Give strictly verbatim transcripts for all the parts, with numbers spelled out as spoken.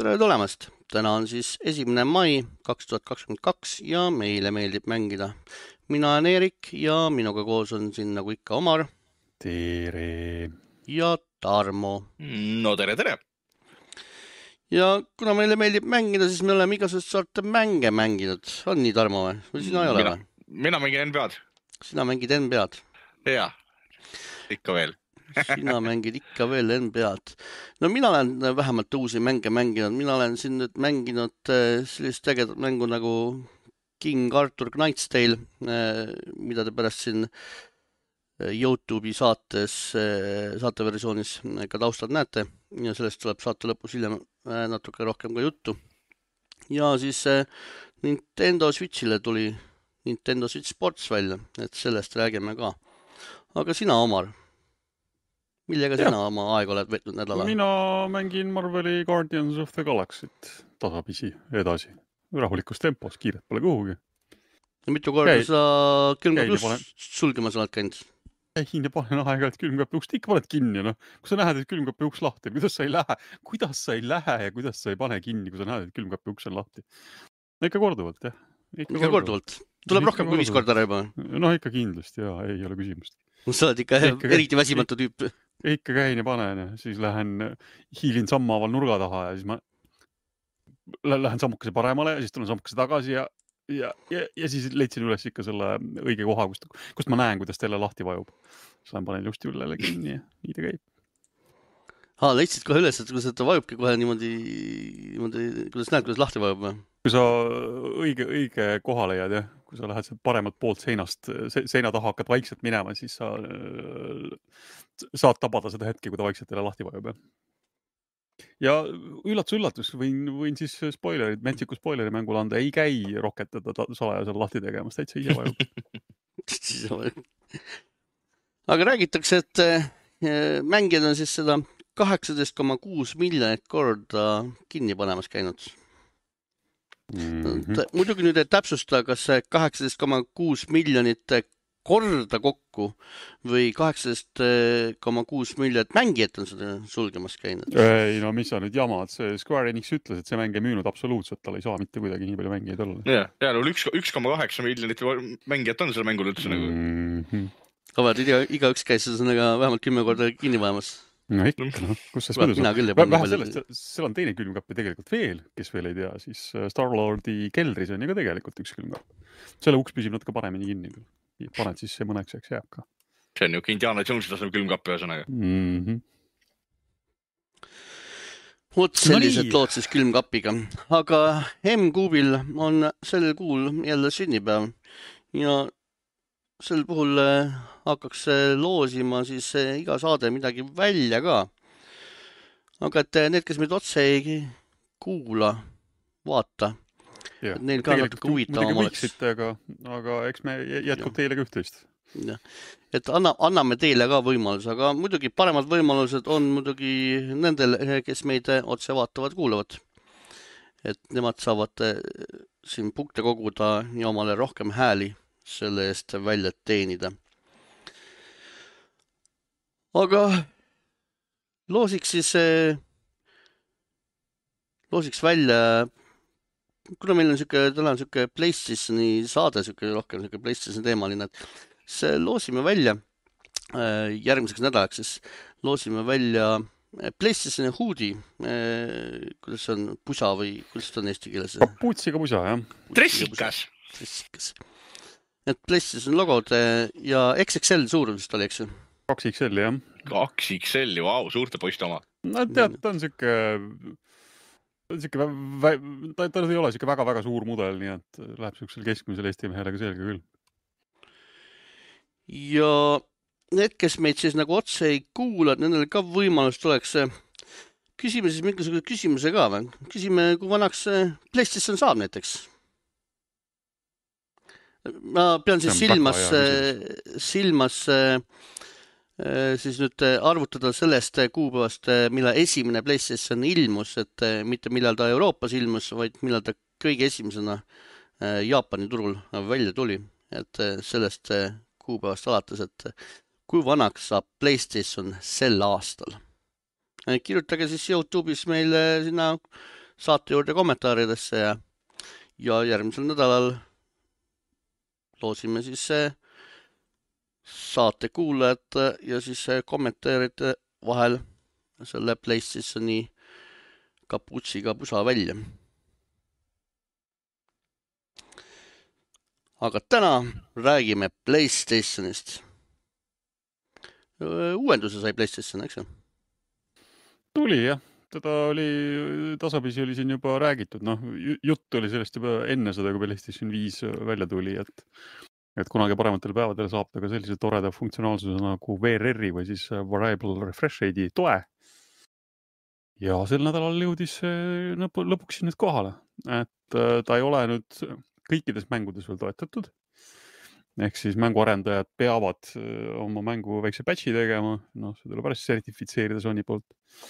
Tere tulemast! Täna on siis esimene mai kaks tuhat kakskümmend kaks ja meile meeldib mängida. Mina olen Eerik ja minuga koos on siin nagu ikka Omar. Tere! Ja Tarmo. No tere, tere! Ja kuna meile meeldib mängida, siis me oleme igasugust sorte mänge mänginud. On nii, Tarmo või? Või sina ei ole mina, või? mina mängin N B A-d. Sina mängid N B A-d? Jaa, ikka veel. Sina mängid ikka veel N B A-d. No mina olen vähemalt uusi mänge mänginud. Mina olen siin nüüd mänginud sellist ägedat mängu nagu King Arthur Knight's Tale, mida te pärast siin YouTube'i saates, saateversioonis ka taustad näete. Ja sellest tuleb saate lõpus hiljem natuke rohkem ka juttu. Ja siis Nintendo Switchile tuli Nintendo Switch Sports välja, et sellest räägime ka. Aga sina, Omar? Millega sina ja. oma aega oled võtnud nädala? Mina mängin Marveli Guardians of the Galaxy't tasapisi edasi. Rahulikus tempos, kiiret pole kuhugi. Ja mitu korda Käid, sa külmkapi just sulgemas oled käinud? Käin ja panen aega, et külmkapi uks ikka paned kinni. No. Kui sa näed, et külmkapi uks lahti, kuidas sa ei lähe, kuidas sa ei lähe ja kuidas sa ei pane kinni, kui sa näed, et külmkapi uks on lahti? No ikka korduvalt, jah. Ikka, ikka korduvalt. Tuleb ikka rohkem kui viis korda ära juba? No ikka kindlasti, jaa, ei ole küsimust. Sa oled ikka, ikka eriti väsimatu tüüp. Ikka käin ja panen ja siis lähen hiilin sammaaval nurga taha ja siis ma lähen sammukese paremale ja siis tulen sammukese tagasi ja, ja, ja, ja siis leidsin üles ikka selle õige koha, kust, kust ma näen, kuidas teile lahti vajub. Siis lähen panen just üllele kinni ja nii ta käib. Haa, leidsid kohe üles, et kuidas ta vajubki kohe niimoodi, niimoodi, kuidas näed, kuidas lahti vajub või? Kui sa õige, õige koha leiad, jah, kui sa lähed paremat poolt seinast, seina taha hakkad vaikselt minema, siis sa saad tabada seda hetke, kui ta vaikselt teile lahti vajub. Ja üllatus, üllatus, võin, võin siis spoilerid, metsiku spoileri mängul anda, ei käi roketada salajasel lahti tegemas, täitsa ise vajub. Aga räägitakse, et mängijad on siis seda kaheksateist koma kuus miljonit korda kinni panemas käinud. Mm-hmm. Muidugi nüüd ei täpsusta, kas kaheksateist koma kuus miljonit korda kokku või kaheksateist koma kuus miljonit mängijat on seda sulgemas käinud. Ei, no mis sa nüüd jamad, see Square Enix ütles, et see mäng ei müünud absoluutselt, tal ei saa mitte kuidagi nii palju mängijaid olla. Ja, ja no üks koma kaheksa miljonit mängijat on selle mängul üldse nagu. Mm-hmm. Kavad, iga üks käis seda vähemalt kümme korda kinni vajamas. No ikka, no, kus sa spõdus on? Vähe sellest, seal on teine külmkapp tegelikult veel, kes veel ei tea, siis Star-Lordi keldris on ju ka tegelikult üks külmkapp. Selle uks püsib natuke paremini kinni küll. Paned siis see mõneks jääks jääb ka. See on ju Indiana Jones tasem külmkapp ühesõnaga. Mm-hmm. Vot sellised no lood siis külmkapiga. Aga M-Kuubil on sel kuul jälle sünnipäev ja sel puhul hakkaks loosima siis iga saade midagi välja ka. Aga et need, kes meid otse ei kuula, vaata, ja, et neil ka natuke huvitavam oleks. Aga, aga eks me jätkub ja. teile ka üht-teist. Ja. Et anna, anname teile ka võimalus, aga muidugi paremad võimalused on muidugi nendel, kes meid otse vaatavad, kuulavad. Et nemad saavad siin punkte koguda ja omale rohkem hääli selle eest välja teenida. Aga loosiks siis loosiks välja, kuna meil on siuke, täna on siuke PlayStationi saade, siuke rohkem siuke PlayStation teemaline, et see loosime välja järgmiseks nädalaks, siis loosime välja PlayStationi hoodie, kuidas on pusa või kuidas on eesti keeles? Putsiga pusa, jah. Dressikas. Dressikas. Et PlayStation logod ja X X L suurusest oli, eks ju? kaks X L, jah. kaks X L, vau, suurte poiste oma. No tead, ta on siuke, siuke vä... ta, ta ei ole siuke väga-väga suur mudel, nii et läheb siuksel keskmisel Eesti mehele ka selge küll. Ja need, kes meid siis nagu otse ei kuula, nendel ka võimalus tuleks. Küsime siis mingisuguse küsimuse ka või? Küsime, kui vanaks PlayStation saab näiteks. Ma pean siis silmas, silmas siis nüüd arvutada sellest kuupäevast, millal esimene PlayStation ilmus, et mitte millal ta Euroopas ilmus, vaid millal ta kõige esimesena Jaapani turul välja tuli. Et sellest kuupäevast alates, et kui vanaks saab PlayStation sel aastal. Kirjutage siis YouTube'is meile sinna saate juurde kommentaaridesse ja, ja järgmisel nädalal loosime siis saate kuulajate ja siis kommentaaride vahel selle PlayStationi kaputsiga pusa välja. Aga täna räägime PlayStationist. Uuenduse sai PlayStation, eks ju? Tuli jah, teda oli, tasapisi oli siin juba räägitud, noh, jutt oli sellest juba enne seda, kui PlayStation viis välja tuli, et, et kunagi parematel päevadel saab ta ka sellise toreda funktsionaalsuse nagu V R R-i või siis Variable Refresh Rate'i toe. Ja sel nädalal jõudis lõpuks nüüd kohale, et ta ei ole nüüd kõikides mängudes veel toetatud. Ehk siis mänguarendajad peavad oma mängu väikse patchi tegema, noh, see tuleb pärast sertifitseerida Sony poolt.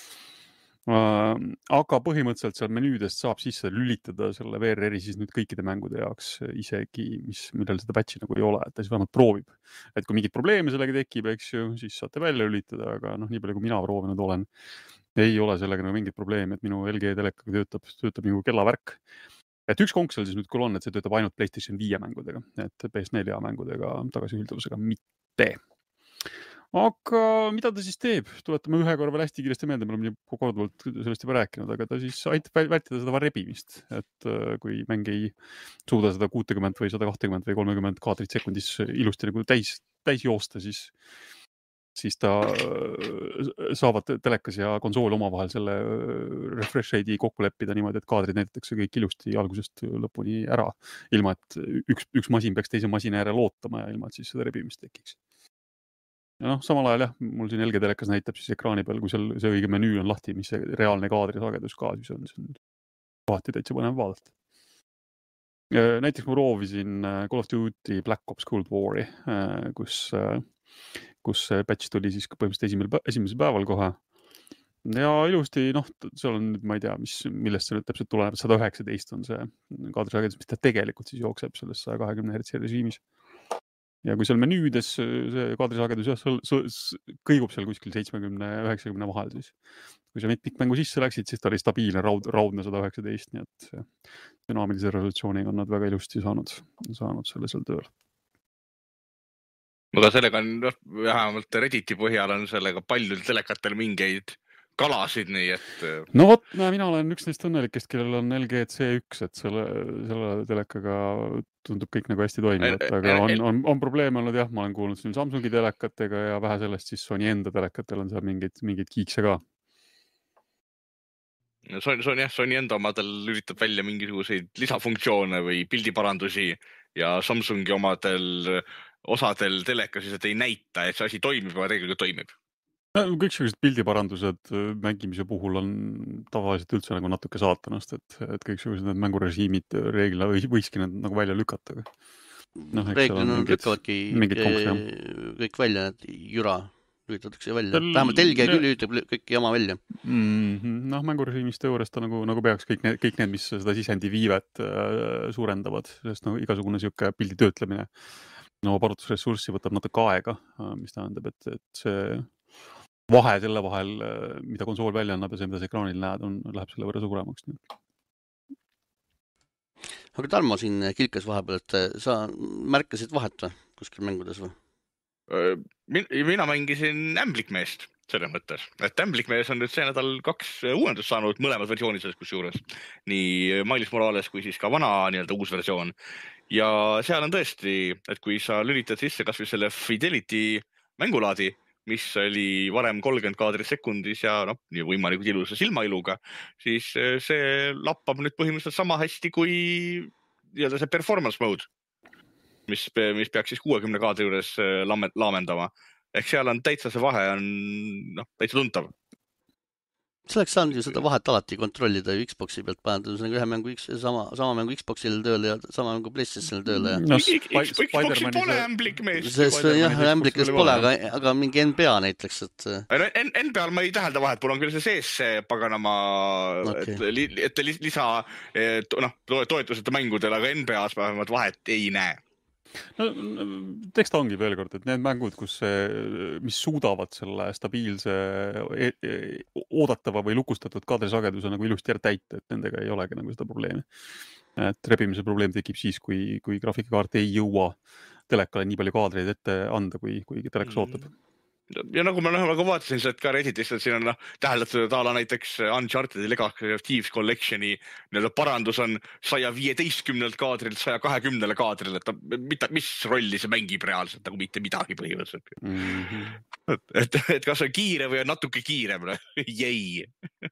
Aga põhimõtteliselt seal menüüdest saab sisse lülitada selle V R R-i siis nüüd kõikide mängude jaoks isegi, mis, millel seda patchi nagu ei ole, et ta siis vähemalt proovib. Et kui mingid probleeme sellega tekib, eks ju, siis saate välja lülitada, aga noh, nii palju kui mina proovinud olen, ei ole sellega nagu mingit probleemi, et minu L G telekaga töötab, töötab nagu kellavärk. Et üks konk seal siis nüüd küll on, et see töötab ainult PlayStation viie mängudega, et P S neli mängudega tagasiühildavusega mitte. Aga mida ta siis teeb? Tuletame ühe korra veel hästi kiiresti meelde, me oleme nii korduvalt sellest juba rääkinud, aga ta siis aitab vältida seda rebimist, et kui mäng ei suuda seda kuutekümmet või sada kakskümmend või kolmekümmend kaadrit sekundis ilusti nagu täis, täis joosta, siis siis ta saavad telekas ja konsool omavahel selle refresh rate'i kokku leppida niimoodi, et kaadrid näidatakse kõik ilusti algusest lõpuni ära, ilma et üks, üks masin peaks teise masina äärel ootama ja ilma et siis seda rebimist tekiks. Ja noh, samal ajal jah, mul siin L G telekas näitab siis ekraani peal, kui seal see õige menüü on lahti, mis see reaalne kaadri sagedus ka, siis on, on kohati täitsa põnev vaadata. Näiteks ma roovisin Call of Duty Black Ops Cold War'i, kus kus patch tuli siis põhimõtteliselt esimesel, esimesel päeval kohe. Ja ilusti, noh, seal on nüüd, ma ei tea, mis, millest see nüüd täpselt tuleneb, sada üheksateist on see kaadrisagedus, mis ta tegelikult siis jookseb selles saja kahekümne hertsi režiimis. Ja kui seal menüüdes see kaadrisagedus jah, kõigub seal kuskil seitsmekümne üheksakümne vahel, siis kui sa mitmikmängu sisse läksid, siis ta oli stabiilne raud, raudne sada üheksateist, nii et dünaamilise resolutsiooniga on nad väga ilusti saanud, saanud selle seal tööl. Aga sellega on, vähemalt Redditi põhjal on sellega paljud telekatel mingeid kalasid, nii et... No vot, mina olen üks neist õnnelikest, kellel on L G C üks, et selle, selle telekaga tundub kõik nagu hästi toimivat, aga on, on, on probleeme olnud jah, ma olen kuulnud siin Samsungi telekatega ja vähe sellest siis Sony enda telekatel on seal mingeid, mingeid kiikse ka. Sony, Sony, jah, Sony enda omadel lülitab välja mingisuguseid lisafunktsioone või pildiparandusi ja Samsungi omadel osadel telekasis, et ei näita, et see asi toimib, aga tegelikult toimib. Kõik sellised pildiparandused mängimise puhul on tavaliselt üldse nagu natuke saatanast, et, et kõik sellised need mängurežiimid reeglina võiski need nagu välja lükata. No, reeglina nad lükkavadki kõik välja, et jüra lülitatakse välja. Täl... Vähemalt L G küll ütleb kõik jama välja. Mm-hmm. Noh, mängurežiimist teoorias ta nagu, nagu peaks kõik need, kõik need, mis seda sisendi viivet äh, suurendavad, sest no, igasugune siuke pildi töötlemine no parutusressurssi võtab natuke aega, mis tähendab, et, et see vahe selle vahel, mida konsool välja annab ja see, mida see ekraanil näed, on, läheb selle võrra suuremaks. Aga Tarmo siin kilkas vahepeal, et sa märkasid vahet või kuskil mängudes või? Mina mängisin Ämblikmeest selles mõttes, et Ämblikmees on nüüd see nädal kaks uuendust saanud mõlemad versioonid selles kusjuures. Nii Miles Morales kui siis ka vana nii-öelda uus versioon. Ja seal on tõesti, et kui sa lülitad sisse kas või selle Fidelity mängulaadi, mis oli varem kolmkümmend kaadrit sekundis ja noh, nii võimalikult ilusa silmailuga, siis see lappab nüüd põhimõtteliselt sama hästi kui nii-öelda see performance mode, mis, mis peaks siis kuuekümne kaadri juures laamendama. Ehk seal on täitsa see vahe on noh, täitsa tuntav. See oleks saanud ju seda vahet alati kontrollida ju Xboxi pealt paneda, ühe mängu sama, sama mängu Xboxil tööle ja sama mängu PlayStationil tööle. No, Xboxil pole Ämblikmees. Sest jah, Ämblikmees pole, aga, aga mingi N B A näiteks. Et... N B A-l ma ei tähelda vahet, mul on küll see sees see paganama, okay. et, et lisa no, toetuseta mängudel, aga N B A-s vähemalt vahet ei näe. no tekst ongi veel kord, et need mängud, kus see, mis suudavad selle stabiilse e e oodatava või lukustatud kaadrisageduse nagu ilusti ära täita, et nendega ei olegi nagu seda probleemi. Et rebimise probleem tekib siis, kui, kui graafikakaart ei jõua telekale nii palju kaadreid ette anda, kui, kui telekas ootab. Ja nagu ma nagu vaatasin seda ka Redditist, et siin on no, täheldatud, et ala näiteks Uncharted Legacy of Thieves Collectioni parandus on saja viieteistkümnelt kaadrilt saja kahekümnele kaadrile, et ta, mida, mis rolli see mängib reaalselt, nagu mitte midagi põhimõtteliselt. Mm -hmm. et, et, et kas on kiire või on natuke kiirem, jäi.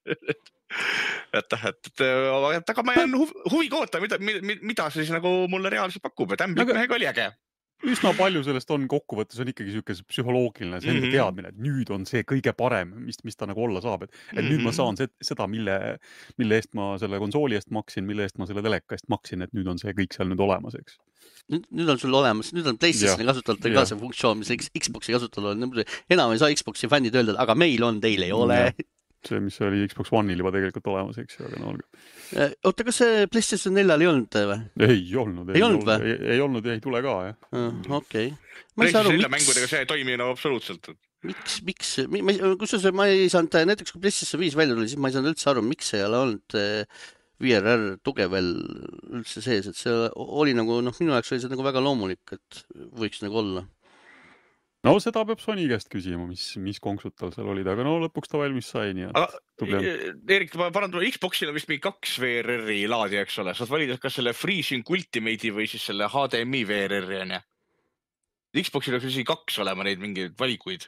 et, et, et, et aga ma jään huviga oota, mida, mida see siis nagu mulle reaalselt pakub, et ämblik mehega oli äge. Üsna palju sellest on kokkuvõttes on ikkagi siukese psühholoogiline, see enda teadmine, et nüüd on see kõige parem, mis, mis ta nagu olla saab, et, et mm-hmm. nüüd ma saan see, seda, mille, mille eest ma selle konsooli eest maksin, mille eest ma selle teleka eest maksin, et nüüd on see kõik seal nüüd olemas, eks. Nüüd, nüüd on sul olemas, nüüd on PlayStationi kasutajate ka see funktsioon, mis Xboxi kasutajal on, enam ei saa Xboxi fännid öelda, aga meil on, teil ei ole. Ja. See, mis oli Xbox One'il juba tegelikult olemas, eks, aga no olge. Oota, kas see PlayStation neljal ei olnud või? Ei olnud. Ei, ei olnud või? Ei, ei olnud ja ei tule ka, jah. Uh, Okei. Okay. PlayStation nelja mängudega see ei toimi no absoluutselt. Miks, miks, kusjuures ma ei saanud, näiteks kui PlayStation viis välja tuli, siis ma ei saanud üldse aru, miks ei ole olnud V R R tuge veel üldse sees, et see oli nagu, noh, minu jaoks oli see nagu väga loomulik, et võiks nagu olla. No seda peab Sony käest küsima, mis, mis konksud tal seal olid, aga no lõpuks ta valmis sai. Nii, aga Erik, ma parandama, Xboxil on vist mingi kaks V R R-i laadi, eks ole. Saad valida kas selle FreeSync Ultimate'i või siis selle H D M I V R R-i on ja. Xboxil on siis kaks olema neid mingeid valikuid.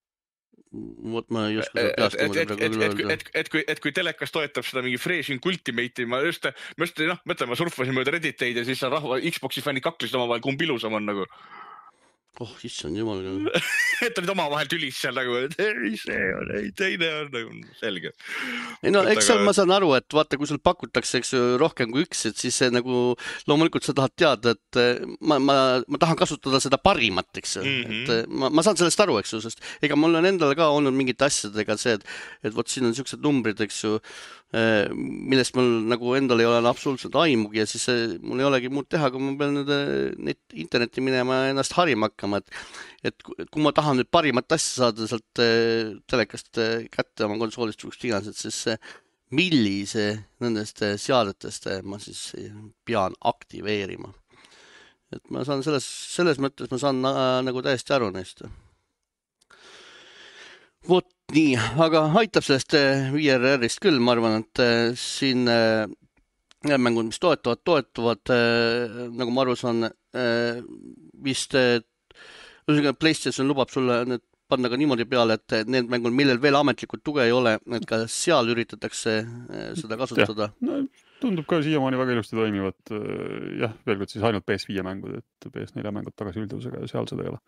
Vot ma ei oska seda peast et, et, et, et, et, et, kui, et kui telekas toetab seda mingi FreeSync Ultimate'i, ma just, ma just noh, mõtlen, ma surfasin mööda Redditeid ja siis on rahva Xboxi fännid kaklesid omavahel, kumb ilusam on nagu. Oh, issand jumal. et olid omavahel tülis seal nagu, et ei, see on, ei, teine on nagu selge. Ei no, eks aga... ma saan aru, et vaata, kui sul pakutakse eks, rohkem kui üks, et siis see nagu loomulikult sa tahad teada, et ma, ma, ma tahan kasutada seda parimat, eks. Mm -hmm. et ma, ma saan sellest aru, eks ju, sest ega mul on endale ka olnud mingite asjadega see, et, et vot siin on siuksed numbrid, eks ju, millest mul nagu endal ei ole absoluutselt aimugi ja siis mul ei olegi muud teha, kui ma pean nüüd neid internetti minema ja ennast harima hakkama, et, et kui ma tahan nüüd parimat asja saada sealt telekast kätte oma konsoolist või iganes, et siis millise nendest seadetest ma siis pean aktiveerima. Et ma saan selles, selles mõttes ma saan nagu täiesti aru neist. Vot nii, aga aitab sellest V R R-ist küll, ma arvan, et siin mängud, mis toetavad, toetavad, nagu ma aru saan, vist PlayStation lubab sulle need panna ka niimoodi peale, et need mängud, millel veel ametlikult tuge ei ole, et ka seal üritatakse seda kasutada. No, tundub ka siiamaani väga ilusti toimivat. Jah, veel kord siis ainult P S viie mängud, et P S nelja mängud tagasi üldusega ja seal seda ei ole.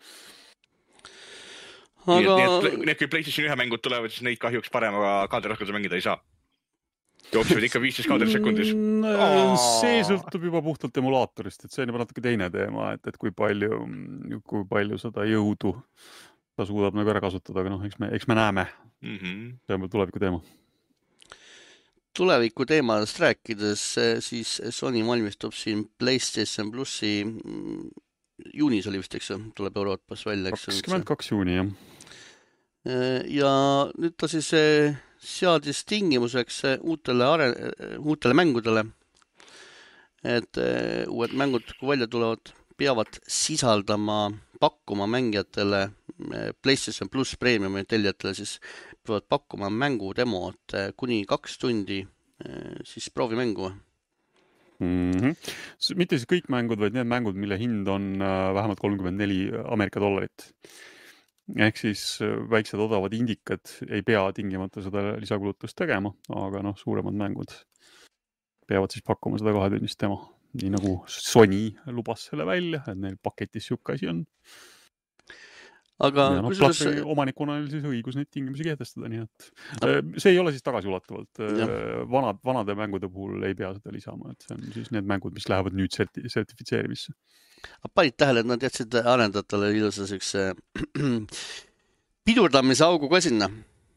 Aga... Nii, et, nii, et kui PlayStation ühe mängud tulevad, siis neid kahjuks parema kaadrirahkuduse mängida ei saa. Jooksivad ikka viisteist kaadrit sekundis. See sõltub juba puhtalt emulaatorist, et see on juba natuke teine teema, et, et kui palju, kui palju seda jõudu ta suudab nagu ära kasutada, aga noh, eks me, eks me näeme. Mm-hmm. See on tuleviku teema. Tuleviku teemadest rääkides, siis Sony valmistub siin PlayStation Plussi juunis oli vist, eks tuleb Euroopas välja. kakskümmend kaks juuni, jah. Ja nüüd ta siis seadis tingimuseks uutele, are, uutele mängudele, et uued mängud, kui välja tulevad, peavad sisaldama, pakkuma mängijatele PlayStation Plus Premiumi tellijatele, siis peavad pakkuma mängudemot kuni kaks tundi siis proovimängu. Mm-hmm. Mitte siis kõik mängud, vaid need mängud, mille hind on vähemalt kolmkümmend neli Ameerika dollarit. Ehk siis väiksed odavad indikad ei pea tingimata seda lisakulutust tegema, aga noh, suuremad mängud peavad siis pakkuma seda kahetunnist demo. Nii nagu Sony lubas selle välja, et neil paketis siuke asi on. Aga ja no, kusjuures... omanikuna on siis õigus neid tingimusi kehtestada, nii et see ei ole siis tagasiulatuvalt. Vanad, vanade mängude puhul ei pea seda lisama, et see on siis need mängud, mis lähevad nüüd serti, sertifitseerimisse. Panid tähele, et nad jätsid arendajatele ilusa sellise pidurdamise augu ka sinna.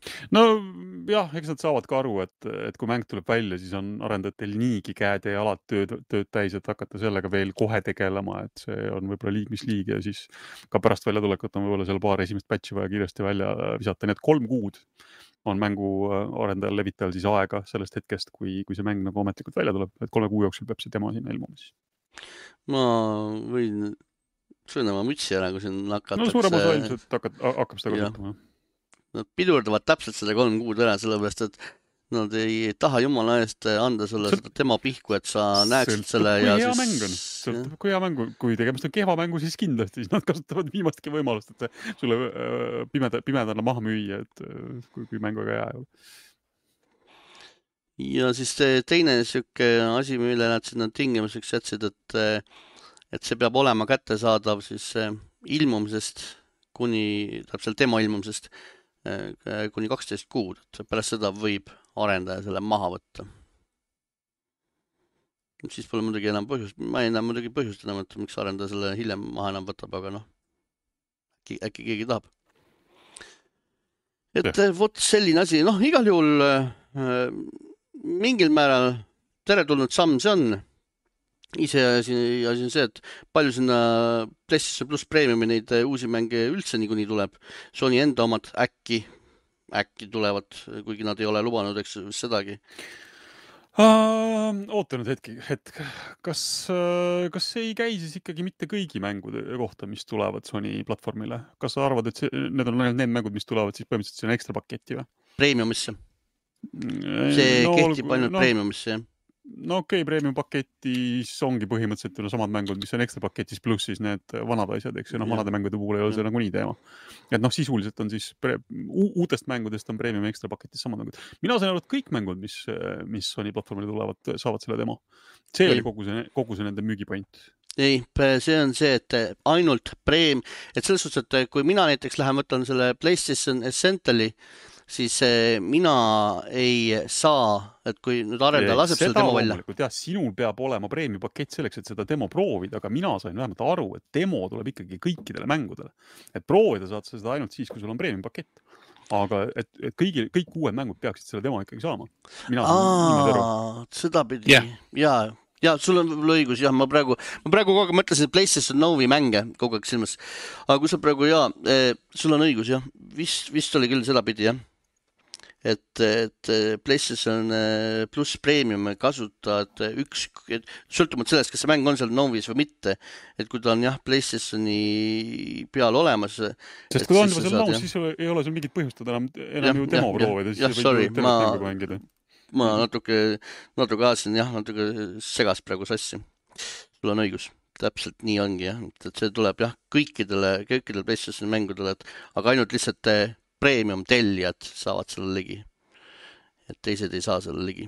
no jah, eks nad saavad ka aru, et, et kui mäng tuleb välja, siis on arendajatel niigi käed ja jalad tööd, tööd täis, et hakata sellega veel kohe tegelema, et see on võib-olla liig mis liig ja siis ka pärast väljatulekut on võib-olla seal paar esimest patchi vaja kiiresti välja visata, nii et kolm kuud on mängu arendajal levitajal siis aega sellest hetkest, kui, kui see mäng nagu ametlikult välja tuleb, et kolme kuu jooksul peab see demo sinna ilmuma siis. Ma võin söönama mütsi ära, kui siin hakatakse... No suurem osa ilmselt hakkab, hakkab seda kasutama. Nad pidurdavad täpselt seda kolm kuud ära, sellepärast, et nad ei taha jumala eest anda sulle Sõlt... seda tema pihku, et sa näeksid selle ja hea siis... Mäng on. Sõltub, kui hea mängu, kui tegemist on kehva mängu, siis kindlasti siis nad kasutavad viimastki võimalust, et sulle pimeda, pimedana maha müüa, et kui, kui mängu väga hea ei ole. Ja siis teine siuke asi, mille nad sinna tingimuseks jätsid, et, et see peab olema kättesaadav siis ilmumisest kuni, täpselt demo ilmumisest kuni kaksteist kuud, et pärast seda võib arendaja selle maha võtta. Siis pole muidugi enam põhjust, ma ei näe muidugi põhjust enam, et miks arendaja selle hiljem maha enam võtab, aga noh, äkki, äkki keegi tahab. Et ja. Vot selline asi, noh, igal juhul äh, mingil määral teretulnud samm see on. Ise asi, asi on see, et palju sinna PlayStation Plus Premiumi neid uusi mänge üldse niikuinii tuleb. Sony enda omad äkki, äkki tulevad, kuigi nad ei ole lubanud, eks sedagi. Uh, oota nüüd hetki, hetk. Kas, kas ei käi siis ikkagi mitte kõigi mängude kohta, mis tulevad Sony platvormile? Kas sa arvad, et see, need on need mängud, mis tulevad siis põhimõtteliselt siin ekstra paketti või? Premiumisse. See no, kehtib ainult no, Premiumisse, jah. No okei, okay, premium paketis ongi põhimõtteliselt no, samad mängud, mis on ekstra paketis pluss siis need vanad asjad, eks ju, noh, vanade mängude puhul ei ole see nagu nii teema. Et noh, sisuliselt on siis pre, uutest mängudest on premium ekstra paketis samad mängud. Mina sain aru, et kõik mängud, mis, mis Sony platvormile tulevad, saavad selle demo. See ei. oli kogu see, kogu see nende müügipoint. Ei, see on see, et ainult preem, et selles suhtes, et kui mina näiteks lähen võtan selle PlayStation Essentiali, siis mina ei saa, et kui nüüd arendaja laseb seda, seda demo välja. Jah, sinul peab olema preemiupakett selleks, et seda demo proovida, aga mina sain vähemalt aru, et demo tuleb ikkagi kõikidele mängudele. Et proovida saad seda ainult siis, kui sul on preemiupakett. Aga et, et kõigi, kõik uued mängud peaksid selle demo ikkagi saama. Mina Aa, seda pidi. Yeah. Jaa, ja sul on õigus, jah, ma praegu, ma praegu kogu aeg mõtlesin, et PlayStation Novi mänge kogu aeg silmas. Aga kui sa praegu, jaa, sul on õigus, jah, vist, vist oli küll seda pidi, jah. Et, et PlayStation Plus Premium kasutad üks, sõltumata sellest, kas see mäng on seal Novis või mitte, et kui ta on jah PlayStationi peal olemas. Sest kui ta on juba seal Novs, siis ei ole sul mingit põhjustada enam, enam ju demo proovida, siis jah, see sorry, võib ma, mängida. ma natuke, natuke ajasin, jah, natuke segas praegu sassi. Sul on õigus, täpselt nii ongi, jah, et see tuleb jah kõikidele, kõikidele PlayStation mängudele, et, aga ainult lihtsalt premium tellijad saavad selle ligi. Et teised ei saa selle ligi.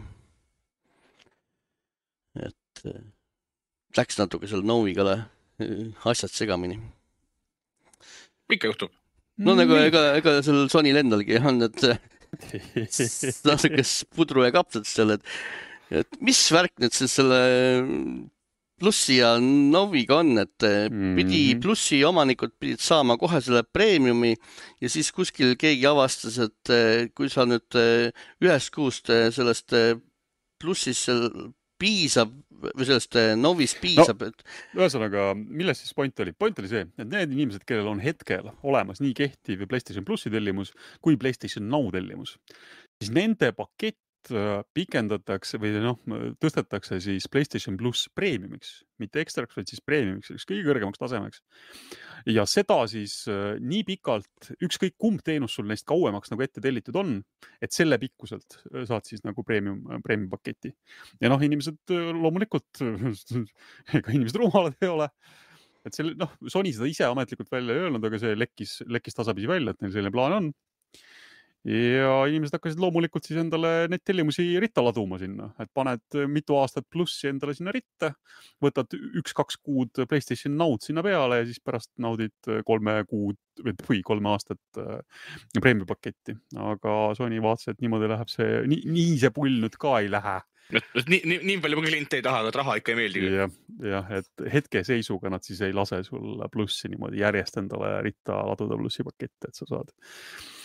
Et läks natuke selle Novigale asjad segamini. Ikka juhtub. No nagu ega, ega seal Sonyl endalgi on, et natuke pudru ja kapsad seal, et, et mis värk nüüd siis selle Plussi ja Noviga on, et pidi Plussi omanikud pidid saama kohe selle premiumi ja siis kuskil keegi avastas, et kui sa nüüd ühest kuust sellest Plussis piisab või sellest Novis piisab. No, et... Ühesõnaga, milles siis point oli? Point oli see, et need inimesed, kellel on hetkel olemas nii kehtiv PlayStation Plussi tellimus kui PlayStation Now tellimus, siis nende pakett pikendatakse või noh, tõstetakse siis PlayStation Plus premiumiks, mitte ekstraks, vaid siis premiumiks, kõige kõrgemaks tasemeks. Ja seda siis nii pikalt, ükskõik kumb teenus sul neist kauemaks nagu ette tellitud on, et selle pikkuselt saad siis nagu premium, premium paketi. Ja noh, inimesed loomulikult, ega inimesed rumalad ei ole. Et selle, noh, Sony seda ise ametlikult välja ei öelnud, aga see lekkis, lekkis tasapisi välja, et neil selline plaan on. Ja inimesed hakkasid loomulikult siis endale neid tellimusi ritta laduma sinna, et paned mitu aastat plussi endale sinna ritta, võtad üks-kaks kuud PlayStation Now'd sinna peale ja siis pärast naudid kolme kuud või kolme aastat preemiupaketti. Aga Sony vaatas, et niimoodi läheb see, nii, nii see pull nüüd ka ei lähe. Nii, nii, nii palju ma klient ei taha, et raha ikka ei meeldi. Jah, jah, et hetke seisuga nad siis ei lase sul plussi niimoodi järjest endale ritta laduda plussi pakette, et sa saad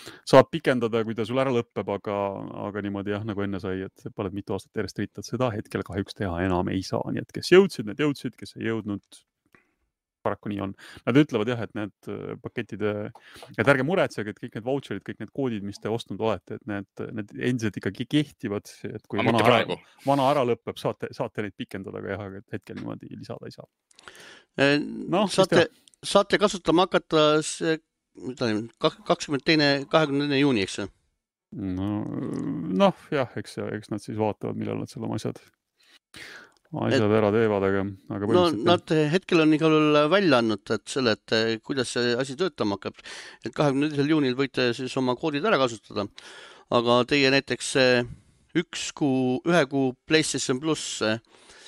saad pikendada, kui ta sul ära lõpeb, aga, aga niimoodi jah, nagu enne sai, et paned mitu aastat järjest rittad, seda hetkel kahjuks teha enam ei saa. Nii et kes jõudsid, need jõudsid, kes ei jõudnud, paraku nii on. Nad ütlevad jah, et need paketide, et ärge muretsege, et kõik need voucherid, kõik need koodid, mis te ostnud olete, et need, need endiselt ikkagi kehtivad, et kui vana ära, vana ära lõpeb, saate, saate neid pikendada, aga jah, et hetkel niimoodi lisada ei saa. No, saate, saate kasutama hakata kakskümmend teine, kahekümne teine juuni, eks? No, noh, jah, eks, eks nad siis vaatavad, millal nad seal oma asjad asjad et, ära teevad, aga, aga no nad hetkel on igal juhul välja andnud, et selle, et kuidas see asi töötama hakkab. Et kahekümne teisel juunil võite siis oma koodid ära kasutada, aga teie näiteks üks kuu, ühe kuu PlayStation Plus äh,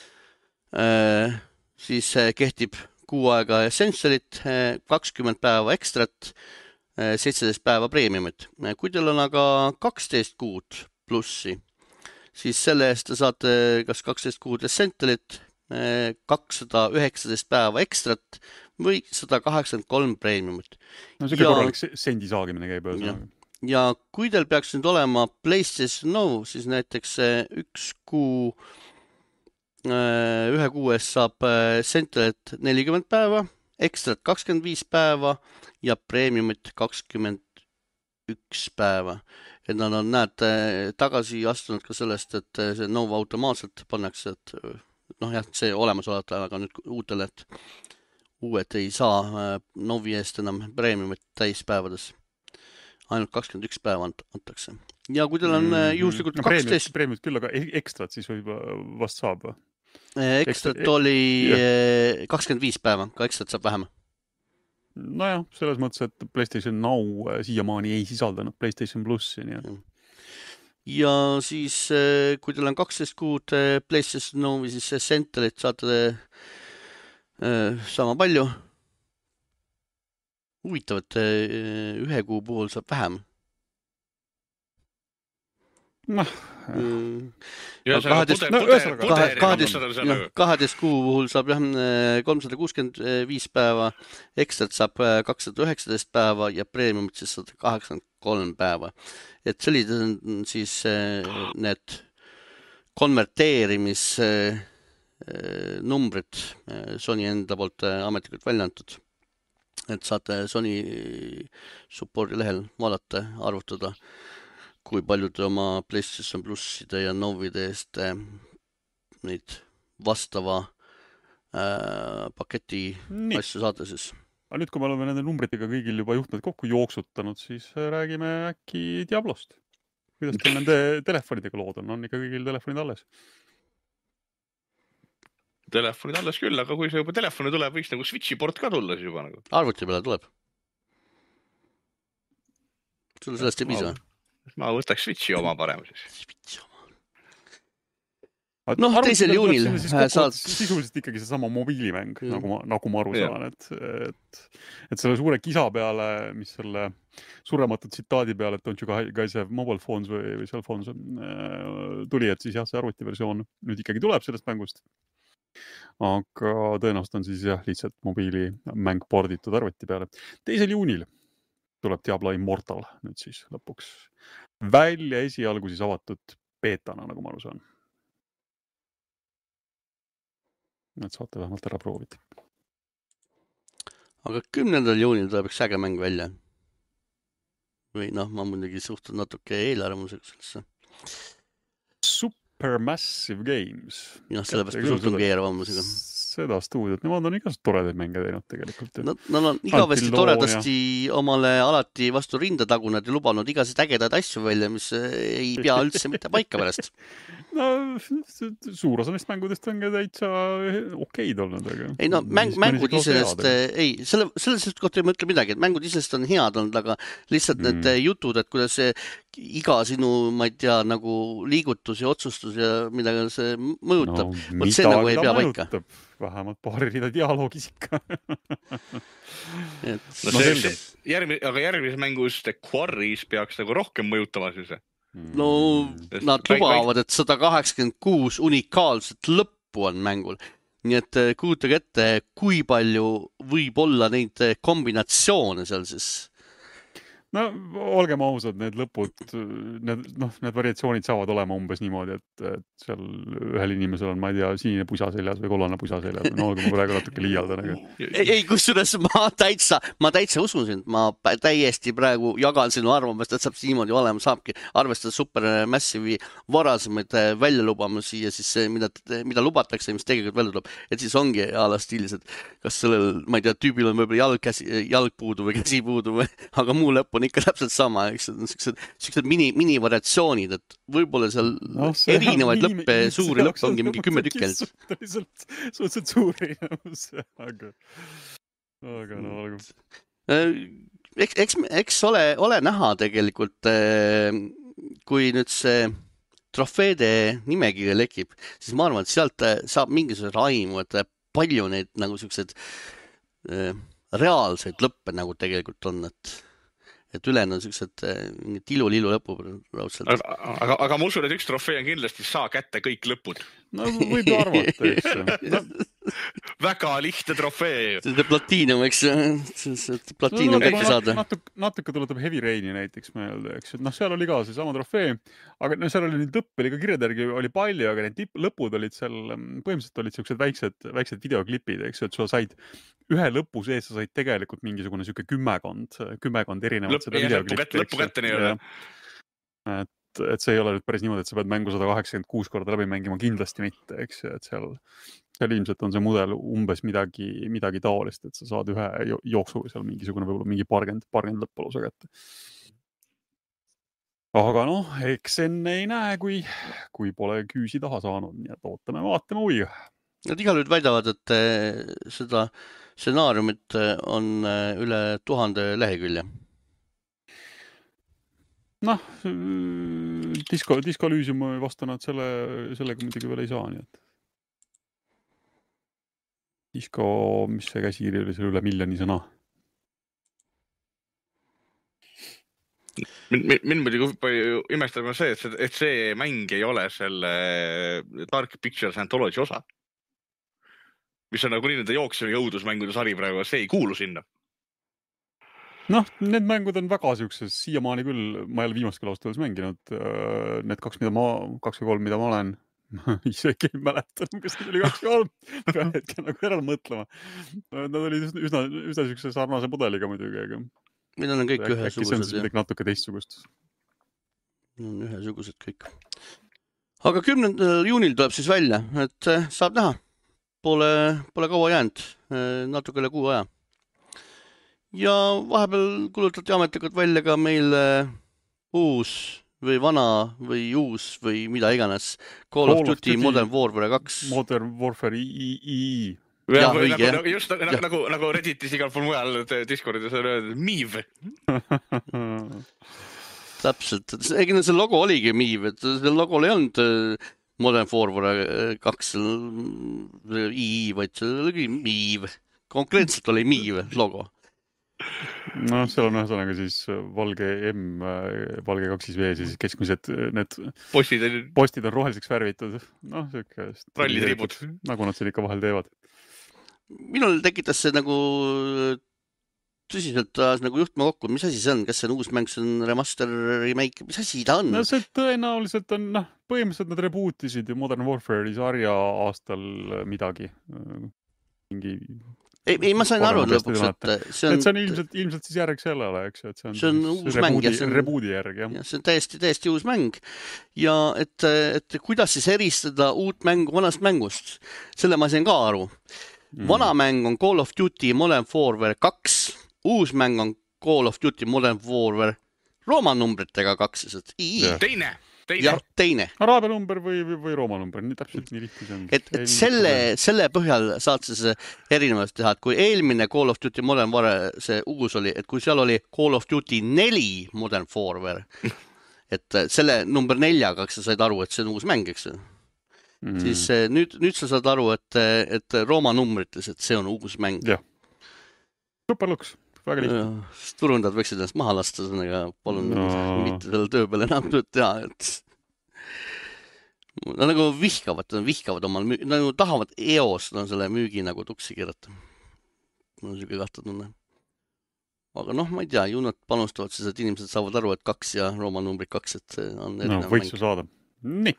siis kehtib kuu aega Essentialit, kakskümmend päeva ekstrat, seitseteist päeva preemiumit. Kui teil on aga kaksteist kuud plussi, siis selle eest te saate kas kaksteist kuud Essentialit, kakssada üheksateist päeva ekstrat või sada kaheksakümmend kolm preemiumit. No see korralik sendi saagimine käib. Ja, ja kui teil peaks nüüd olema PlayStation Now, siis näiteks üks kuu, ühe kuu eest saab Essentialit nelikümmend päeva, ekstrat kakskümmend viis päeva ja preemiumit kakskümmend üks päeva. Et nad on, näed, tagasi astunud ka sellest, et see Nova automaatselt pannakse, et noh jah, see olemasolevat, aga nüüd uutele, et uued ei saa Novi eest enam preemiumit täispäevades. Ainult kakskümmend üks päeva antakse. Ja kui teil on mm-hmm. juhuslikult no, kaksteist... Preemiumit küll, aga ekstrat siis võib vast saab? Ekstrat oli yeah. kakskümmend viis päeva, ka ekstrat saab vähem. Nojah, selles mõttes, et PlayStation Now siiamaani ei sisaldanud PlayStation Plussi. Nii. Ja siis, kui teil on kaksteist kuud PlayStation Now või siis Essentialit saate sama palju. Huvitav, et ühe kuu puhul saab vähem. Noh, kaheteist kuu puhul saab jah kolmsada kuuskümmend viis päeva, ekstrat saab kakssada üheksateist päeva ja preemiumit siis sada kaheksakümmend kolm päeva. Et sellised on siis need konverteerimis numbrid Sony enda poolt ametlikult välja antud. Et saate Sony supporti lehel vaadata, arvutada, kui palju te oma PlayStation Plusside ja Novide eest neid vastava äh, paketi Nii. asju saate siis. Aga nüüd, kui me oleme nende numbritega kõigil juba juhtmed kokku jooksutanud, siis räägime äkki Diablost. Kuidas teil nende telefonidega lood on? On ikka kõigil telefonid alles? Telefonid alles küll, aga kui see juba telefoni tuleb, võiks nagu Switchi port ka tulla siis juba nagu. Arvuti peale tuleb. Sulle sellest ei piisa? Ma võtaks Switchi oma parem siis. Switchi oma. Noh, teisel juunil saad... Sisuliselt ikkagi see sama mobiilimäng, mm. nagu, ma, nagu ma aru saan. Et, et, et selle suure kisa peale, mis selle surematu tsitaadi peale, et don't you guys have mobile phones või, või cell phones tuli, et siis jah, see arvutiversioon nüüd ikkagi tuleb sellest mängust. Aga tõenäoliselt on siis jah, lihtsalt mobiilimäng porditud arvuti peale. Teisel juunil tuleb Diablo Immortal nüüd siis lõpuks välja esialgu siis avatud beetana, nagu ma aru saan. Nad saate vähemalt ära proovida. Aga kümnendal juunil tuleb üks äge mäng välja. Või noh, ma muidugi suhtun natuke eelarvamusega sellesse. Supermassive Games. Ja sellepärast ma suhtungi eelarvamusega. Seda stuudiot, nemad on igast toredaid mänge teinud tegelikult. Nad no, no, igavesti toredasti ja... omale alati vastu rinda tagunud ja lubanud igasid ägedaid asju välja, mis ei pea üldse mitte paika pärast. No, suur osa neist mängudest on ka täitsa okeid olnud. Aga... Ei no, mäng, mängud isest, ei, selle, selles kohta ei mõtle midagi, et mängud isest on head olnud, aga lihtsalt mm. need jutud, et kuidas see iga sinu, ma ei tea, nagu liigutus ja otsustus ja midagi see mõjutab, no, võt see nagu ei pea paika. Vähemalt paari rida dialoogis ikka. Et... No, see, see, järgmi, aga järgmises mängus The Quarries peaks nagu rohkem mõjutama siis. No Sest nad lubavad, et sada kaheksakümmend kuus unikaalset lõppu on mängul. Nii et kuutage ette, kui palju võib olla neid kombinatsioone seal siis. no olgem ausad, need lõpud, need, noh, need variatsioonid saavad olema umbes niimoodi, et, et seal ühel inimesel on, ma ei tea, sinine pusa seljas või kollane pusa seljas. No olge ma praegu natuke liialdan. Aga... Ei, ei kusjuures ma täitsa, ma täitsa usun sind. Ma täiesti praegu jagan sinu arvamust, et saab niimoodi olema, saabki arvestada Supermassive'i varasemaid väljalubamusi ja siis see, mida, mida lubatakse, mis tegelikult välja tuleb, et siis ongi ala stiilis, et kas sellel, ma ei tea, tüübil on võib-olla jalg, käsi, jalg puudu või käsi puudu või, aga muu lõpp on ikka täpselt sama, eks siuksed, siuksed mini, mini variatsioonid, et võib-olla seal no, erinevaid mini, lõppe, suuri lõppe ongi mingi kümme tükkel. Suhteliselt suur erinevus, aga, aga no olgu. Eks, eks, eks ole, ole näha tegelikult, kui nüüd see trofeede nimekirja lekib, siis ma arvan, et sealt saab mingisuguse raimu, et palju neid nagu siuksed reaalseid lõppe nagu tegelikult on, et, et ülejäänud on siuksed mingid ilu-lilu lõpu raudselt. Aga, aga, aga ma usun, et üks trofee on kindlasti saa kätte kõik lõpud. No võib ju arvata, eks. No. Väga lihtne trofee. See platiinum, eks. Platiinum no, kätte saada. Natuke, natuke tuletab Heavy Raini näiteks meelde, eks. Noh, seal oli ka see sama trofee, aga no, seal oli nüüd lõpp, oli ka kirjadärgi oli palju, aga need tipp, lõpud olid seal, põhimõtteliselt olid siuksed väiksed, väiksed videoklipid, eks, et sa said ühe lõpu sees, sa said tegelikult mingisugune siuke kümmekond, kümmekond erinevat Lõpp, seda videoklippi. Lõpu kätte nii ole. Et et see ei ole nüüd päris niimoodi, et sa pead mängu sada kaheksakümmend kuus korda läbi mängima, kindlasti mitte, eks, et seal, seal ilmselt on see mudel umbes midagi, midagi taolist, et sa saad ühe jooksu või seal mingisugune võib-olla mingi pargend, pargend lõppaluse kätte. Aga noh, eks enne ei näe, kui, kui pole küüsi taha saanud, nii et ootame, vaatame huviga. Nad igal nüüd väidavad, et seda stsenaariumit on üle tuhande lehekülje. Noh, disko, diskolüüsium vastu nad selle, sellega muidugi veel ei saa, nii et disko, mis see käsikiri oli, selle üle miljoni sõna. Mind, mind muidugi imestab see, et see, et see mäng ei ole selle Dark Pictures Anthology osa, mis on nagu nii nende jooksva jõudusmängude sari praegu, see ei kuulu sinna. Noh, need mängud on väga siukses, siiamaani küll, ma ei ole viimast küll austöös mänginud, need kaks, mida ma, kaks või kolm, mida ma olen, isegi ei mäletan, kas need oli kaks või kolm, pean hetke nagu järele mõtlema. Nad olid üsna, üsna siukse sarnase mudeliga muidugi, aga Meil on kõik ühesugused. Äkki see on siis midagi natuke teistsugust. On ühesugused kõik. Aga kümnendal juunil tuleb siis välja, et saab näha. Pole, pole kaua jäänud, natuke üle kuu aja. Ja vahepeal kulutati ametlikult välja ka meil uus või vana või uus või mida iganes Call, Call of Duty Modern Warfare kaks. Modern Warfare I I I. Ja, või, nagu, nagu, just nagu, nagu, nagu Redditis igal pool mujal Discordides on öeldud Miiv. Täpselt. Ega see logo oligi Miiv, et see logo ei olnud Modern Warfare kaks I I, vaid see oli Miiv. Konkreetselt oli Miiv logo. No, seal on ühesõnaga siis valge M, valge kaks V, siis keskmised need postid on, postid on roheliseks värvitud. Noh, siuke ralliribud. Nagu nad siin ikka vahel teevad. Minul tekitas see nagu tõsiselt taas nagu juhtma kokku. Mis asi see on? Kas see on uus mäng, see on remaster, remake? Mis asi ta on? No see tõenäoliselt on, noh, põhimõtteliselt nad rebootisid ju Modern Warfare'i sarja aastal midagi. Mingi Ei, ei, ma sain aru lõpuks, et see on, et see on ilmselt, ilmselt siis järg sellele, eks, et see on, see on uus reboodi, mäng ja see on, reboodi järg, jah. Ja see on täiesti, täiesti uus mäng. Ja et, et kuidas siis eristada uut mängu vanast mängust? Selle ma sain ka aru. Vana mm. mäng on Call of Duty Modern Warfare kaks. Uus mäng on Call of Duty Modern Warfare Rooma numbritega kaks. Yeah. Teine. Teine. Ja, teine. Araabia number või, või, või Rooma number, nii täpselt nii lihtne see on. Et, et selle, selle põhjal saad see erinevalt teha, et kui eelmine Call of Duty Modern Warfare see uus oli, et kui seal oli Call of Duty neli Modern Warfare, et selle number neljaga, eks sa said aru, et see on uus mäng, eks mm. siis nüüd, nüüd sa saad aru, et, et Rooma numbrites, et see on uus mäng. Jah. Super luks. Väga lihtne. Turundad võiksid ennast maha lasta, aga palun no. mitte selle töö peale enam tööd teha. Et... Nad nagu vihkavad, nad vihkavad omal müü... Nad nagu tahavad eos no, selle müügi nagu tuksi kirjata. No, siuke kahta tunne. aga noh, ma ei tea, ju nad panustavad siis, et inimesed saavad aru, et kaks ja Rooma numbrid kaks, et see on no erinev võiks mäng. ju saada. Nii.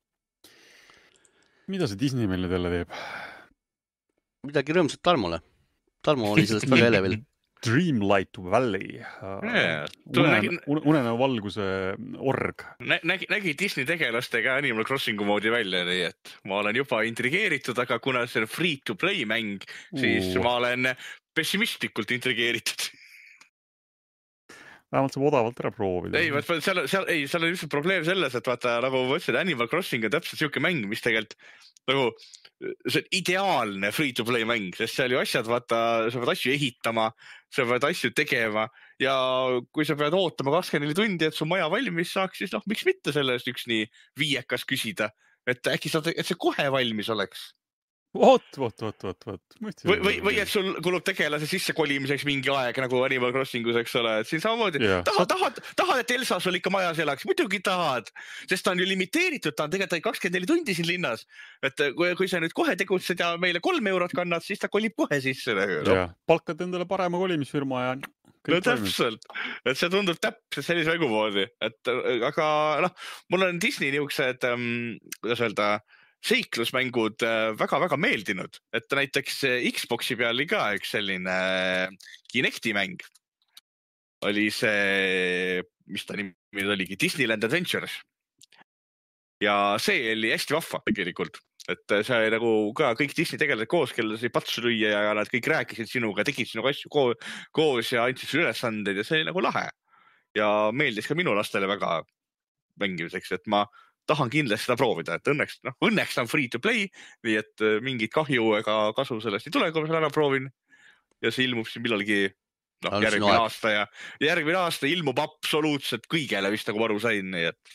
Mida see Disney meile jälle teeb? Midagi rõõmsat Tarmole. Tarmo oli sellest väga elevil. Dreamlight Valley. Yeah. Unene, unene valguse org. Nä, nägi, nägi Disney tegelastega Animal Crossingu moodi välja, nii et ma olen juba intrigeeritud, aga kuna see on free-to-play mäng, siis uh. ma olen pessimistlikult intrigeeritud. Vähemalt saab odavalt ära proovida. Ei, vaat, seal, seal, ei, seal on lihtsalt probleem selles, et vaata, nagu ma ütlesin, Animal Crossing on täpselt siuke mäng, mis tegelikult nagu see on ideaalne free-to-play mäng, sest seal ju asjad, vaata, sa pead asju ehitama, sa pead asju tegema ja kui sa pead ootama kakskümmend neli tundi, et su maja valmis saaks, siis noh, miks mitte sellest üks nii viiekas küsida, et äkki saad, et see kohe valmis oleks. Vot, vot, vot, vot, vot. Või, või, või et sul kulub tegelase sisse kolimiseks mingi aeg nagu Animal Crossingus, eks ole, et siin samamoodi yeah. tahad, tahad, tahad, et Elsa sul ikka majas elaks, muidugi tahad, sest ta on ju limiteeritud, ta on tegelikult kakskümmend neli tundi siin linnas, et kui, kui sa nüüd kohe tegutsed ja meile kolm eurot kannad, siis ta kolib kohe sisse. No. Yeah. Palkad endale parema kolimisfirma ja kõik no täpselt, et see tundub täpselt sellise mängu moodi, et aga noh, mul on Disney niisugused, kuidas öelda, seiklusmängud väga-väga meeldinud, et näiteks Xboxi peal oli ka üks selline Kinecti mäng. Oli see, mis ta nimi oligi, Disneyland Adventures. Ja see oli hästi vahva tegelikult, et see oli nagu ka kõik Disney tegelased koos, kellel sai patsu lüüa ja nad kõik rääkisid sinuga, tegid sinuga asju koos ja andsid sulle ülesanded ja see oli nagu lahe. Ja meeldis ka minu lastele väga mängimiseks, et ma tahan kindlasti seda proovida, et õnneks, noh, õnneks on free to play, nii et mingit kahju ega kasu sellest ei tule, kui ma selle ära proovin. Ja see ilmub siin millalgi no, järgmine aasta ja järgmine aasta ilmub absoluutselt kõigele, vist nagu aru sain. Nii et...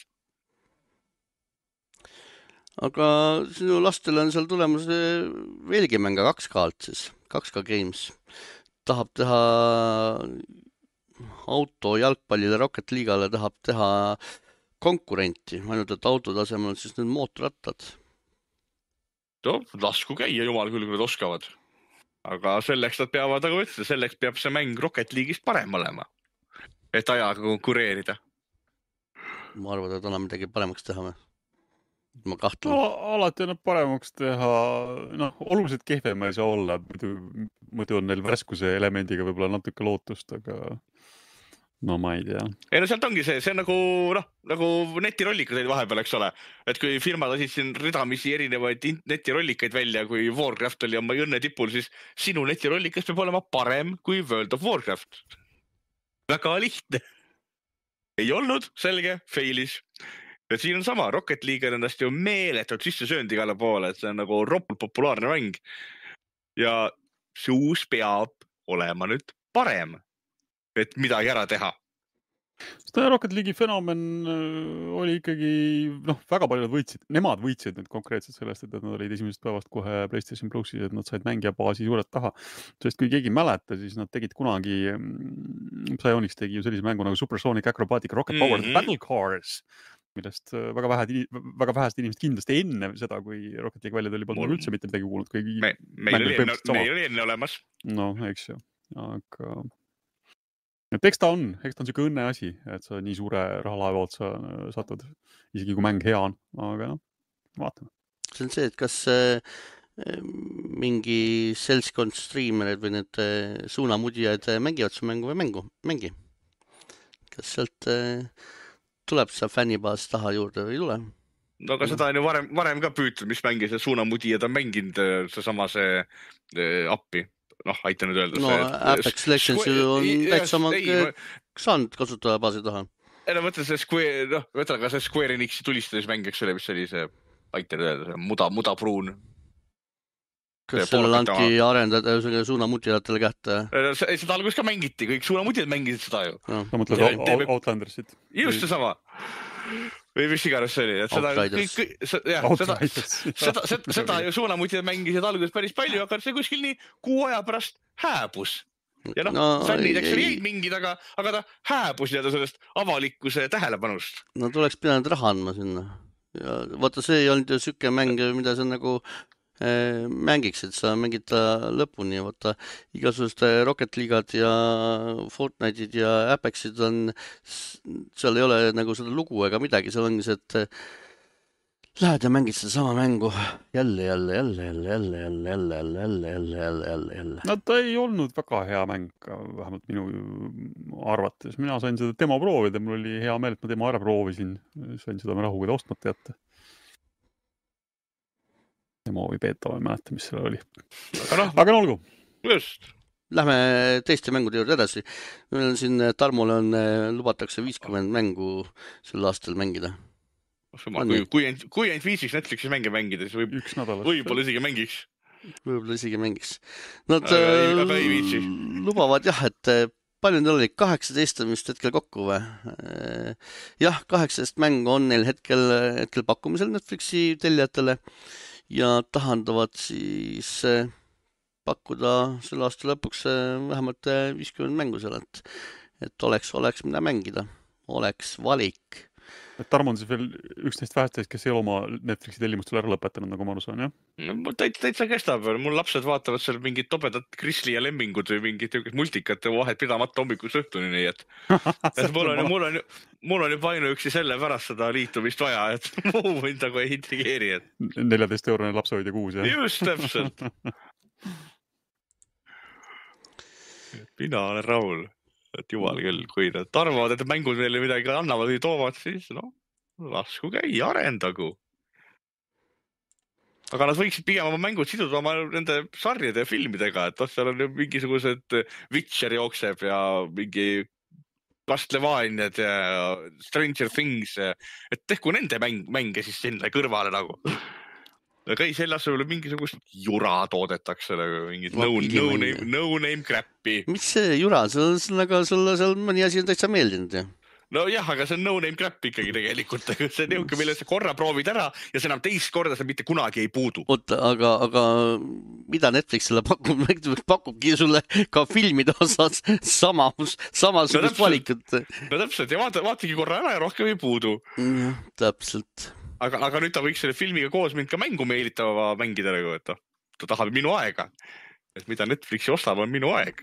Aga sinu lastel on seal tulemas veelgi mänga kaks K-lt siis, kaks K Games. Tahab teha auto jalgpallile Rocket League'ale, tahab teha konkurenti, ainult et auto tasemel on siis need mootorrattad. No, lasku käia, jumal küll, kui nad oskavad. Aga selleks nad peavad, nagu ütleda, selleks peab see mäng Rocket League'ist parem olema, et ajaga konkureerida. Ma arvan, et annab midagi paremaks teha või? Ma kahtlen. No, alati annab paremaks teha, noh, oluliselt kehvem ei saa olla, muidu on neil värskuse elemendiga võib-olla natuke lootust, aga... No ma ei tea. Ei no sealt ongi see, see on nagu, noh, nagu netirollikaid oli vahepeal, eks ole. Et kui firmad lasid siin ridamisi erinevaid netirollikaid välja, kui Warcraft oli oma õnne tipul, siis sinu netirollikas peab olema parem kui World of Warcraft. Väga lihtne. Ei olnud, selge, failis. Ja siin on sama, Rocket League on ennast ju meeletult sisse söönud igale poole, et see on nagu ropult populaarne mäng. Ja see uus peab olema nüüd parem. Et midagi ära teha. Seda Rocket League'i fenomen oli ikkagi, noh, väga palju nad võitsid. Nemad võitsid nüüd konkreetselt sellest, et nad olid esimesest päevast kohe PlayStation Plusis, et nad said mängija baasi suurelt taha. Sest kui keegi mäleta, siis nad tegid kunagi, Psyonix tegi ju sellise mängu nagu Supersonic Acrobatic Rocket Powered mm-hmm. Battle Cars, millest väga vähed, väga vähest inimesed kindlasti enne seda, kui Rocket League välja tuli, polnud Mul... üldse mitte midagi kuulnud. Kui me, meil oli enne, oli enne olemas. No, eks ju. Aga... Et eks ta on, eks ta on siuke õnne asi, et sa nii suure rahalaeva otsa satud, isegi kui mäng hea on, aga noh, vaatame. See on see, et kas äh, mingi seltskond streamerid või need äh, suunamudijad mängivad su mängu või mängu, mängi. Kas sealt äh, tuleb see fännibaas taha juurde või ei tule? No aga seda on ju varem, varem ka püütud, mis mängi see suunamudijad on mänginud see sama see äh, appi. Noh, aita nüüd öelda. No, Apex Legends ju on täitsa oma saanud kasutada baasi taha. Ei no mõtle see Square, noh, mõtle ka see Square Enixi tulistamismäng, eks ole, mis oli see, aita nüüd öelda, see muda, muda pruun. Kas sellel anti arendada suunamutijatele kätte? Seda alguses ka mängiti, kõik suunamutijad mängisid seda ju. No, sa mõtled Outlandersit? Just see sama. Või mis iganes see oli. Outriders. Seda, seda, seda, seda ju suunamutijad mängisid alguses päris palju, aga see kuskil nii kuu aja pärast hääbus. Ja noh, no, fännid eks oli jäid mingid, aga, aga ta hääbus jääda sellest avalikkuse tähelepanust. No tuleks pidanud raha andma sinna. Ja vaata, see ei olnud ju süke mäng, mida see on nagu mängiksid, sa mängid ta lõpuni, vaata igasugused Rocket League'ad ja Fortnite'id ja Apexid on, seal ei ole nagu seda lugu ega midagi, seal ongi see, et lähed ja mängid seda sama mängu jälle, jälle, jälle, jälle, jälle, jälle, jälle, jälle, jälle, jälle, jälle, jälle, jälle. No ta ei olnud väga hea mäng, vähemalt minu arvates. Mina sain seda demo proovida, mul oli hea meel, et ma demo ära proovisin. Sain seda rahuga ostmata jätta. Demo või beta või mäleta, mis seal oli. Aga, Aga no olgu. Just. Lähme teiste mängude juurde edasi. Meil on siin Tarmole on, lubatakse viiskümmend mängu sel aastal mängida. Kui, kui, kui ainult viisiks Netflixis mänge mängida, siis võib, võib-olla isegi mängiks. Võib-olla isegi mängiks. Nad aga, aga lubavad jah, et palju neil oli kaheksateist vist hetkel kokku või? Jah, kaheksateist mängu on neil hetkel, hetkel pakkumisel Netflixi tellijatele ja tahandavad siis pakkuda selle aasta lõpuks vähemalt viiskümmend mängu seal, et, et oleks, oleks mida mängida, oleks valik. Tarmo on siis veel üks neist vähestest, kes ei ole oma Netflixi tellimustel ära lõpetanud, nagu ma aru saan, jah? No, täitsa, täitsa kestab. Mul lapsed vaatavad seal mingid tobedat Krisli ja Lemmingud või mingid multikate vahet pidamata hommikus õhtuni, nii et, et mul, on, mul, on, mul on juba ainuüksi selle pärast seda liitumist vaja, et muu võin nagu ei intrigeeri. Et... neljateist eurone lapsehoidja kuus, jah? Just täpselt. Mina olen rahul. Et jumal küll, kui nad arvavad, et mängud meile midagi annavad või toovad, siis no, lasku käi, arendagu. Aga nad võiksid pigem oma mängud siduda oma nende sarjade ja filmidega, et seal on mingisugused Witcher jookseb ja mingi Castlevaniad ja Stranger Things, et tehku nende mäng, mänge siis sinna kõrvale nagu. Aga ei, selle asjale mingisugust jura toodetakse, mingid no, no, name, no name crappi. Mis see jura? Sul, aga sulle seal mõni asi on täitsa meeldinud, jah? No jah, aga see on no name crap ikkagi tegelikult. See on niuke, mille sa korra proovid ära ja see enam teist korda sa mitte kunagi ei puudu. Oota, aga, aga mida Netflix selle pakub? Pakubki sulle ka filmide osas sama, samasugust no, valikut. No täpselt, ja vaata, vaatagi korra ära ja rohkem ei puudu. Ja, täpselt. Aga, aga nüüd ta võiks selle filmiga koos mind ka mängu meelitava mängida, et ta, ta tahab minu aega. Et mida Netflixi ostab, on minu aeg.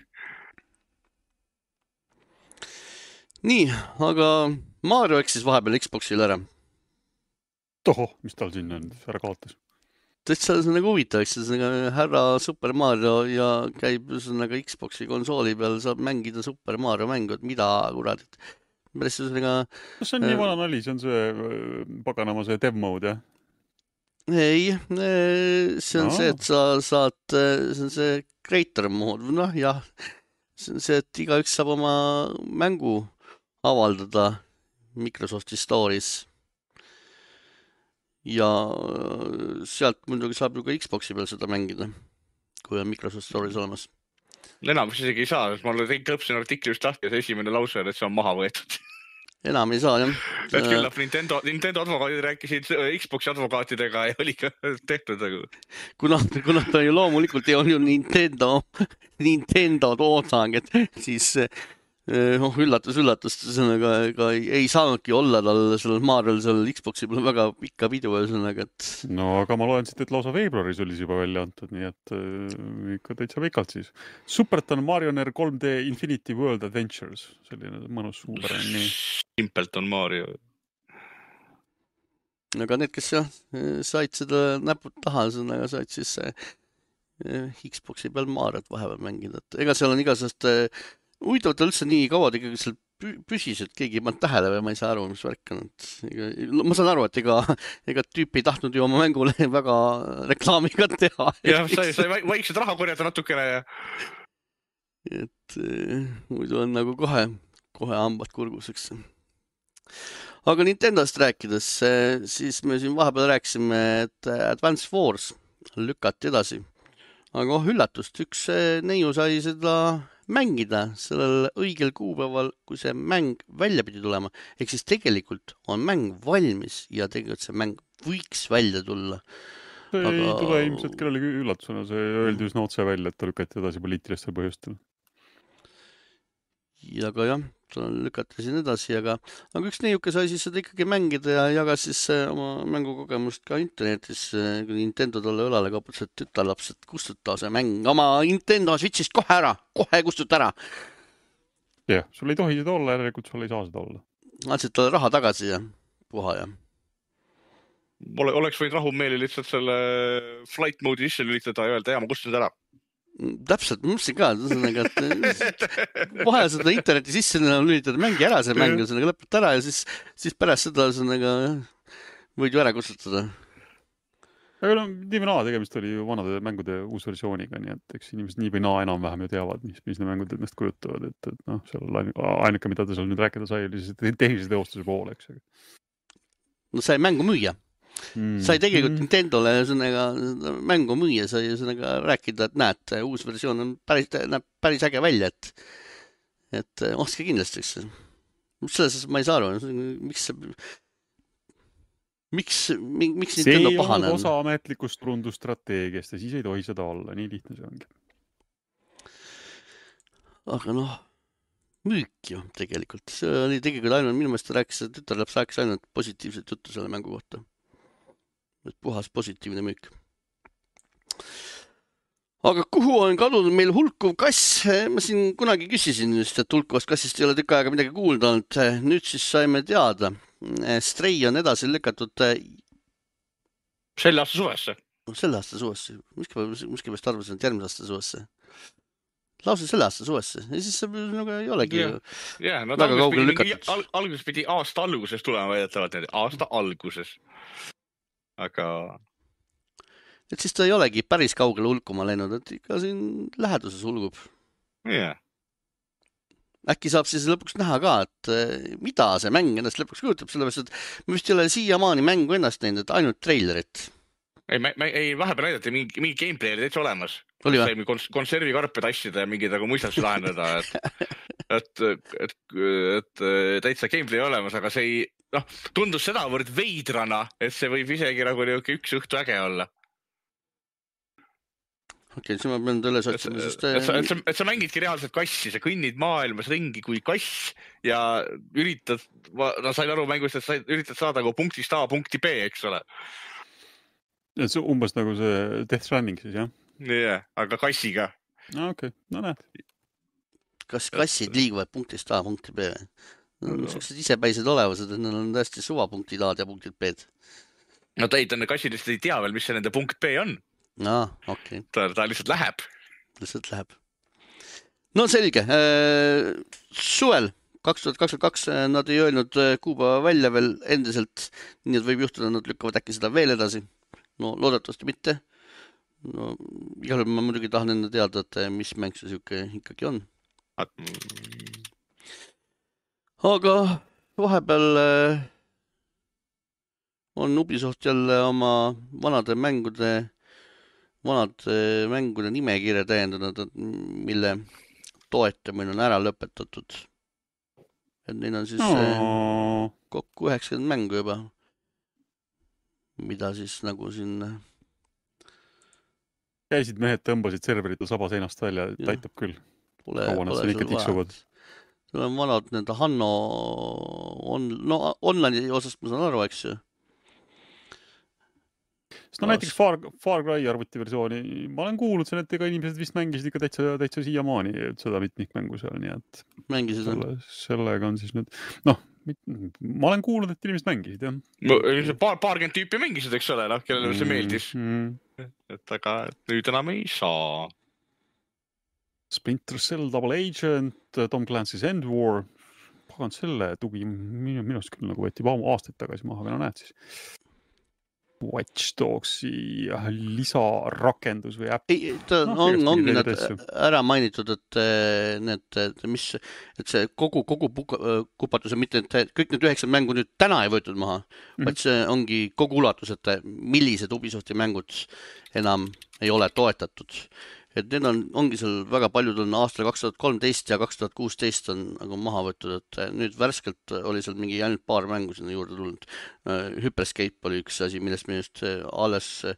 Nii, aga Mario eksis vahepeal Xboxil ära. Toho, mis tal siin on, ära kaotas. Täitsa see on nagu huvitav, eks see on härra Super Mario ja käib nagu Xboxi konsooli peal, saab mängida Super Mario mängu, et mida kuradit. Päris sellega... See on nii vana nali, see on see paganama see dev mode, jah? Ei, see on no. see, et sa saad, see on see creator mode, noh jah, see on see, et igaüks saab oma mängu avaldada Microsofti Store'is ja sealt muidugi saab ju ka Xboxi peal seda mängida, kui on Microsoft Store'is olemas. Enam isegi ei saa, sest ma olen lõpsin artikli just lahti ja see esimene lause on, et see on maha võetud. Enam ei saa, jah. Et küllap Nintendo, Nintendo advokaadid rääkisid Xboxi advokaatidega ja oli ka tehtud. Kuna, kuna ta ju loomulikult ei olnud ju Nintendo, Nintendo toodang, et siis oh, üllatus, üllatus, sõnaga, ega ei saanudki olla tal sellel Mariol seal Xboxi peal väga pikka pidu ja sõnaga, et... No, aga ma loen siit, et lausa veebruaris oli juba välja antud, nii et äh, ikka täitsa pikalt siis. Superton Marioner kolm D Infinity World Adventures, selline mõnus suurene nii. Simpleton Mario. Aga need, kes jah, said seda näpud taha, sõnaga said siis Xboxi peal Mariot vahepeal mängida, et ega seal on igasest huvitav, et üldse nii kaua ikkagi seal püsis, et keegi ei pannud tähele või ma ei saa aru, mis värk on. Ma saan aru, et ega, ega tüüp ei tahtnud ju oma mängule väga reklaamiga teha. Jah, sai, sai vaikselt raha korjata natukene. Ja... Et muidu on nagu kohe, kohe hambad kurguseks. Aga Nintendost rääkides, siis me siin vahepeal rääkisime, et Advance Wars lükati edasi. Aga oh, üllatust, üks neiu sai seda... mängida sellel õigel kuupäeval, kui see mäng välja pidi tulema. Ehk siis tegelikult on mäng valmis ja tegelikult see mäng võiks välja tulla. See aga... ei tule ilmselt kellelegi üllatusena, see öeldi üsna otse välja, et ta lükati edasi poliitilistel põhjustel. ja ka jah, lükati siin edasi, aga, aga üks neiuke sai siis seda ikkagi mängida ja jagas siis oma mängukogemust ka internetis, kui Nintendo talle õlale kaputas, et tütarlaps, et kustuta see mäng oma Nintendo Switchist kohe ära, kohe kustuta ära. Jah, sul ei tohi seda olla, järelikult sul ei saa seda olla. Andsid talle raha tagasi ja puha ja. Ole, oleks võinud rahumeeli lihtsalt selle flight mode'i sisse lülitada ja öelda, ja ma kustusin ära. Täpselt, ma mõtlesin ka, et vahe seda interneti sisse lülitada, mängi ära see mäng, lõpeta ära ja siis, siis pärast seda võid ju ära kustutada. Aga no, nii või naa, tegemist oli ju vanade mängude uus versiooniga, nii et eks inimesed nii või naa enam-vähem ju teavad, mis, mis need mängud ennast kujutavad, et, et noh, seal ainuke, mida ta seal nüüd rääkida sai, oli siis tehnilise teostuse pool, eks. No sai mängu müüa. Mm. Sai tegelikult mm. Nintendole sõnaga, mängu müüa, sai sõnaga rääkida, et näed, uus versioon on päris, näeb päris äge välja, et, et ostke kindlasti, eks. Selles ma ei saa aru, miks see Miks, miks Nintendo pahane on? See ei olnud osa ametlikust turundusstrateegiast ja siis ei tohi seda olla, nii lihtne see ongi. Aga noh, müük ju tegelikult. See oli tegelikult ainult, minu meelest rääkis, et tütarlaps rääkis ainult positiivset juttu selle mängu kohta. Et puhas positiivne müük. Aga kuhu on kadunud meil hulkuv kass? Ma siin kunagi küsisin just, et hulkuvast kassist ei ole tükk aega midagi kuulda olnud. Nüüd siis saime teada. Stray on edasi lükatud selle aasta suvesse. Selle aasta suvesse. Miski pärast arvasin, et järgmise aasta suvesse. Lausa selle aasta suvesse. Ja siis see nagu ei olegi ja, ja, no, väga kaugel lükatud. Al alguses pidi aasta alguses tulema väidetavalt. Aasta alguses. Aga... Et siis ta ei olegi päris kaugele hulkuma läinud, et ikka siin läheduses hulgub. Jah. Äkki saab siis lõpuks näha ka, et mida see mäng ennast lõpuks kujutab, sellepärast, et ma vist ei ole siiamaani mängu ennast näinud, et ainult trailerit. Ei, mä, ei vahepeal näidati mingi, mingi gameplay oli täitsa olemas. Oli sai kons konservi karpe tassida ja mingi nagu muistusi lahendada, et, et, et, et täitsa gameplay olemas, aga see ei, noh, tundus sedavõrd veidrana, et see võib isegi nagu üks õhtu äge olla. Okei, siis ma pean tõle sotsima, sest... Et sa, et, sa, et sa mängidki reaalselt kassi, sa kõnnid maailmas ringi kui kass ja üritad, no sain aru mängust, et sa üritad saada nagu punktist A punkti B, eks ole. See umbes nagu see Death Stranding siis, jah? Yeah, aga kassiga. No okei, okay. No näed. Kas kassid liiguvad punktist A punkti B? No, no. Sellised isepäised olevused, et neil on tõesti suvapunktid A ja punktid B. No ta ei, kassidest ei tea veel, mis see nende punkt B on. No, okei. Okay. Ta, ta lihtsalt läheb. Lihtsalt läheb. No selge. Suvel kaks tuhat kakskümmend kaks nad ei öelnud kuupäeva välja veel endiselt. Nii et võib juhtuda, nad lükkavad äkki seda veel edasi. No loodetavasti mitte. No, igal juhul ma muidugi tahan enne teada, et mis mäng see siuke ikkagi on. Aga vahepeal on Ubisoft jälle oma vanade mängude vanad mängude nimekirja täiendanud, mille toetamine on ära lõpetatud. Et neil on siis no. kokku üheksakümmend mängu juba, mida siis nagu siin... Käisid mehed, tõmbasid serveritel saba seinast välja, taitab küll. Pole, pole sul vaja. Sul on vanad nende Hanno on, no, online osast ma saan aru, eks ju. No näiteks Far, Far Cry arvuti versiooni, ma olen kuulnud selle, et ega inimesed vist mängisid ikka täitsa, täitsa siiamaani seda mitmikmängu seal, nii et mängisid selle, sellega on siis nüüd, noh, ma olen kuulnud, et inimesed mängisid, jah. No, paar, paarkümmend tüüpi mängisid, eks ole, noh, kellele see meeldis. Mm. Et aga nüüd enam ei saa. Splinter Cell, Double Agent, Tom Clancy's End War, pagand selle tugi minu, minust küll nagu võeti aastaid tagasi maha, aga no näed siis. Watch Dogsi lisarakendus või äpp. Ei, ta no, on, ongi nad ära mainitud, et need, mis, et see kogu, kogu kupatuse, mitte et kõik need üheksakümmend mängu nüüd täna ei võetud maha, mm. vaid see ongi kogu ulatus, et millised Ubisofti mängud enam ei ole toetatud. Et need on, ongi seal väga paljud on aastal kaks tuhat kolmteist ja kaks tuhat kuusteist on nagu maha võetud, et nüüd värskelt oli seal mingi ainult paar mängu sinna juurde tulnud. Hyperscape oli üks asi, millest me just alles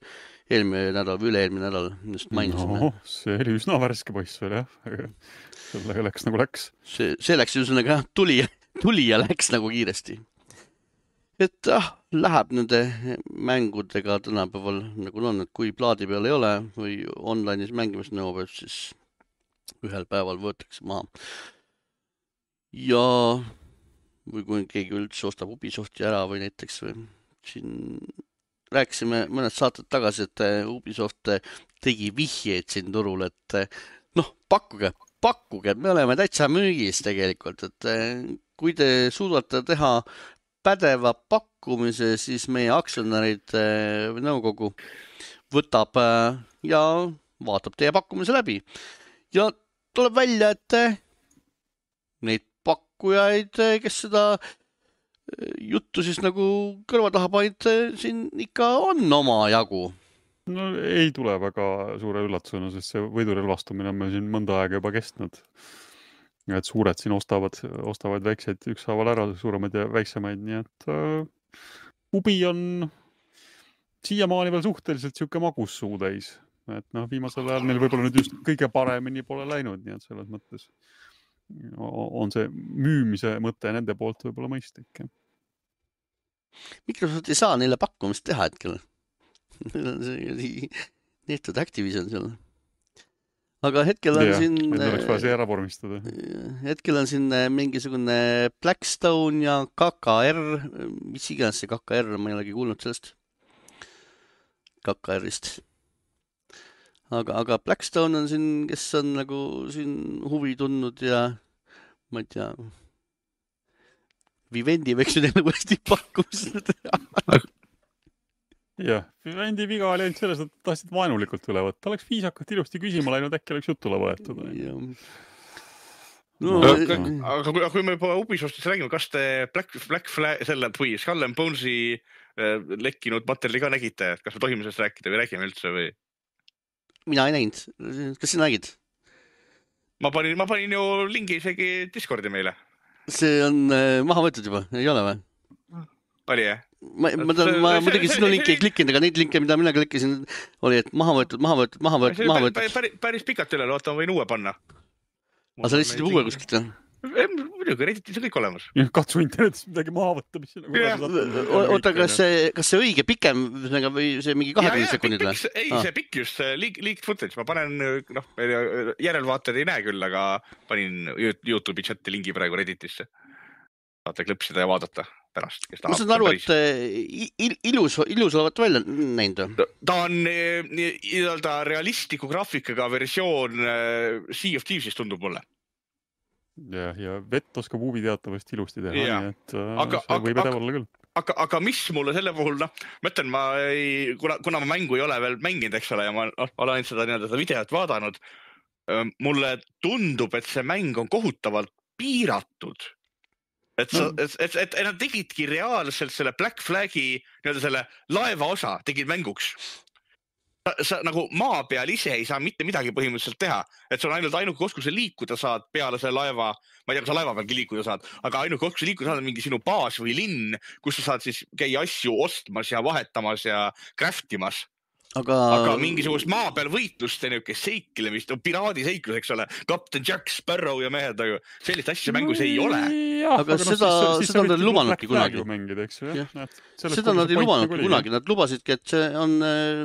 eelmine nädal või üle-eelmine nädal just mainisime. No, see oli üsna värske poiss veel, jah. Sellega läks nagu läks. See, see läks üsnaga tuli, tuli ja läks nagu kiiresti. Et ah, läheb nende mängudega tänapäeval nagu on, et kui plaadi peal ei ole või online'is mängimist nõuab, siis ühel päeval võetakse maha. Ja või kui keegi üldse ostab Ubisofti ära või näiteks või siin rääkisime mõned saated tagasi, et Ubisoft tegi vihjeid siin turul, et noh, pakkuge, pakkuge, me oleme täitsa müügis tegelikult, et kui te suudate teha pädeva pakkumise, siis meie aktsionärid või nõukogu võtab ja vaatab teie pakkumise läbi. Ja tuleb välja, et neid pakkujaid, kes seda juttu siis nagu kõrva taha panid, siin ikka on oma jagu. No ei tule väga suure üllatusena, sest see võidurelvastumine on meil siin mõnda aega juba kestnud. Et suured siin ostavad, ostavad väikseid ükshaaval ära, suuremaid ja väiksemaid, nii et uh, Ubi on siiamaani veel suhteliselt siuke magus suutäis. Et noh, viimasel ajal meil võib-olla nüüd just kõige paremini pole läinud, nii et selles mõttes on see müümise mõte nende poolt võib-olla mõistlik. Microsoft ei saa neile pakkumist teha hetkel. Neetud Activision seal. Aga hetkel on ja, siin... Need oleks vaja see ära vormistada. Hetkel on siin mingisugune Blackstone ja K K R. Mis iganes see K K R, ma ei olegi kuulnud sellest. K K R-ist. Aga, aga Blackstone on siin, kes on nagu siin huvi tundnud ja ma ei tea, Vivendi võiks nüüd enne uuesti pakkumised teha. Jah, Vivendi viga oli ainult selles, et tahtsid vaenulikult üle võtta. Oleks viisakalt ilusti küsima läinud, äkki oleks jutule võetud. No, aga, aga kui me juba Ubisoftis räägime, kas te Black, Black Flag, selle või Skull and Bones'i lekkinud materjali ka nägite? Kas me tohime sellest rääkida või räägime üldse või? Mina ei näinud. Kas sina nägid? Ma panin, ma panin ju lingi isegi Discordi meile. See on äh, maha võetud juba, ei ole või? Oli, jah? Ma, ma, ma, ma muidugi sinu linki ei klikkinud, aga neid linke, mida mina klikkisin, oli, et maha võetud, maha võetud, maha võetud, maha võetud. Päris, päris pikalt üle, oota, ma võin uue panna. Aga sa lihtsalt uue kuskilt või? Muidugi, Redditis on kõik olemas. Katsu internetis midagi maha võtta, mis nagu oota, kas see, kas see õige pikem või see mingi kahekümne sekundid või? Ei, see pikk just, leaked footage. Ma panen, noh, järelvaatajad ei näe küll, aga panin YouTube'i chati lingi praegu Redditisse. Saate klõpsida ja vaadata pärast. Ma saan aru, et ilus, ilus olevat välja näinud. Ta on nii-öelda realistliku graafikaga versioon Sea of Thieves'ist tundub mulle. Ja, ja vett oskab Ubi teatavasti ilusti teha, ja. Nii et äh, aga, see võib aga, edev olla küll. Aga, aga mis mulle selle puhul, noh, ma ütlen, ma ei, kuna, kuna ma mängu ei ole veel mänginud, eks ole, ja ma no, olen seda, seda videot vaadanud, mulle tundub, et see mäng on kohutavalt piiratud. Et, sa, no. et, et, et nad tegidki reaalselt selle Black Flagi, nii-öelda selle laeva osa tegid mänguks. Sa, sa nagu maa peal ise ei saa mitte midagi põhimõtteliselt teha, et sul on ainult ainuke oskus liikuda saad peale selle laeva, ma ei tea, kas sa laeva pealgi liikuda saad, aga ainuke oskus liikuda saad on mingi sinu baas või linn, kus sa saad siis käia asju ostmas ja vahetamas ja craftimas. Aga, aga mingisugust maa peal võitlust, niisugune seiklemist, piraadiseiklus, eks ole, Captain Jack Sparrow ja mehed, aga sellist asja mängus ei ole. Ja, aga, aga seda, no, siis, seda nad ei lubanudki kunagi. Mängida, eks, ja? Näed, seda nad ei lubanudki kunagi, nad lubasidki, et see on...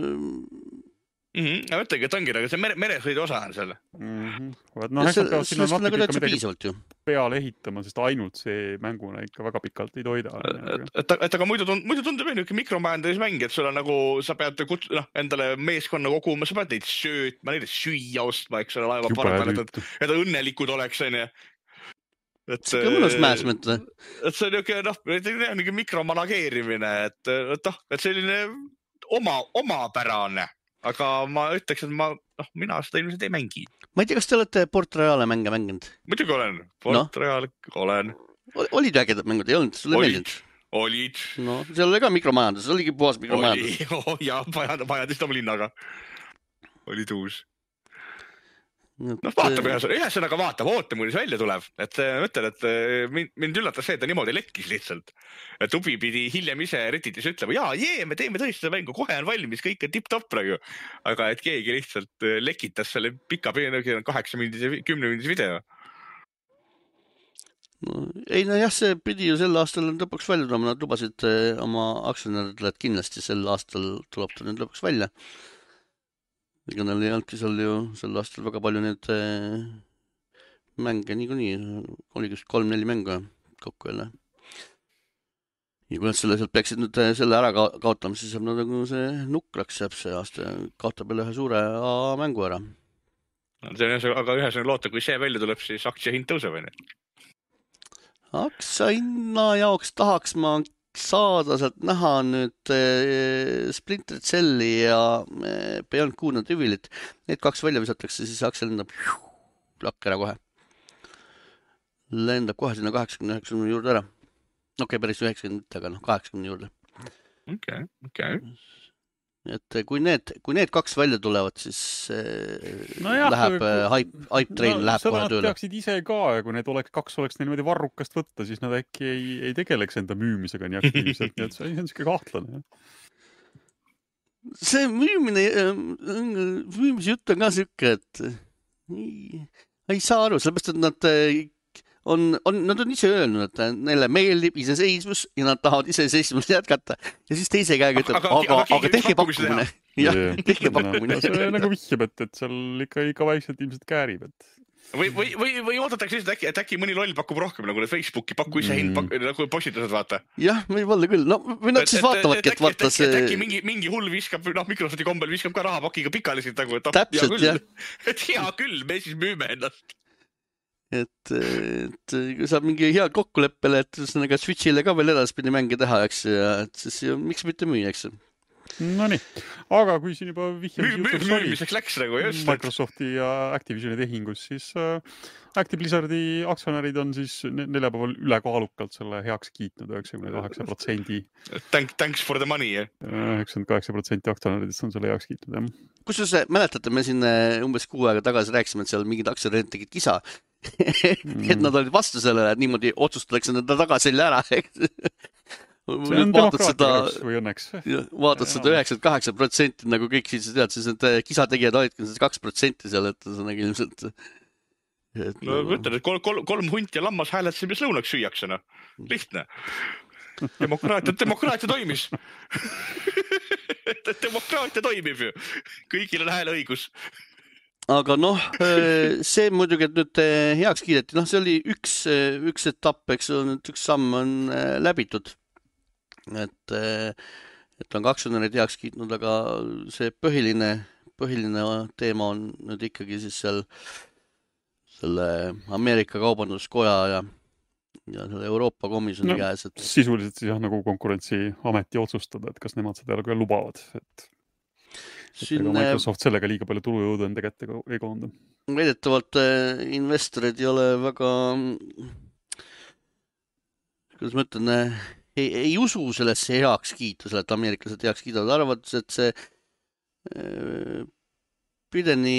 Mm -hmm. Ja mõtlegi, et ongi, aga see mere, meresõidu osa on selle. Mm -hmm. No see, peavad sinna nagu natuke midagi peale ehitama, sest ainult see mänguna ikka väga pikalt ei toida. Et, et, et aga muidu, tund, muidu tundub niisugune mikromajandamise mäng, et sul on nagu, sa pead kut, no, endale meeskonna koguma, sa pead neid söötma, neid süüa ostma, eks ole, laeva paremale, et, et õnnelikud oleks, on ju. Et, see on mõnus mäesment või? Et see on niisugune, noh, niisugune mikromanageerimine, et, et, noh, et selline oma, omapärane. Aga ma ütleks, et ma, noh, mina seda ilmselt ei mängi. Ma ei tea, kas te olete Port Royale mänge mänginud? Muidugi olen. Port no. Royale olen. Olid ägedad mängud, ei olnud? Sulle olid, olid. No, seal oli ka mikromajandus, see oligi puhas mikromajandus. Oli, oh, jah, majandist oma linnaga. Oli tuus. noh, vaatab ühesõnaga vaatab, oota, mul välja tuleb, et mõtlen, et mind, mind üllatas see, et ta niimoodi lekkis lihtsalt. Et Ubi pidi hiljem ise Redditis ütlema, jaa, jee, me teeme tõesti seda mängu, kohe on valmis, kõik on tipp-topp praegu. Aga et keegi lihtsalt lekitas selle pika kaheksa mindise, kümne mindise video. No, ei no jah, see pidi ju sel aastal lõpuks välja tulema, nad lubasid oma aktsionäridele, et kindlasti sel aastal tuleb ta nüüd lõpuks välja. Ega neil ei olnudki seal ju sel aastal väga palju need mänge niikuinii, oli just kolm-neli mängu kokku jälle. Ja kui nad selle sealt peaksid nüüd selle ära kaotama, siis saab nad nagu see nukraks jääb see aasta, kaotab jälle ühe suure A-mängu ära. See on, aga ühes on loota, kui see välja tuleb, siis aktsia hind tõuseb või nüüd? Aktsia hinna jaoks tahaks ma saada sealt näha nüüd äh, Splinter Celli ja äh, Beyond Good and Evilit. Need kaks välja visatakse, siis aktsia lendab lakk ära kohe. Lendab kohe sinna kaheksakümne üheksakümne juurde ära. Okei, okay, päris üheksakümne, aga noh, kaheksakümne juurde. Okei, okei. Et kui need, kui need kaks välja tulevad, siis no jah, läheb hype, hype train no, läheb kohe tööle. Nad teaksid ise ka, ja kui need oleks, kaks oleks neil niimoodi varrukast võtta, siis nad äkki ei, ei tegeleks enda müümisega nii aktiivselt, nii et see on siuke kahtlane. See müümine, müümise jutt on ka siuke, et ei, ei saa aru, sellepärast, et nad On, on, nad on ise öelnud, et neile meeldib iseseisvus ja nad tahavad iseseisvust jätkata. Ja siis teise käega ütleb, aga, aga, aga, aga tehke pakkumine. Jah, tehke pakkumine. See nagu vihjab, et, et seal ikka, ikka vaikselt ilmselt käärib. Et... Või, või, või, või oodatakse lihtsalt äkki, et äkki mõni loll pakub rohkem, nagu need Facebooki pakku ise hind, mm. nagu postitused vaata. Jah, võib olla küll. No, või nad siis vaatavadki, et vaata see... Et äkki mingi, mingi hull viskab, noh, Microsofti kombel viskab ka rahapakiga pikaliselt. Nagu, et, täpselt, hea jah. Et hea küll, me siis müüme ennast. Et, et kui saab mingi hea kokkuleppele, et ühesõnaga Switchile ka veel edaspidi mänge teha, eks, ja et siis miks mitte müüa, eks. No nii, aga kui siin juba vihjamise jutuks oli müümiseks läks nagu just. Microsofti ja Activisioni tehingus, siis äh, Active Blizzardi aktsionärid on siis neljapäeval ülekaalukalt selle heaks kiitnud üheksakümmend kaheksa protsenti. Thank, thanks for the money, jah? üheksakümmend kaheksa protsenti aktsionäridest on selle heaks kiitnud, jah. Kusjuures mäletate, me siin umbes kuu aega tagasi rääkisime, et seal mingid aktsionärid tegid kisa. et nad olid vastu sellele, et niimoodi otsustatakse nende tagaselja ära. See on demokraatia või õnneks. Vaatad seda üheksakümmend kaheksa protsenti, nagu kõik siis tead, siis need kisategijad olidki kaks protsenti seal, et see on ilmselt... Et, no mõtlen, et kolm, kolm, kolm hunt ja lammas hääletasid, mis lõunaks süüaksena. Lihtne. Demokraatia, demokraatia toimis. Demokraatia toimib ju. Kõigil on hääle õigus. Aga noh, see muidugi, et nüüd heaks kiideti, noh, see oli üks, üks etapp, eks üks samm on läbitud. Et, et on aktsionärid heaks kiitnud, aga see põhiline, põhiline teema on nüüd ikkagi siis seal selle Ameerika Kaubanduskoja ja, ja selle Euroopa komisjoni no, käes. Et... Sisuliselt siis jah, nagu konkurentsiameti otsustada, et kas nemad seda ka lubavad, et... Siin, ega Microsoft sellega liiga palju tulujõudu enda kätte ei koonda. Veidetavalt investorid ei ole väga, kuidas ma ütlen, ei, ei usu sellesse heaks kiitu, selle, et ameeriklased heaks kiidavad. Arvad, et see Bideni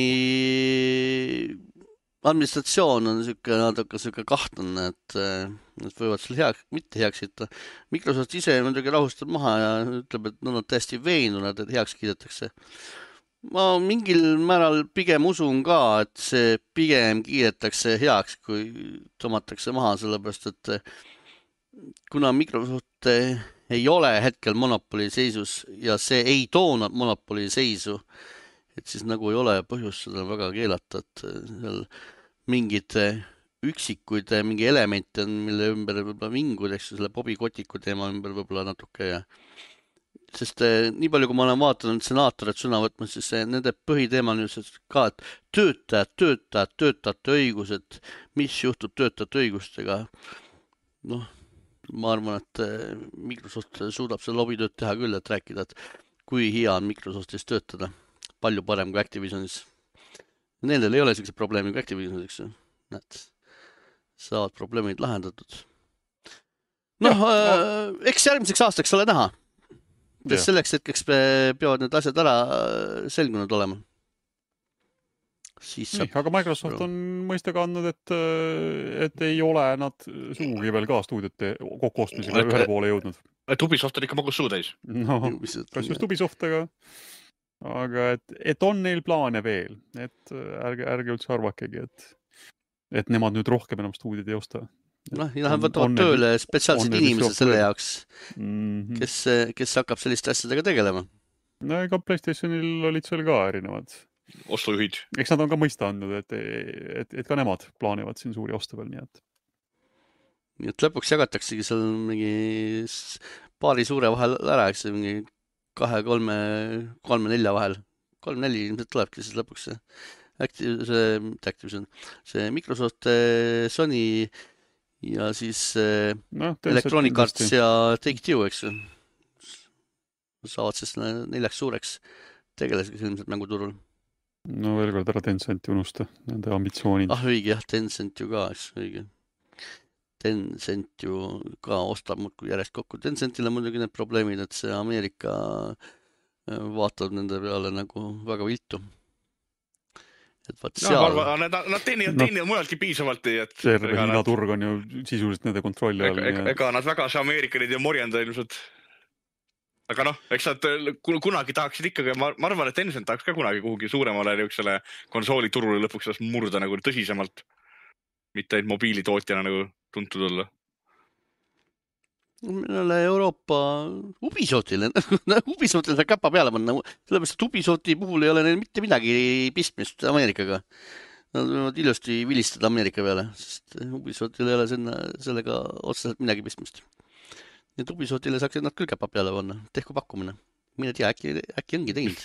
administratsioon on siuke natuke siuke kahtlane, et nad võivad selle heaks, mitte heaks kiita. Microsoft ise muidugi rahustab maha ja ütleb, et nad on täiesti veenunud, et heaks kiidetakse. Ma mingil määral pigem usun ka, et see pigem kiidetakse heaks, kui tomatakse maha, sellepärast, et kuna Microsoft ei ole hetkel monopoli seisus ja see ei toona monopoli seisu, et siis nagu ei ole põhjust seda väga keelata, et seal mingid üksikuid mingi elemente on, mille ümber võib-olla vingud, eks selle Bobi Kotiku teema ümber võib-olla natuke. Ja... Sest nii palju, kui ma olen vaatanud senaatorit sõna võtmas, siis nende põhiteema on just ka, et töötajad, töötajad, töötajate õigused, mis juhtub töötajate õigustega. Noh, ma arvan, et Microsoft suudab see lobitööd teha küll, et rääkida, et kui hea on Microsoftis töötada. Palju parem kui Activisionis. Nendel ei ole sellised probleemi kui Activisionis, eks. Näed, saavad probleemid lahendatud. Noh, äh, eks järgmiseks aastaks ole näha. Kes selleks hetkeks peavad need asjad ära selgunud olema. siis Nii, aga Microsoft on mõista kandnud, et, et ei ole nad suugi veel ka stuudiote kokku ostmisega ühele poole jõudnud. Et Ubisoft on ikka magus suu täis. No, kas just Ubisoft, aga, aga et, et on neil plaane veel, et ärge, ärge üldse arvakegi, et, et nemad nüüd rohkem enam stuudiod ei osta. Noh, ja nad võtavad tööle spetsiaalsed inimesed selle jaoks, mm-hmm. kes, kes hakkab selliste asjadega tegelema. No ega PlayStationil olid seal ka erinevad ostujuhid. Eks nad on ka mõista andnud, et, et, et ka nemad plaanivad siin suuri ostu veel, nii et. Nii et lõpuks jagataksegi seal mingi paari suure vahel ära, eks mingi kahe, kolme, kolme, nelja vahel. Kolm, neli ilmselt tulebki siis lõpuks see, Activ, see, Activision, see Microsoft, Sony ja siis no, Electronic Arts ja Take-Two, eks. Saavad siis neljaks suureks tegelaseks ilmselt mänguturul. No veel kord ära Tencenti unusta, nende ambitsioonid. Ah, õige, jah, Tencent ju ka, eks, õige. Tencent ju ka ostab muudkui järjest kokku. Tencentile muidugi need probleemid, et see Ameerika vaatab nende peale nagu väga viltu. Et vaat seal... No, nad, nad teenivad, teenivad no, mujaltki piisavalt. Et terve hinnaturg on ju sisuliselt nende kontrolli all. Ega, ega nad väga see Ameerikanid ja morjenda ilmselt. Aga noh, eks nad kunagi tahaksid ikkagi, ma, ma arvan, et Tencent tahaks ka kunagi kuhugi suuremale niisugusele konsooliturule lõpuks murda nagu tõsisemalt. Mitte ainult mobiilitootjana nagu tuntud olla. Minule Euroopa Ubisoftile, Ubisoftile saab käpa peale panna, sellepärast, et Ubisofti puhul ei ole neil mitte midagi pistmist Ameerikaga. Nad võivad ilusti vilistada Ameerika peale, sest Ubisoftil ei ole sinna, sellega otseselt midagi pistmist. Nii et Ubisoftile saaks nad küll käpa peale panna, tehku pakkumine. Mine tea, äkki, äkki ongi teinud.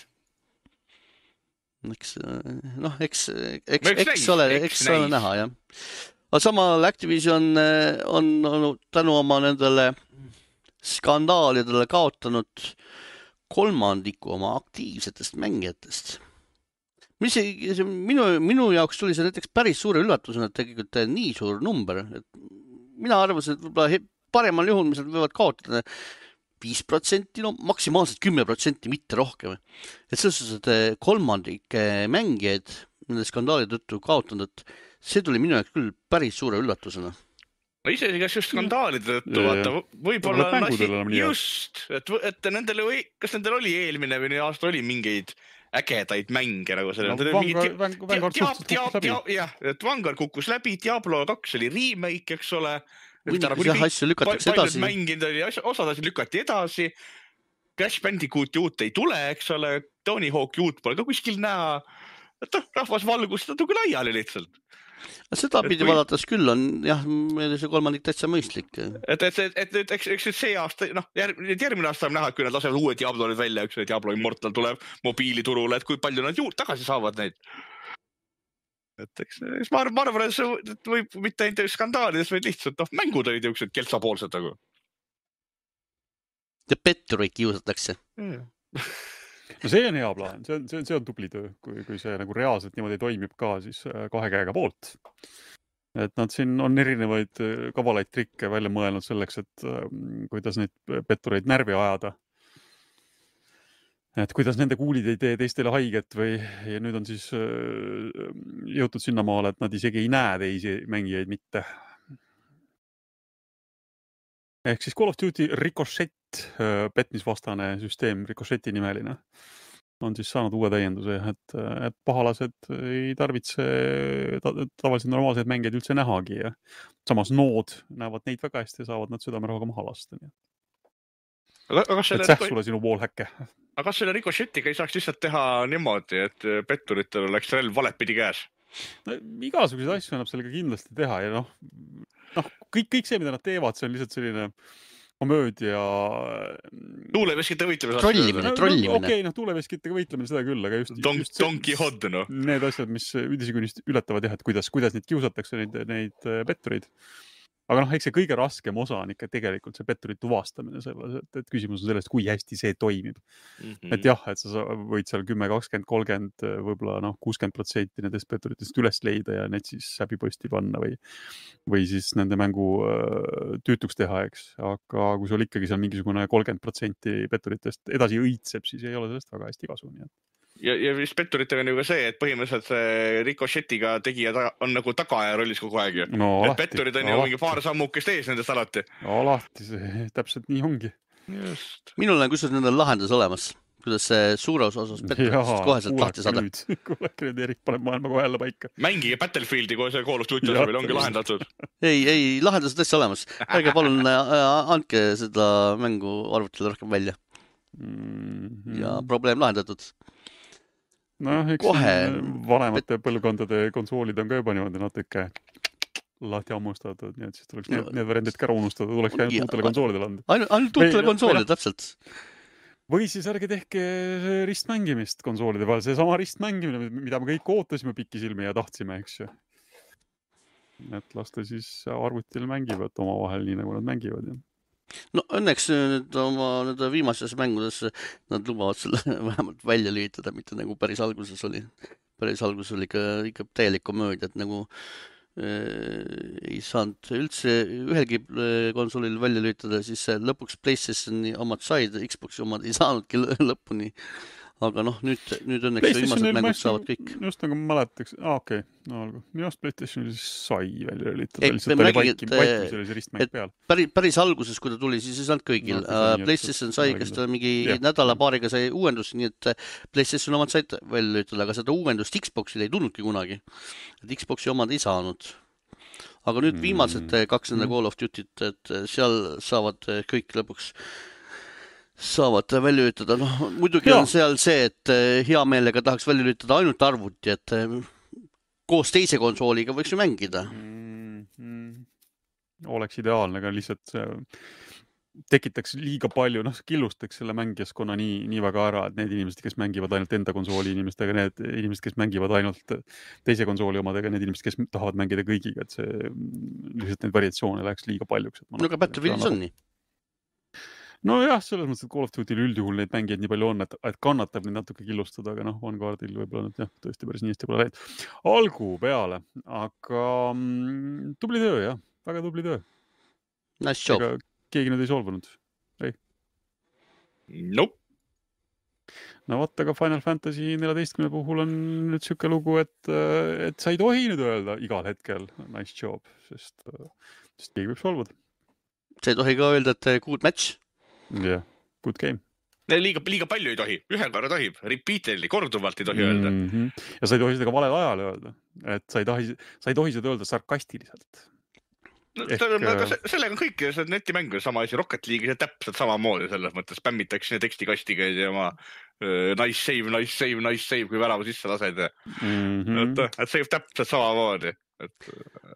Eks, noh, eks, eks, eks, eks ole, eks ole näha, jah. Aga samal Activision on, on tänu oma nendele skandaalidele kaotanud kolmandiku oma aktiivsetest mängijatest. Mis see, see, minu, minu jaoks tuli see näiteks päris suure üllatusena, et tegelikult nii suur number. Et mina arvasin, et võib-olla paremal juhul, mis nad võivad kaotada viis protsenti, no maksimaalselt kümme protsenti, mitte rohkem. Et selles suhtes, et kolmandik mängijaid nende skandaali tõttu kaotanud, et see tuli minu jaoks küll päris suure üllatusena. No isegi kas just skandaalide tõttu, vaata, võib-olla just, et, et nendel või, kas nendel oli eelmine või aasta oli mingeid ägedaid mänge nagu selle. No, Vanguard, Vanguard suhteliselt kukkus läbi. Jah, et Vanguard kukkus läbi, Diablo kaks oli remake, eks ole. Mõnikese asju lükatakse edasi. Mängid oli, osad asjad lükati edasi. Crash Bandicooti uut ei tule, eks ole. Tony Hawk uut pole ka kuskil näha. Et rahvas valgus seda tugi laiali lihtsalt. Seda pidi kui... vaadates küll on, jah, meile see kolmandik täitsa mõistlik. Et, et, et, et, et eks, eks see aasta, noh, järgmine aasta on näha, et kui nad lasevad uued Diabloid välja, üks Diablo Immortal tuleb mobiiliturule, et kui palju nad juurde tagasi saavad neid. Et eks, eks ma, ma arvan, et see võib mitte ainult skandaalides, vaid lihtsalt, noh, mängud olid jõuksed keltsapoolsed nagu. Ja pettureid kiusatakse. Mm. No see on hea plaan, see on, see on, see on tubli töö, kui, kui see nagu reaalselt niimoodi toimib ka siis kahe käega poolt. Et nad siin on erinevaid kavalaid trikke välja mõelnud selleks, et kuidas neid pettureid närvi ajada. Et kuidas nende kuulid ei tee teistele haiget või ja nüüd on siis jõutud sinnamaale, et nad isegi ei näe teisi mängijaid mitte. Ehk siis Call of Duty Ricochet, petmisvastane süsteem, Ricocheti nimeline, on siis saanud uue täienduse, et, et pahalased ei tarvitse tavaliselt normaalseid mängeid üldse nähagi. Ja samas nood näevad neid väga hästi ja saavad nad südamerahaga maha lasta. Aga, aga et säh sulle sinu wallhacke. Aga kas selle Ricochetiga ei saaks lihtsalt teha niimoodi, et petturitel oleks relv valepidi käes? No, igasuguseid asju annab sellega kindlasti teha ja noh, noh kõik, kõik see, mida nad teevad, see on lihtsalt selline komöödia. Tuuleveskite võitlemine. Trollimine, trollimine. No, okei, okay, noh, tuuleveskitega võitlemine seda küll, aga just, Don, just Don Quixote, no. Need asjad, mis üldisegi ületavad jah, et kuidas, kuidas neid kiusatakse, neid, neid petturid. Aga noh, eks see kõige raskem osa on ikka tegelikult see petturid tuvastamine, selles, et, et küsimus on sellest, kui hästi see toimib. Mm-hmm. Et jah, et sa võid seal kümme, kakskümmend, kolmkümmend, võib-olla noh, kuuskümmend protsenti nendest petturitest üles leida ja need siis häbiposti panna või, või siis nende mängu äh, tüütuks teha, eks. Aga kui sul ikkagi seal mingisugune kolmkümmend protsenti petturitest edasi õitseb, siis ei ole sellest väga hästi kasu. Nii et. ja, ja vist petturitega on ju ka see, et põhimõtteliselt see Ricochetiga tegija on nagu tagaaja rollis kogu aeg ju. No, et petturid on ju mingi paar sammukest ees nendest alati. Alati see täpselt nii ongi. Just. Minul on kusjuures nendel lahendus olemas, kuidas see suures osas petturitest koheselt lahti saada. Kuulake nüüd, Erik paneb maailma kohe jälle paika. Mängige Battlefieldi, kui see Call of Duty osa veel ongi lahendatud. Ei, ei, lahendus on tõesti olemas. Ärge palun andke seda mängu arvutile rohkem välja. Mm-hmm. Ja probleem lahendatud. No, eks kohe vanemate põlvkondade konsoolid on ka juba niimoodi natuke lahti ammustatud, nii et siis tuleks need, need variandid ka ära unustada, tuleks ka ainult uutele konsoolidele anda. Ainult, ainult uutele konsoolidele, täpselt. Või siis ärge tehke ristmängimist konsoolide peal, see sama ristmängimine, mida me kõik ootasime pikisilmi ja tahtsime, eks ju. Et lasta siis arvutil mängivad omavahel nii, nagu nad mängivad. Ja. No õnneks nüüd oma nüüd viimases mängudes nad lubavad selle vähemalt välja lülitada, mitte nagu päris alguses oli. Päris alguses oli ikka, ikka täielik komöödia, et nagu äh, ei saanud üldse ühelgi konsoolil välja lülitada, siis lõpuks PlayStationi omad said, Xboxi omad ei saanudki lõpuni. Aga noh, nüüd, nüüd õnneks viimased mängud saavad kõik. Just nagu mäletaks, aa okei, okay. no olgu. Just PlayStationil sai välja lülitada, lihtsalt oli vaikim, vaikim sellise ristmäng peal. Päris, päris alguses, kui ta tuli, siis ei saanud kõigil. No, uh, PlayStation sai, kas ta mingi ja. nädala paariga sai uuendust, nii et PlayStation omad said välja lülitada, aga seda uuendust Xboxil ei tulnudki kunagi. Et Xboxi omad ei saanud. Aga nüüd viimased mm. kaks nende Call of Duty't, et seal saavad kõik lõpuks saavad välja lülitada. No, muidugi ja. on seal see, et hea meelega tahaks välja lülitada ainult arvuti, et koos teise konsooliga võiks ju mängida. Mm, mm. Oleks ideaalne, aga lihtsalt tekitaks liiga palju, noh, killustaks selle mängijaskonna nii, nii väga ära, et need inimesed, kes mängivad ainult enda konsooli inimestega, need inimesed, kes mängivad ainult teise konsooli omadega, need inimesed, kes tahavad mängida kõigiga, et see lihtsalt neid variatsioone läheks liiga paljuks. No aga Battlefieldis on nii. No jah, selles mõttes, et Call of Duty'l üldjuhul neid mängijaid nii palju on, et, et kannatab neid natuke killustada, aga noh, Vanguardil võib-olla nüüd jah, tõesti päris nii hästi pole läinud. Algu peale, aga mm, tubli töö, jah, väga tubli töö. Nice job. Ega keegi nüüd ei solvunud? Ei? Nope. No vaata, aga Final Fantasy neljateistkümne puhul on nüüd siuke lugu, et, et sa ei tohi nüüd öelda igal hetkel nice job, sest, sest keegi võib solvuda. Sa ei tohi ka öelda, et good match. Yeah, good game. Liiga, liiga palju ei tohi. Ühe korra tohib. Repeatedly, korduvalt ei tohi öelda. Mm-hmm. Ja sa ei tohi seda ka valel ajal öelda. Et sa ei tohi, sa ei tohi seda öelda sarkastiliselt. No, Ehk... aga sellega on kõik, see netimängu sama asi. Rocket League'is ja täpselt samamoodi selles mõttes. Spämmitakse tekstikastiga ja oma uh, nice save, nice save, nice save, kui värava sisse lased. Mm-hmm. Et, et see täpselt samamoodi. Et...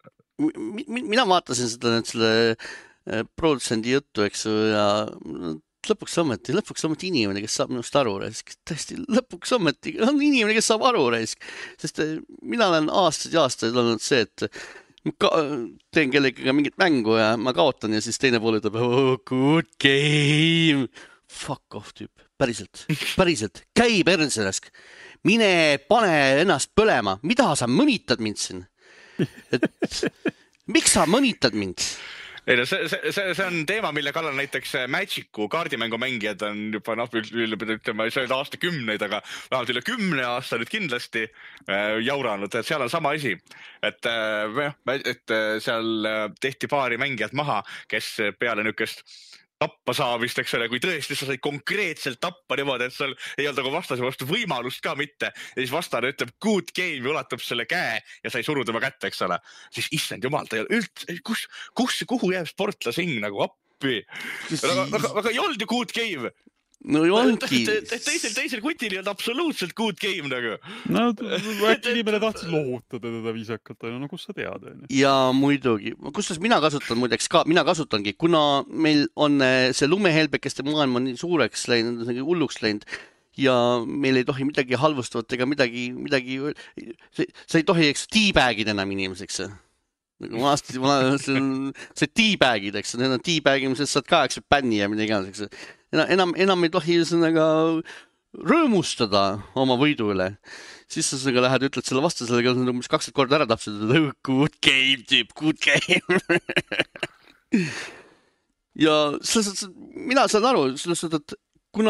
Mina vaatasin seda nüüd selle produtsendi juttu, eks ja lõpuks ometi, lõpuks ometi inimene, kes saab minust aru, tõesti, lõpuks ometi on inimene, kes saab aru, sest mina olen aastaid ja aastaid olnud see, et ma teen kellegagi mingit mängu ja ma kaotan ja siis teine pool ütleb, oh, good game, fuck off tüüp, päriselt, päriselt, käi perseresk, mine pane ennast põlema, mida sa mõnitad mind siin, et miks sa mõnitad mind? Ei, no see, see, see on teema, mille kallal näiteks Magicu kaardimängu mängijad on juba noh, ütleme, see on aasta kümneid, aga vähemalt üle kümne aasta nüüd kindlasti äh, jauranud, et seal on sama asi. Et, äh, et seal tehti paari mängijat maha, kes peale nükest tappa saavist, eks ole, kui tõesti sa said konkreetselt tappa niimoodi, et seal ei olnud nagu vastase vastu võimalust ka mitte. Ja siis vastane ütleb good game ja ulatab selle käe ja sai suruda oma kätte, eks ole. Siis issand jumal, ta ei ole üldse, kus, kus, kuhu jääb sportlasing nagu appi? Aga, aga, aga ei olnud ju good game. No ju ongi. Teisel, teisel kutil ei olnud absoluutselt good game nagu. No äkki nimele tahtsid lohutada teda viisakalt, no kus sa tead? Ja muidugi, kustas mina kasutan muideks ka, mina kasutangi, kuna meil on see lumehelbekeste maailm on nii suureks läinud, hulluks läinud ja meil ei tohi midagi halvustavat ega midagi, midagi, sa ei tohi eks teabagid enam inimeseks. Nagu ma aastasid, see, see teabagid, eks, need on teabagimised, saad ka eks bänni ja midagi iganes, eks. Enam, enam ei tohi sõnaga rõõmustada oma võidu üle. Siis sa sõnaga lähed, ütled selle vastasele, mis kakskümmend korda ära tapsid, good game, tüüp, good game. Ja selles, mina saan aru, selles, et kuna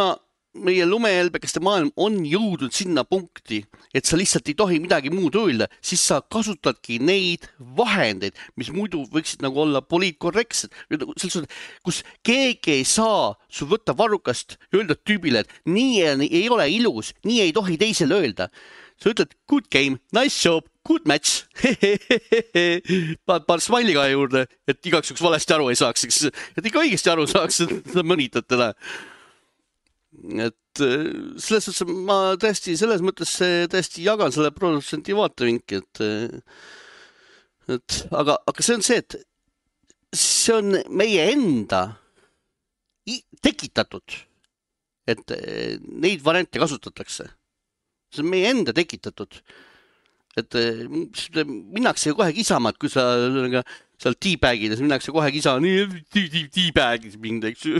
meie lumehelbekeste maailm on jõudnud sinna punkti, et sa lihtsalt ei tohi midagi muud öelda, siis sa kasutadki neid vahendeid, mis muidu võiksid nagu olla poliitkorrektsed. Kus keegi ei saa su võtta varrukast ja öelda tüübile, et nii ei ole ilus, nii ei tohi teisele öelda. Sa ütled, good game, nice job, good match. Paad paar smiley ka juurde, et igaks üks valesti aru ei saaks, et ikka õigesti aru saaks, et mõnitad teda. Et selles mõttes ma tõesti, selles mõttes tõesti jagan selle produtsenti vaatevinki, et, et aga, aga see on see, et see on meie enda tekitatud, et neid variante kasutatakse. See on meie enda tekitatud, et minnakse kohe kisama, et kui sa seal teabagides minnakse kohe kisama, nii teabagis mind, eks.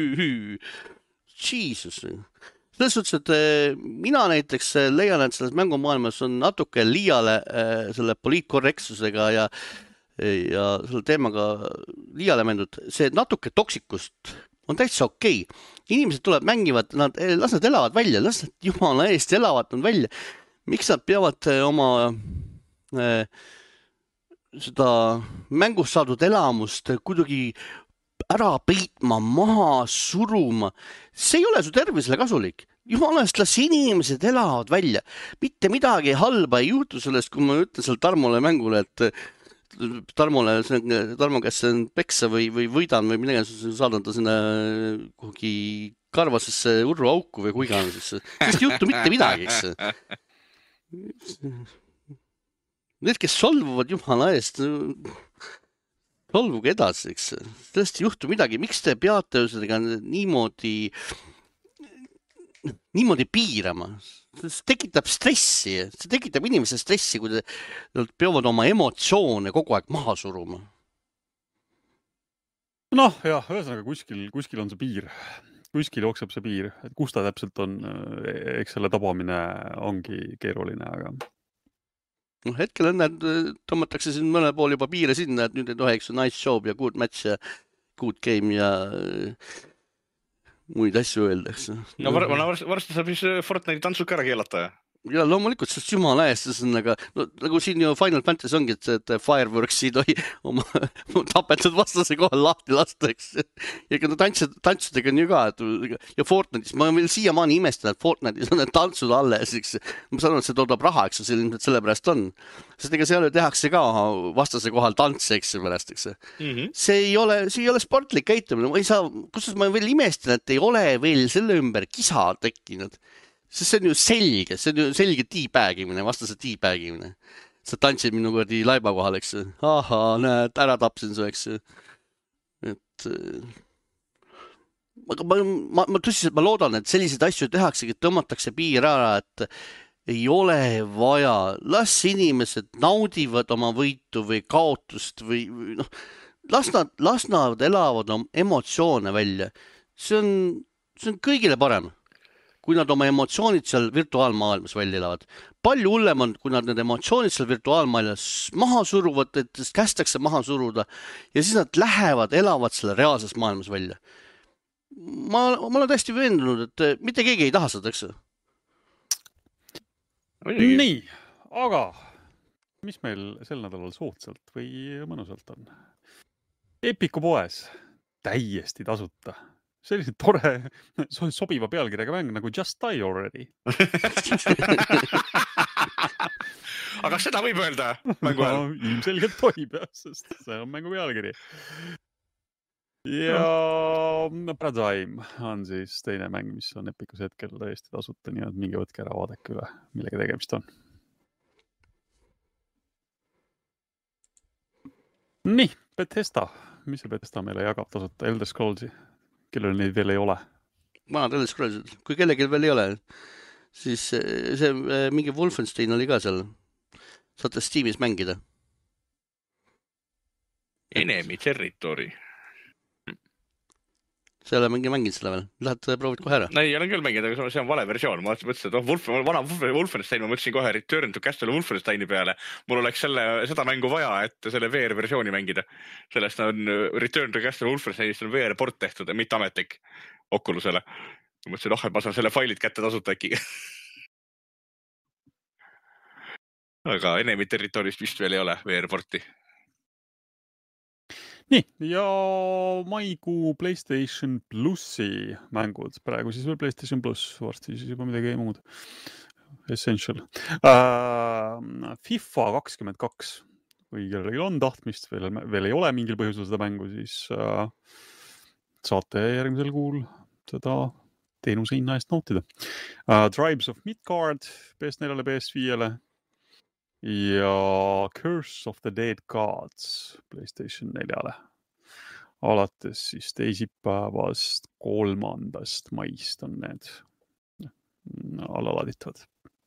Jesus. Selles suhtes, et mina näiteks leian, et selles mängumaailmas on natuke liiale selle poliitkorrektsusega ja, ja selle teemaga liiale mendud. See natuke toksikust on täitsa okei. Inimesed tuleb mängivad, nad, las nad elavad välja, las nad jumala eest elavad nad välja. Miks nad peavad oma äh, seda mängust saadud elamust kuidagi ära peitma, maha suruma. See ei ole su tervisele kasulik. Jumalast, las inimesed elavad välja. Mitte midagi halba ei juhtu sellest, kui ma ütlen seal Tarmole mängule, et Tarmole, Tarmo käest see on peksa või, või võidan või midagi, saadan ta sinna kuhugi karvasesse urru auku või kuigana. Sest ei juhtu mitte midagi, eks. Need, kes solvuvad jumala eest, solvuge edasi, eks. Tõesti juhtu midagi. Miks te peate sellega niimoodi, niimoodi piirama? See tekitab stressi. See tekitab inimese stressi, kui nad peavad oma emotsioone kogu aeg maha suruma. Noh, jah, ühesõnaga kuskil, kuskil on see piir. Kuskil jookseb see piir. Et kus ta täpselt on, eks selle tabamine ongi keeruline, aga... No, hetkel on, et tõmmatakse siin mõne pool juba piire sinna, et nüüd ei tohiks nice job ja good match ja good game ja muid asju öeldaks. No var, varsti, varsti saab siis Fortnite'i tantsud ka ära keelata. Ja loomulikult, sest jumala eest, see on nagu, no, nagu siin ju Final Fantasy ongi, et, et Fireworks ei tohi oma tapetud vastase kohal lahti lasta, eks. Ja ka tantsud, tantsudega on ju ka, et, ja Fortnite'is, ma veel siiamaani imestan, et Fortnite'is on need tantsud alles, eks. Ma saan, et see toodab raha, eks, see ilmselt sellepärast on. Sest ega seal tehakse ka vastase kohal tantse, eks, pärast, eks. Mm-hmm. See ei ole, see ei ole sportlik käitumine, ma ei saa, kustas ma veel imestan, et ei ole veel selle ümber kisa tekkinud. Sest see on ju selge, see on ju selge teabagimine, vastase teabagimine. Sa tantsid minu kordi laiba kohal, eks. Aha, näed, ära tapsin su, eks. Et... Aga ma, ma, ma tõsiselt, ma loodan, et selliseid asju tehaksegi, et tõmmatakse piir ära, et ei ole vaja. Las inimesed naudivad oma võitu või kaotust või, või noh, las nad, las nad elavad oma emotsioone välja. See on, see on kõigile parem, kui nad oma emotsioonid seal virtuaalmaailmas välja elavad. Palju hullem on, kui nad need emotsioonid seal virtuaalmaailmas maha suruvad, et kästakse maha suruda ja siis nad lähevad, elavad selle reaalses maailmas välja. Ma, ma olen täiesti veendunud, et mitte keegi ei taha seda, eks? Nii, aga mis meil sel nädalal soodsalt või mõnusalt on? Epiku poes täiesti tasuta. Selline tore, sobiva pealkirjaga mäng nagu Just Die Already. Aga seda võib öelda mängu ajal? No, ilmselgelt tohib, jah, sest see on mängu pealkiri. Ja no. Paradigm on siis teine mäng, mis on Epicus hetkel täiesti tasuta, nii et mingi võtke ära vaadake üle, millega tegemist on. Nii, Bethesda. Mis see Bethesda meile jagab tasuta? Elder Scrollsi. Kellel neid veel ei ole. Vanad Elder Scrollsid. Kui kellelgi veel ei ole, siis see mingi Wolfenstein oli ka seal. Saate Steamis mängida. Enemy Territory. See ei ole mingi mängid selle veel. Lähed proovid kohe ära? Ei, olen küll mängid, aga see on vale versioon. Ma mõtlesin, et oh, Wolf, vana Wolfenstein, ma mõtlesin kohe Return to Castle Wolfensteini peale. Mul oleks selle, seda mängu vaja, et selle V R-versiooni mängida. Sellest on Return to Castle Wolfensteinist on V R-port tehtud ja mitte ametlik Oculusele. Mõtlesin, oh, et ma saan selle failid kätte tasuta äkki. Aga Enemy Territories vist veel ei ole V R-porti. Nii, ja maikuu PlayStation Plussi mängud. Praegu siis veel PlayStation Plus, varsti siis juba midagi muud. Essential. Uh, FIFA kakskümmend kaks. Kui kellelgi on tahtmist, veel, veel ei ole mingil põhjusel seda mängu, siis uh, saate järgmisel kuul seda teenuse hinna eest nautida. Uh, Tribes of Midgard P S neljale, P S viiele ja Curse of the Dead Gods PlayStation neljale. Alates siis teisipäevast kolmandast maist on need alaladitavad.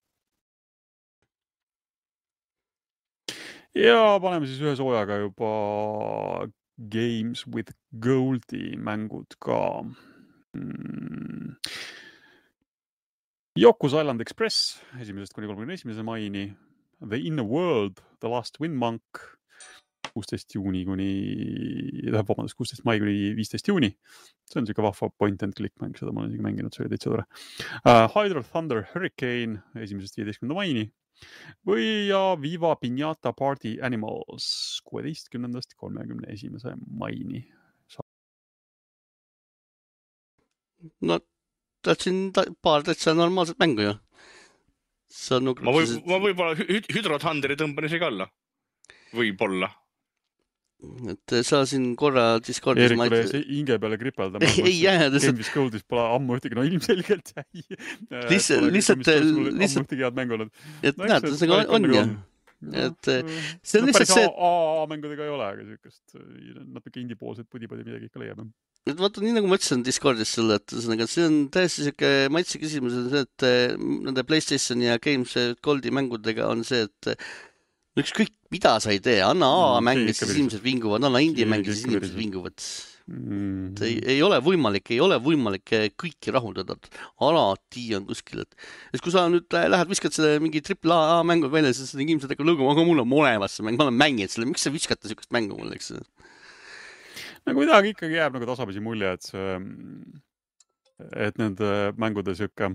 Ja paneme siis ühe soojaga juba Games with Goldi mängud ka. Mm. Yoku's Island Express esimesest kuni kolmekümne esimese maini. The Inner World, The Last Wind Monk kuusteist juuni kuni, vabandust, kuusteist mai kuni viisteist juuni. See on siuke vahva point and click mäng, seda ma olen isegi mänginud, see oli täitsa tore. Uh, Hydro Thunder Hurricane esimesest viieteistkümnenda maini või ja Viva Piñata Party Animals kuueteistkümnendast kolmekümne esimese maini. No, tahtsin ta- paar täitsa normaalset mängu ju. Ma, või, ma võib-olla Hydro Thunderi tõmban isegi alla. Võib-olla. Et sa siin korra Discordis... Eerik oli see inge peale kripelda. Ei jää. Games Goldis pole ammu ühtegi, no ilmselgelt jäi. Lihtsalt, lihtsalt, ammu ühtegi head mängu olnud. Et näed, see on ju. Et see on lihtsalt see... A-mängudega ei ole, aga siukest natuke indipoolset pudi-pudi midagi ikka leiab. Et vaata, nii nagu ma ütlesin Discordis sulle, et see on täiesti siuke maitse küsimus on see, et nende PlayStation ja Games Goldi mängudega on see, et ükskõik mida sa ei tee, anna A-mänge, siis inimesed vinguvad, anna indie-mänge, siis inimesed vinguvad. Mm. Ei, ei ole võimalik, ei ole võimalik kõiki rahuldada. Alati on kuskil. Et, et kui sa nüüd lähed, viskad selle mingi triple A mängu välja, siis inimesed hakkavad lõugama, aga mul on olemas see mäng, ma olen mänginud selle, miks sa viskate siukest mängu mulle, eks? Nagu midagi ikkagi jääb nagu tasapisi mulje, et see, et nende mängude siuke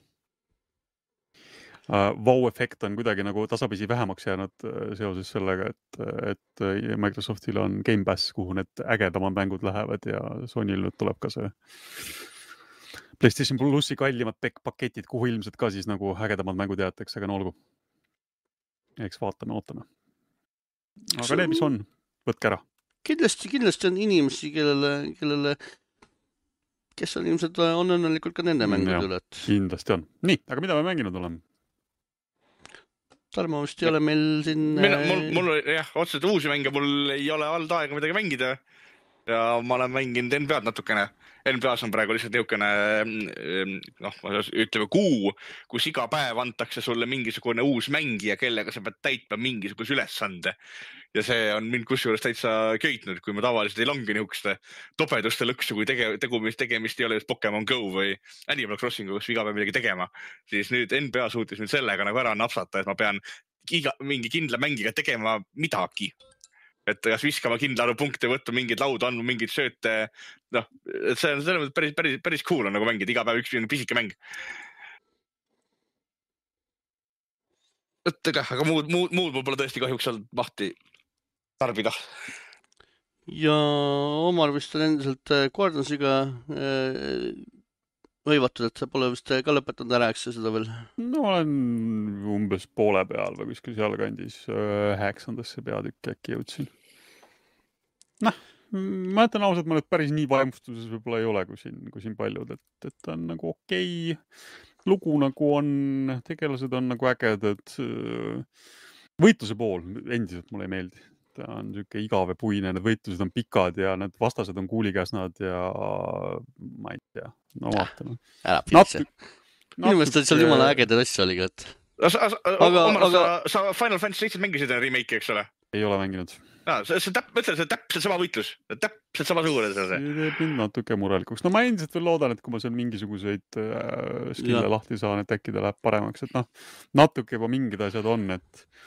Uh, wow-efekt on kuidagi nagu tasapisi vähemaks jäänud uh, seoses sellega, et, et uh, Microsoftil on Game Pass, kuhu need ägedamad mängud lähevad ja Sonyl nüüd tuleb ka see PlayStation Plussi kallimad paketid, kuhu ilmselt ka siis nagu ägedamad mängud jäetakse, aga no olgu. Eks vaatame, ootame. Aga need, mis on, võtke ära. Kindlasti, kindlasti on inimesi, kellele, kellele kes on ilmselt on õnnelikult ka nende mängud ja, üle. Kindlasti on. Nii, aga mida me mänginud oleme? Tarmo vist ei ole meil siin... Mina, mul, mul jah, otseselt uusi mänge, mul ei ole olnud aega midagi mängida ja ma olen mänginud N B A-d natukene. N B A-s on praegu lihtsalt niukene, noh, ütleme kuu, kus iga päev antakse sulle mingisugune uus mängija, kellega sa pead täitma mingisuguse ülesande. Ja see on mind kusjuures täitsa köitnud, kui ma tavaliselt ei langi niisuguste topeduste lõksu, kui tege, tegumist, tegemist ei ole just Pokemon Go või Animal Crossingu, kus iga päev midagi tegema. Siis nüüd N B A suutis nüüd sellega nagu ära napsata, et ma pean iga, mingi kindla mängiga tegema midagi. Et kas viskama kindla arvu punkte, võtta mingid lauda, andma mingid sööte. No, see on selle päris, päris, päris cool on nagu mängida, iga päev üks pisike mäng. Võttega, aga muud, muud, muud mul pole tõesti kahjuks olnud mahti tarbida. Ja Omar vist on endiselt Guardiansiga hõivatud, et sa pole vist ka lõpetanud ära, eks seda veel? No olen umbes poole peal või kuskil seal kandis üheksandasse peatükki äkki jõudsin. Noh, ma ütlen ausalt, ma nüüd päris nii vaimustuses võib-olla ei ole kui siin, kui siin paljud, et, et on nagu okei. Lugu nagu on, tegelased on nagu ägedad. Võitluse pool endiselt mulle ei meeldi. Ta on niisugune igave puine, need võitlused on pikad ja need vastased on kuulikäsnad ja ma ei tea, no vaatame. Ära pilse. Minu meelest oli seal jumala ägedad asja oli ka, et... Aga, aga, Omar, aga... Sa, sa Final Fantasy seitse mängisid remake, eks ole? Ei ole mänginud. No, see, see, täp, mõtle, see täpselt sama võitlus. Täpselt sama suure see. See teeb mind natuke murelikuks. No ma endiselt veel loodan, et kui ma seal mingisuguseid äh, skille lahti saan, et äkki ta läheb paremaks. Et noh, natuke juba mingid asjad on, et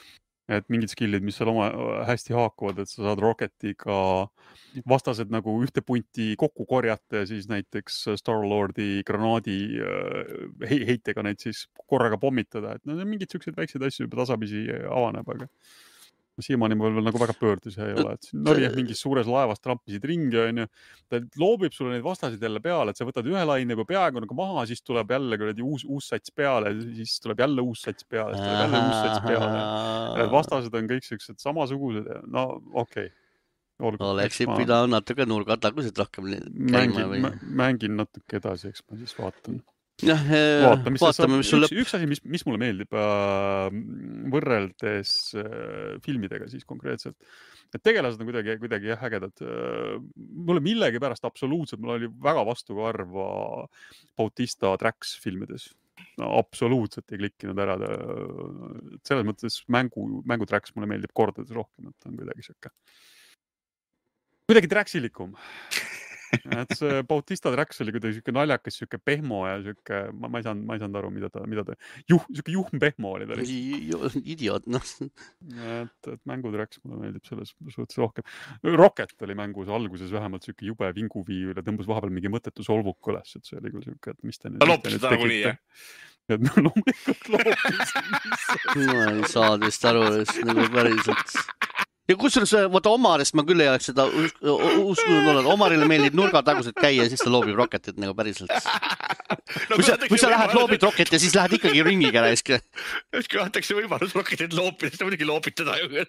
et mingid skillid, mis seal oma hästi haakuvad, et sa saad Rocketiga vastased nagu ühte punti kokku korjata ja siis näiteks Star-Lordi granaadi heitega neid siis korraga pommitada, et no mingid siuksed väiksed asju juba tasapisi avaneb, aga siiamaani mul veel nagu väga pöördus ja ei ole, et siin oli, et mingis suures laevas trampisid ringi, on ju, ta loobib sulle neid vastasid jälle peale, et sa võtad ühe laine juba peaaegu nagu maha, siis tuleb jälle uus, uus sats peale, siis tuleb jälle uus sats peale, siis tuleb jälle uus sats peale. Need vastased on kõik sellised samasugused ja no okei. Okay. Oleksid ma... pidanud natuke nurga tagusid rohkem käima või? Mängin natuke edasi, eks ma siis vaatan. Jah, Vaata, mis vaatame, mis sul üks, üks asi, mis, mis mulle meeldib äh, võrreldes äh, filmidega siis konkreetselt, et tegelased on kuidagi, kuidagi jah, ägedad. Mulle millegi pärast absoluutselt, mul oli väga vastukarva Bautista Drax filmides. No, absoluutselt ei klikkinud ära. Selles mõttes mängu, mängu Drax mulle meeldib kordades rohkem, et on kuidagi siuke. Kuidagi Draxilikum. Et see Bautista Drax oli kuidagi siuke naljakas, siuke pehmo ja siuke, ma, ma ei saanud, ma ei saanud aru, mida ta, mida ta, juh, siuke juhm pehmo oli ta. Idioot, noh. Et, et mängu Drax mulle meeldib selles suhtes rohkem. Rocket oli mängus alguses vähemalt siuke jube vinguviiv ja tõmbus vahepeal mingi mõttetu solvuk üles, et see oli küll siuke, et mis te nüüd... Ta loopis seda nagu nii, jah? Et no loomulikult loopis. No ei saa teist aru, nagu päriselt... Ja kusjuures, vaata Omarist ma küll ei oleks seda uskunud olnud. Omarile meeldib nurgatagused käia ja siis ta loobib roketit nagu päriselt. No, kui sa, kui sa lähed loobid roket ja siis lähed ikkagi ringiga räiske. Kui vaadatakse võimalus roketit loopida, siis ta muidugi loopid teda ju.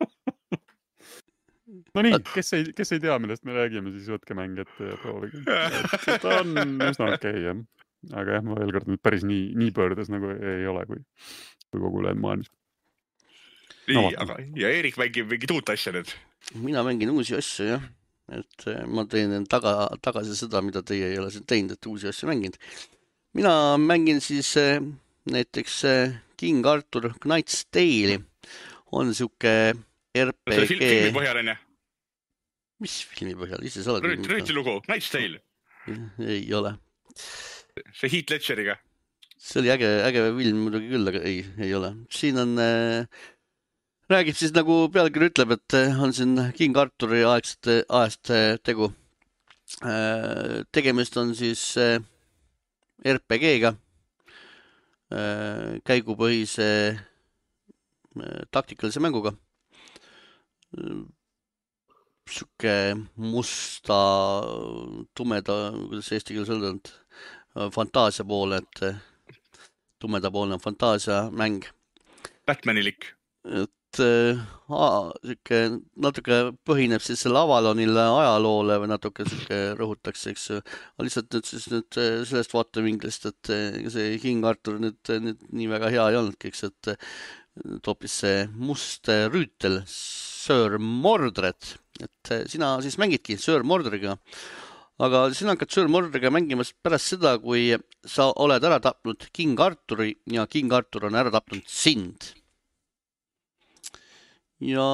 No nii, kes ei, kes ei tea, millest me räägime, siis võtke mäng ette ja proovige. Ta on üsna okei, okay, jah. Aga jah, ma veel kord nüüd päris nii, nii pöördes nagu ei ole kui, kui kogu ülejäänud maailmas. Nii, no, aga ja Eerik mängib mingid uut asja nüüd? Mina mängin uusi asju, jah. Et ma teen taga, tagasi seda, mida teie ei ole siin teinud, et uusi asju mänginud. Mina mängin siis näiteks King Arthur Knight's Tale'i. On siuke R P G... Filmi põhjal, on ja? Mis filmi põhjal? Ise sa oled... Rüütli lugu, Knight's Tale. Ei ole. See Heath Ledgeriga. See oli äge, äge film muidugi küll, aga ei, ei ole. Siin on... Räägib siis nagu pealkiri ütleb, et on siin King Arthuri aegset, aegst tegu. Tegemist on siis R P G-ga, käigupõhise taktikalise mänguga. Siuke musta, tumeda, kuidas eesti keeles öelda, fantaasia poole, et tumeda poolne fantaasia mäng. Batmanilik. Et Aa, siuke, natuke põhineb siis selle Avalonile ajaloole või natuke siuke rõhutakse, eks lihtsalt nüüd siis nüüd sellest vaatevinklist, et see King Arthur nüüd, nüüd nii väga hea ei olnud, eks, et toopis see must rüütel Sir Mordred, et sina siis mängidki Sir Mordred'iga, aga sina hakkad Sir Mordred'iga mängimas pärast seda, kui sa oled ära tapnud King Arthuri ja King Arthur on ära tapnud sind. Ja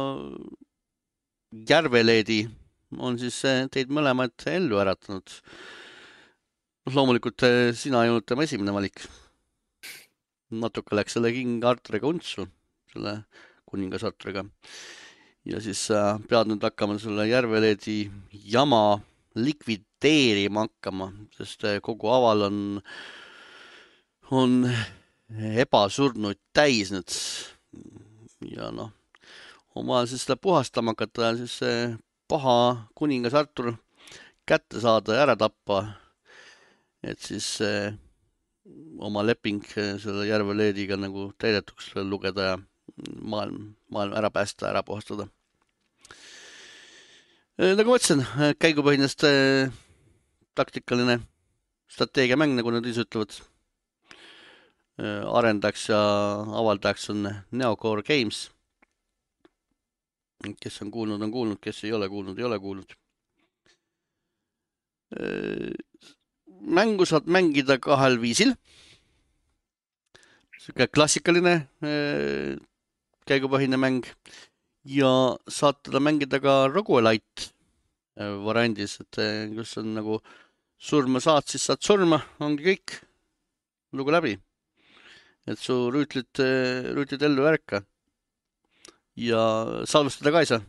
Järveleedi on siis teid mõlemad ellu äratanud. Loomulikult sina ei olnud tema esimene valik. Natuke läks selle King Arthuriga untsu, selle kuningas Arthuriga. Ja siis pead nüüd hakkama selle Järveleedi jama likvideerima hakkama, sest kogu aval on, on ebasurnuid täis nüüd. Ja noh, oma siis seda puhastama hakata, siis paha kuningas Artur kätte saada ja ära tappa, et siis oma leping selle Järveleediga nagu täidetuks lugeda ja maailm, maailm ära päästa, ära puhastada. Nagu ma ütlesin, käigupõhinest taktikaline strateegiamäng, nagu nad ise ütlevad. Arendaks ja avaldaks on Neocore Games. Kes on kuulnud, on kuulnud, kes ei ole kuulnud, ei ole kuulnud. Mängu saad mängida kahel viisil. Siuke klassikaline käigupõhine mäng. Ja saad teda mängida ka roguelite variandis, et kus on nagu surma saad, siis saad surma, ongi kõik lugu läbi. Et su rüütlid, rüütlid ellu ärka. ja salvestada ka ei saa.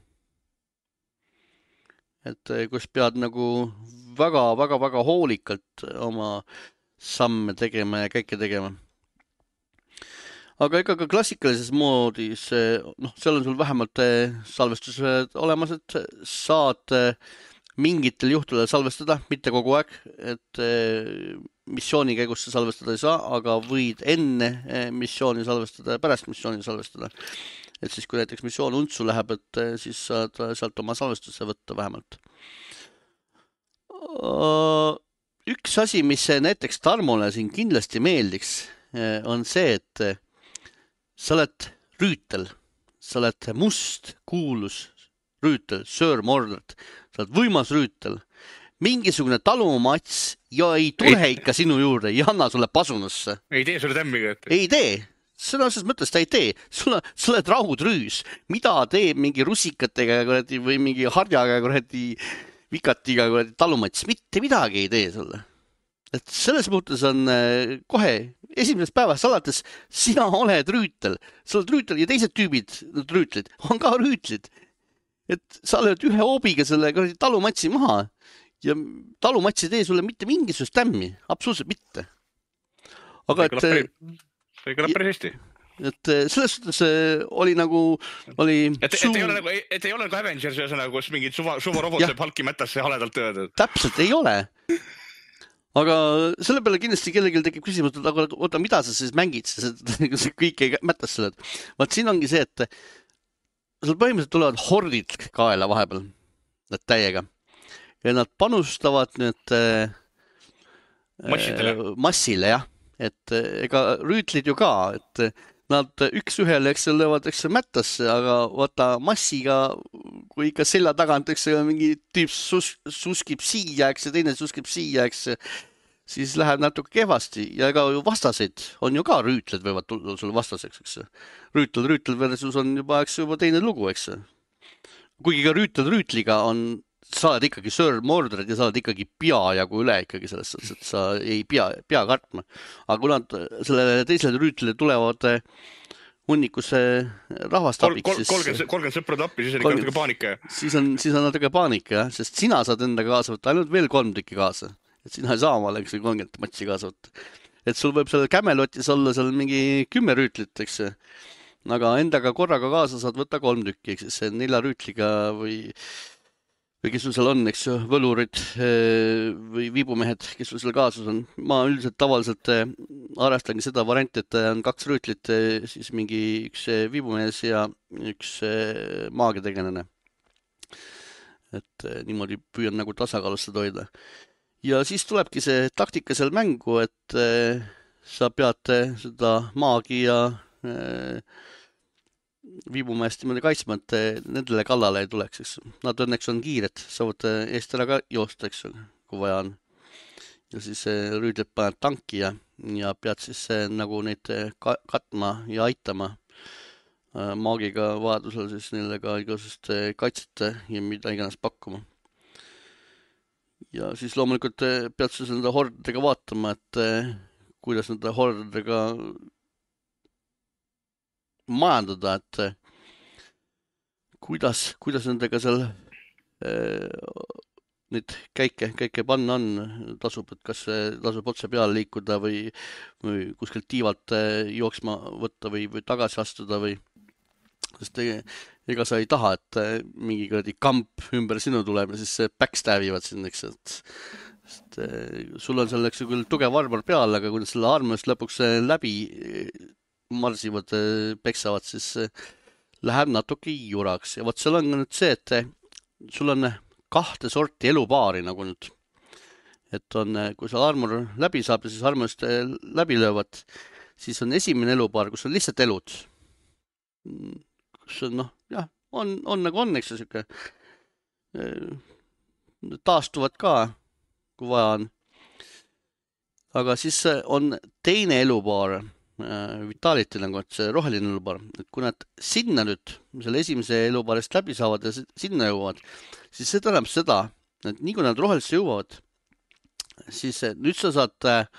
Et kus pead nagu väga-väga-väga hoolikalt oma samme tegema ja käike tegema. Aga ega ka klassikalises moodis, noh, seal on sul vähemalt salvestused olemas, et saad mingitel juhtudel salvestada, mitte kogu aeg, et missiooni käigus sa salvestada ei saa, aga võid enne missiooni salvestada ja pärast missiooni salvestada. Et siis, kui näiteks missioon untsu läheb, et siis saad sealt oma salvestusse võtta vähemalt. Üks asi, mis näiteks Tarmole siin kindlasti meeldiks, on see, et sa oled rüütel, sa oled must, kuulus rüütel, Sir Mordred, sa oled võimas rüütel, mingisugune talumats ja ei tule ei... ikka sinu juurde, ei anna sulle pasunasse. Ei tee sulle tämmiga, et... Ei tee, sõna selles mõttes ta ei tee, sa oled raudrüüs, mida teeb mingi rusikatega või mingi harjaga vikatiga talumats, mitte midagi ei tee sulle. Et selles mõttes on kohe esimesest päevast alates sina oled rüütel. Sa oled rüütel ja teised tüübid, rüütlid, on ka rüütlid. Et sa oled ühe hoobiga selle talumatsi maha ja talumatsi ei tee sulle mitte mingisugust tämmi. Absoluutselt mitte. Aga et... See kõlab päris hästi. Et selles suhtes oli nagu... Oli et, suu... et, ei ole nagu, et ei ole nagu Avengers, nagu, kus mingid suva, suva robot saab halki mätasse haledalt tööd. Täpselt, ei ole. Aga selle peale kindlasti kellelgi tekib küsimus, et aga oota, mida sa siis mängid, see kõik ei mätas selle. Vaat siin ongi see, et sul põhimõtteliselt tulevad hordid kaela vahepeal, need täiega. Ja nad panustavad nüüd Massidele. massile, jah. Et ega rüütlid ju ka, et nad üks ühele, eks löövad eks mättasse, aga vaata massiga, kui ikka selja tagant, eks mingi tüüp sus, suskib siia, eks ja teine suskib siia, eks siis läheb natuke kehvasti ja ega ju vastaseid on ju ka rüütled võivad tulla sulle vastaseks, eks. Rüütel, rüütel versus on juba, eks juba teine lugu, eks. Kuigi ka rüütel rüütliga on, sa oled ikkagi Sir Mordred ja sa oled ikkagi pea jagu üle ikkagi selles suhtes, et sa ei pea, pea kartma. aga kui nad sellele teisele rüütlile tulevad hunnikusse rahvast abiks, siis... kolmkümmend sõprad appi, siis on ikka natuke paanika. Siis on, siis on natuke paanika, jah, sest sina saad endaga kaasa võtta ainult veel kolm tükki kaasa. Et sina ei saa omale, eks kolmkümmend matši kaasa võtta. Et sul võib seal kämelotis olla seal mingi kümme rüütlit, eks. Aga endaga korraga kaasa saad võtta kolm tükki, eks see nelja rüütliga või, või kes sul seal on, eks võlurid või viibumehed, kes sul seal kaasus on. Ma üldiselt tavaliselt arvestangi seda varianti, et on kaks rüütlit, siis mingi üks viibumees ja üks maagiategelane. Et niimoodi püüan nagu tasakaalustada hoida. Ja siis tulebki see taktika seal mängu, et äh, sa pead seda maagia äh, viibumeest niimoodi kaitsma, et nendele kallale ei tuleks, eks. Nad õnneks on kiired, saavad eest ära ka joosta, eks, kui vaja on. Ja siis rüüdled paned tanki ja, ja pead siis nagu neid katma ja aitama äh, maagiga vajadusel siis neile ka igasust kaitsete ja mida iganes pakkuma. Ja siis loomulikult pead sa nende hordidega vaatama, et kuidas nende hordidega majandada, et kuidas, kuidas nendega seal neid käike, käike panna on, tasub, et kas tasub otse peale liikuda või, või kuskilt tiivalt jooksma võtta või, või tagasi astuda või sest ega sa ei taha, et mingi kõrdi kamp ümber sinu tuleb ja siis backstab'ivad sind, eks, et, et sul on selleks küll tugev armor peal, aga kui nad selle armorist lõpuks läbi marsivad, peksavad, siis läheb natuke juraks ja vot seal on nüüd see, et sul on kahte sorti elupaari nagu nüüd, et on, kui sa armor läbi saab ja siis armorist läbi löövad, siis on esimene elupaar, kus on lihtsalt elud. Kus on, noh, jah, on, on nagu on, eks siuke, taastuvad ka, kui vaja on. Aga siis on teine elupaar, Vitality nagu, et see roheline elupaar, et kui nad sinna nüüd, selle esimese elupaarist läbi saavad ja sinna jõuavad, siis see tähendab seda, et nii kui nad rohelisse jõuavad, siis nüüd sa saad äh,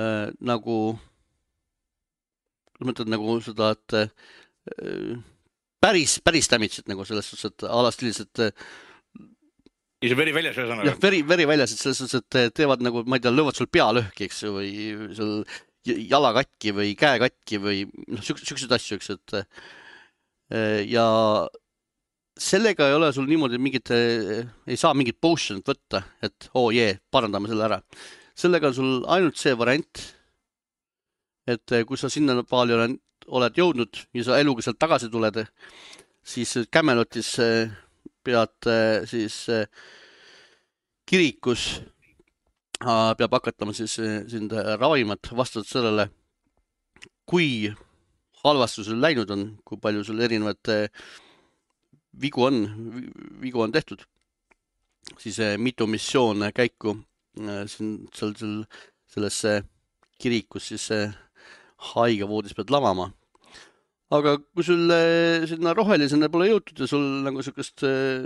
nagu, mõtled nagu seda, et päris, päris damage'id nagu selles suhtes, et alastilis, et ja see veri väljas ühesõnaga. jah, veri, veri väljas, et selles suhtes, et teevad nagu, ma ei tea, lõuvad sul pea lõhki, eks ju, või sul jala katki või käe katki või noh, siukseid asju, eks, et ja sellega ei ole sul niimoodi mingit, ei saa mingit potion'it võtta, et oo oh, jee, parandame selle ära. Sellega on sul ainult see variant, et kui sa sinna paali oled jõudnud ja sa eluga sealt tagasi tuled, siis Camelotis pead siis kirikus peab hakatama siis sind ravimat vastavalt sellele, kui halvasti sul läinud on, kui palju sul erinevad vigu on, vigu on tehtud, siis mitu missioon käiku siin seal, seal sellesse kirikus siis haige voodis pead lamama. Aga kui sul sinna rohelisena pole jõutud ja sul nagu sükest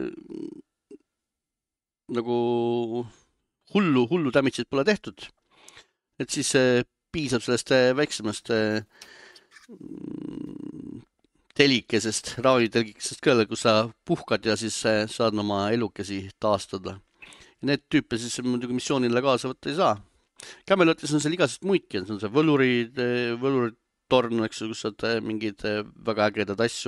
nagu hullu, hullu damage'id pole tehtud, et siis piisab sellest väiksemast telikesest, raavitelikesest kõele, kus sa puhkad ja siis saad oma elukesi taastada. Ja need tüüpe siis muidugi missioonile kaasa võtta ei saa. Camelotis on seal igasest muidki, see on see võlurid, võlurid torn, eks ju, kus saad mingid väga ägedad asju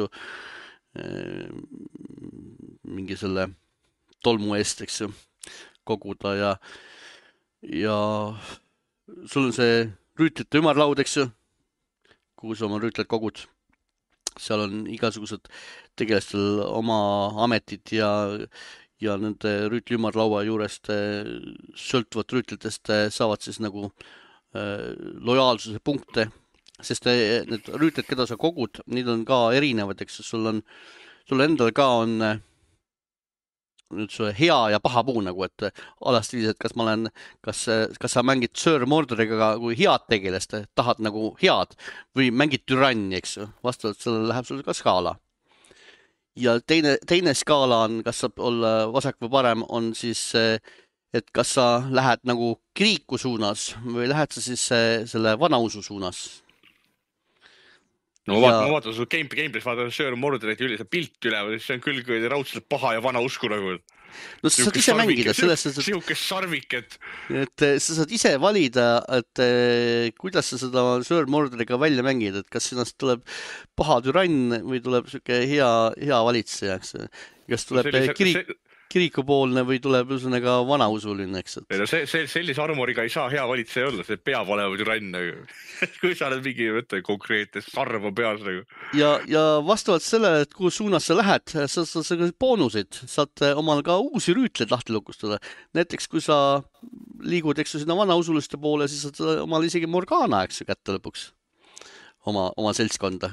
mingi selle tolmu eest, eks ju, koguda ja ja sul on see rüütlite ümarlaud, eks ju, kuhu sa oma rüütled kogud. Seal on igasugused tegelastel oma ametid ja ja nende rüütli ümarlaua juurest sõltuvat rüütlitest saavad siis nagu lojaalsuse punkte, sest need rüütlid, keda sa kogud, need on ka erinevad, eks sul on, sul endal ka on nüüd see hea ja paha puu nagu, et alastiiliselt, kas ma olen, kas, kas sa mängid Sir Mordoriga kui head tegelast, tahad nagu head või mängid türanni, eks ju, vastavalt sellele läheb sul ka skaala. Ja teine, teine skaala on, kas saab olla vasak või parem, on siis, et kas sa lähed nagu kiriku suunas või lähed sa siis selle vanausu suunas. No ma vaatan, ja... ma vaatan sul gameplay's vaatan Sir Mordorit üle, see pilt üle, see on küll kui raudselt paha ja vana usku nagu. No sa saad ise mängida, sellest sa siukest sarviket. Et sa saad ise valida, et kuidas sa seda Sir Mordoriga välja mängid, et kas sinast tuleb paha türann või tuleb siuke hea, hea valitseja, eks. Kas tuleb no, sellise, kirik, see... kirikupoolne või tuleb üsnega vanausuline, eks. Et... See, see, sellise armoriga ei saa hea valitseja olla, see peab olema türann. Kui sa oled mingi võtta, konkreetne sarv on peas. Ja, ja vastavalt sellele, et kuhu suunas sa lähed, sa saad boonuseid, saad omal ka uusi rüütleid lahti lukustada. Näiteks, kui sa liigud, eks sinna vanausuliste poole, siis saad omal isegi Morgana, eks kätte lõpuks oma, oma seltskonda.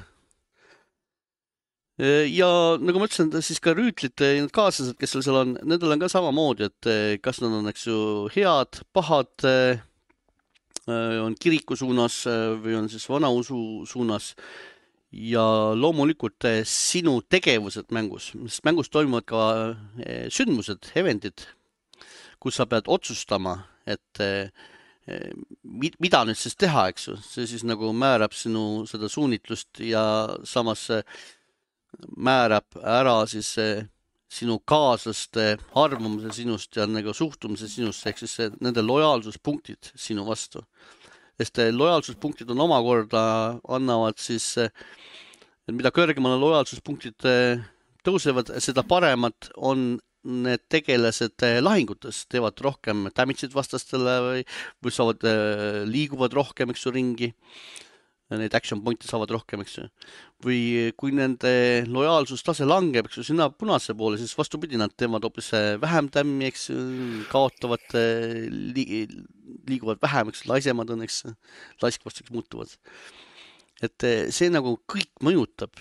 Ja nagu ma ütlesin, siis ka rüütlite kaaslased, kes seal on, nendel on ka samamoodi, et kas nad on, eks ju, head, pahad, on kiriku suunas või on siis vanausu suunas ja loomulikult sinu tegevused mängus, sest mängus toimuvad ka sündmused, eventid, kus sa pead otsustama, et mida nüüd siis teha, eks ju, see siis nagu määrab sinu seda suunitlust ja samas määrab ära siis sinu kaaslaste arvamuse sinust ja nagu suhtumise sinust, ehk siis nende lojaalsuspunktid sinu vastu. Sest lojaalsuspunktid on omakorda, annavad siis, et mida kõrgemale lojaalsuspunktid tõusevad, seda paremad on need tegelased lahingutes, teevad rohkem damage'id vastastele või, või saavad, liiguvad rohkem, eks ju, ringi. Need action point'e saavad rohkem, eks ju. Või kui nende lojaalsustase langeb, eks ju, sinna punase poole, siis vastupidi, nad teevad hoopis vähem tämmi, eks ju, kaotavad, liiguvad vähem, eks, laisemad on, eks, laiskvastaks muutuvad. Et see nagu kõik mõjutab.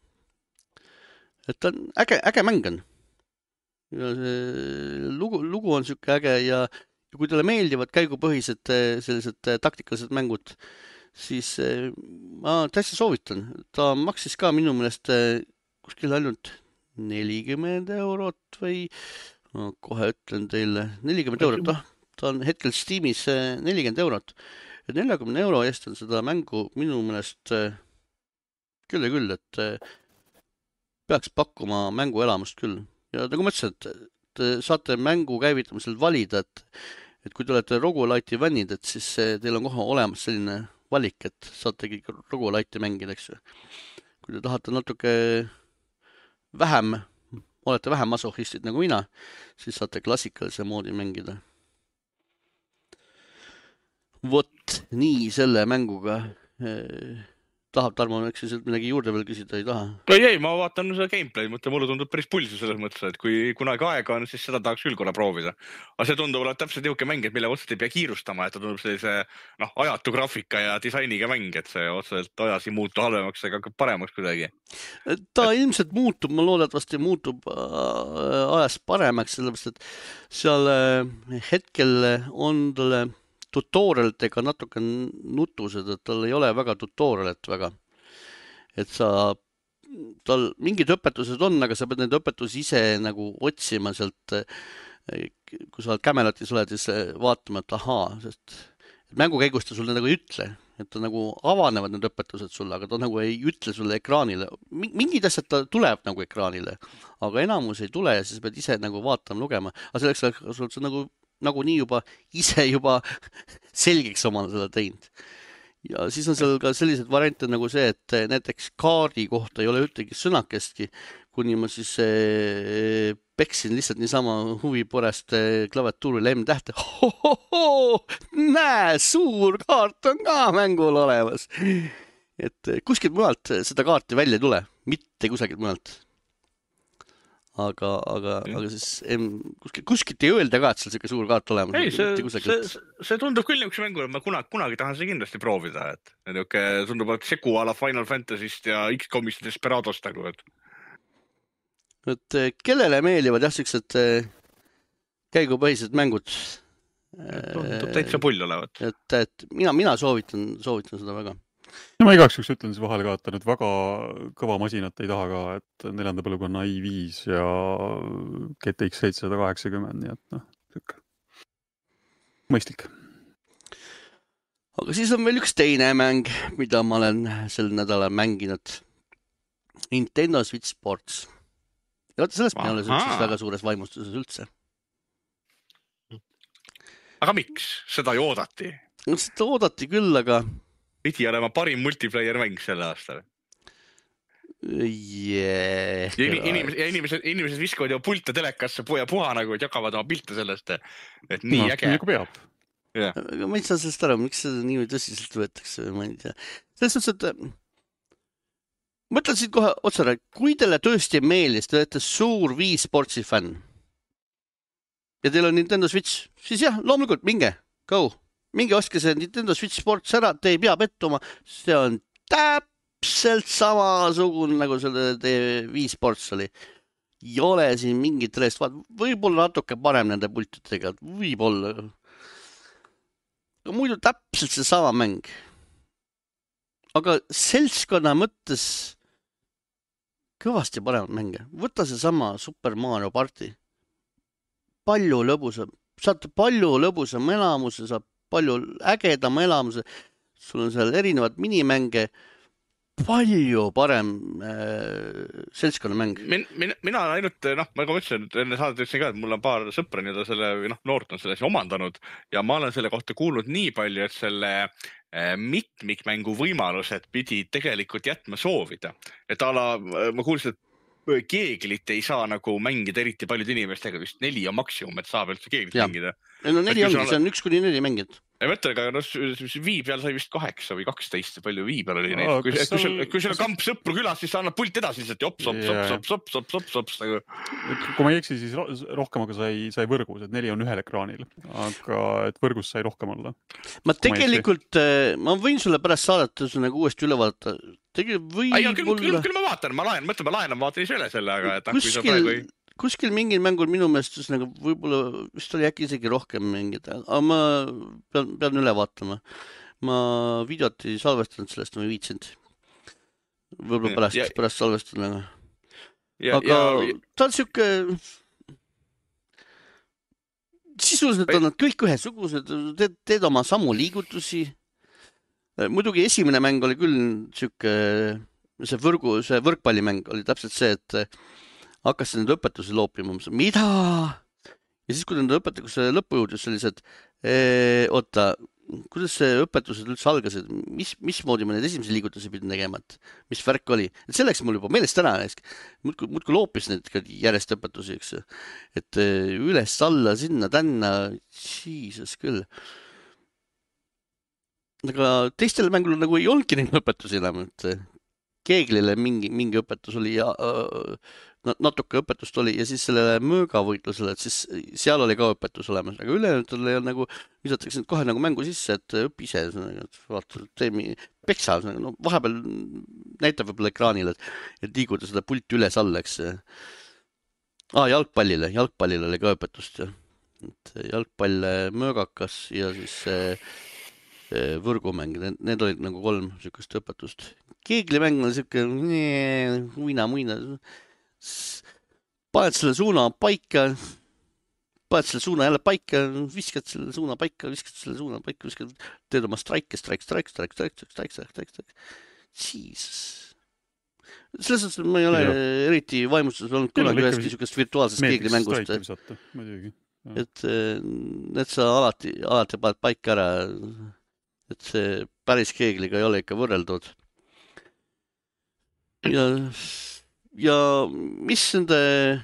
Et ta on äge, äge mäng on. Ja see lugu, lugu on siuke äge ja, ja kui teile meeldivad käigupõhised sellised taktikalised mängud, siis ma täitsa soovitan. Ta maksis ka minu meelest kuskil ainult nelikümmend eurot või no, kohe ütlen teile nelikümmend eurot. Ta, ta on hetkel Steamis nelikümmend eurot. Ja neljakümne euro eest on seda mängu minu meelest küll ja küll, et peaks pakkuma mänguelamust küll. Ja nagu ma ütlesin, et te saate mängu käivitamisel valida, et, et kui te olete roguelite'i fännid, et siis teil on kohe olemas selline valik, et saategi roguelite'i mängida, eks ju. Kui te tahate natuke vähem, olete vähem masohhistid nagu mina, siis saate klassikalise moodi mängida. Vot nii selle mänguga. Tahab Tarmo ekselt midagi juurde veel küsida, ei taha? ei, ei, ma vaatan seda gameplay, mõtle, mulle tundub päris pulsi selles mõttes, et kui kunagi aega on, siis seda tahaks küll korra proovida. Aga see tundub olevat täpselt niuke mäng, et mille otseselt ei pea kiirustama, et ta tundub sellise noh, ajatu graafika ja disainiga mäng, et see otseselt ajas ei muutu halvemaks ega paremaks kuidagi. Ta et... ilmselt muutub, ma loodetavasti muutub ajas paremaks, sellepärast, et seal hetkel on talle tutorialidega natuke nutused, et tal ei ole väga tutorialit väga. Et sa, tal mingid õpetused on, aga sa pead need õpetusi ise nagu otsima sealt, kui sa Camelatis oled, siis vaatama, et ahaa, sest mängu käigus ta sulle nagu ei ütle, et ta nagu avanevad need õpetused sulle, aga ta nagu ei ütle sulle ekraanile. Mingid asjad ta tuleb nagu ekraanile, aga enamus ei tule ja siis pead ise nagu vaatama, lugema. Aga selleks sul see nagu nagu nii juba ise juba selgeks omale seda teinud. Ja siis on seal ka sellised variante nagu see, et näiteks kaardi kohta ei ole ühtegi sõnakestki, kuni ma siis peksin lihtsalt niisama huvi porest klaviatuurile M-tähte. Hohoho! Näe, suur kaart on ka mängul olemas. Et kuskilt mujalt seda kaarti välja ei tule, mitte kusagilt mujalt. Aga, aga, aga siis kuskilt, kuskilt ei öelda ka, et seal selline suur kaart olemas. Ei, see, see, see tundub küll niisuguse mängu, et ma kunagi, kunagi tahan see kindlasti proovida. Et niuke, tundub, et seku ala Final Fantasy'st ja X-Comist ja Desperadost nagu. Et... et kellele meeldivad jah, sellised käigupõhised mängud? Tundub täitsa pull olevat. Et, et mina, mina soovitan, soovitan seda väga. Ja ma igaks üks ütlen siis vahele ka, et ta nüüd väga kõva masinat ei taha ka, et neljanda põlvkonna i viis ja G T X seitsesada kaheksakümmend, nii et noh, tükk. Mõistlik. Aga siis on veel üks teine mäng, mida ma olen sel nädalal mänginud. Nintendo Switch Sports. Ja vaata, sellest ma ei ole sellises väga suures vaimustuses üldse. Aga miks? Seda ju oodati. No, seda oodati küll, aga... pidi olema parim multiplayer mäng selle aastal. Yeah. Ja inimesed, ja inimesed, inimesed viskavad ju pilte telekasse ja puha nagu, et jagavad oma pilte sellest, et nii no, äge. Nii nagu peab. Yeah. Aga ma ei saa sellest aru, miks seda nii tõsiselt võetakse, ma ei tea. Selles suhtes, et mõtlen siit kohe otsara, kui teile tõesti meeldis, te olete suur Wii Sportsi fänn ja teil on Nintendo Switch, siis jah, loomulikult minge, go. Mingi ostke see Nintendo Switch Sports ära, te ei pea pettuma, see on täpselt samasugune nagu selle Wii Sports oli. Ei ole siin mingit rest, võib-olla natuke parem nende pultidega, võib-olla. Aga muidu täpselt see sama mäng. Aga seltskonna mõttes kõvasti paremad mänge. Võta see sama Super Mario Party. Palju lõbusam, saate palju lõbusam elamuse, saab palju ägedama elamuse, sul on seal erinevad minimänge, palju parem äh, seltskonnamäng. Min, min, mina ainult, noh, ma ka mõtlesin, et enne saadet ütlesin ka, et mul on paar sõpra, nii selle, noh, noort on selle omandanud ja ma olen selle kohta kuulnud nii palju, et selle äh, mitmikmängu võimalused pidi tegelikult jätma soovida. Et ala, ma kuulsin, et keeglit ei saa nagu mängida eriti paljud inimestega, vist neli on maksimum, et saab üldse keeglit ja. mängida. No neli ongi, see on üks kuni neli mängijat. Ja mõtle, aga no, Vii peal sai vist kaheksa või kaksteist, palju Vii peal oli neid. Kui, kui, sul, kui sul on kamp sõpru külas, siis sa annad pult edasi, siis et jops, sops, sops, sops, sops, sops, sops, sops. Kui ma ei eksi, siis rohkem aga sai, sai võrgus, et neli on ühel ekraanil, aga et võrgus sai rohkem olla. Ma tegelikult, ma võin sulle pärast saadata, sul nagu uuesti üle vaadata. Tegelikult või Ai, küll, küll, küll ma vaatan, ma laen, mõtlen, ma laen, ma vaatan ise üle selle, aga et kuskil, kui sa praegu ei... Kuskil mingil mängul minu meelest nagu võib-olla vist oli äkki isegi rohkem mängida, aga ma pean, pean üle vaatama. Ma videot ei salvestanud sellest, ma ei viitsinud. Võib-olla pärast, ja, pärast salvestan, aga, ja, aga ja, ta on siuke sisuliselt on nad kõik ühesugused, teed, teed oma samu liigutusi. Muidugi esimene mäng oli küll siuke see võrgu, see võrkpallimäng oli täpselt see, et hakkas nende õpetusi loopima, mida? Ja siis, kui nende õpetuse lõppu jõudis, oli see, et ee, oota, kuidas see õpetused üldse algasid, mis, mismoodi ma neid esimesi liigutusi pidin tegema, et mis värk oli. Et selleks mul juba meelest ära, muudku, muudku loopis neid järjest õpetusi, eks. Et üles, alla, sinna, tänna, Jesus küll. Aga teistele mängul nagu ei olnudki neid õpetusi enam, et keeglile mingi, mingi õpetus oli ja äh, natuke õpetust oli ja siis sellele möögavõitlusele, et siis seal oli ka õpetus olemas, aga ülejäänud nagu visatakse nüüd kohe nagu mängu sisse, et õpi ise, vaata, teemi peksa, no vahepeal näitab võib-olla ekraanile, et, et liiguda seda pulti üles alla, eks. Ah, jalgpallile, jalgpallile oli ka õpetust, ja. Et jalgpall möögakas ja siis äh, võrgumäng, need, need olid nagu kolm sükest õpetust. Keeglimäng on siuke muina, muina. Paned selle suuna paika, paned selle suuna jälle paika, viskad selle suuna paika, viskad selle suuna paika, viskad, teed oma straike, straik, straik, straik, straik, straik, straik, straik, straik, straik. Jesus. Selles mõttes, et ma ei ole ja. eriti vaimustus olnud kunagi üheski siukest virtuaalsest keeglimängust. Et need sa alati, alati paned paika ära, et see päris keegliga ei ole ikka võrreldud. Ja, ja mis nende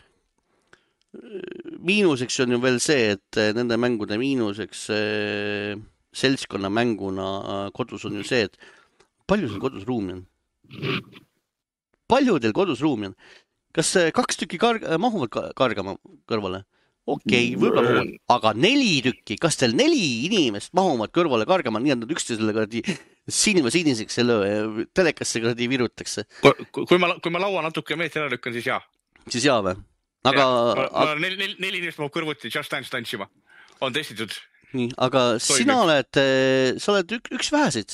miinuseks on ju veel see, et nende mängude miinuseks seltskonna mänguna kodus on ju see, et palju seal kodus ruumi on? Palju teil kodus ruumi on? Kas kaks tükki karg mahuvad kargama kõrvale? Okei, okay, võib-olla mahuvad, aga neli tükki, kas teil neli inimest mahuvad kõrvale kargama, nii on nad üksteisele kardi silma siniseks ja löö, telekasse kardi virutakse. Kui, kui, ma, kui ma laua natuke meetri ära lükkan, siis jaa. Siis jaa või? Aga... Ja, ma, ma neli, neli, neli inimest mahub kõrvuti Just Dance tantsima. On testitud. Nii, aga Toimib. Sina oled, sa oled ük, üks vähesid.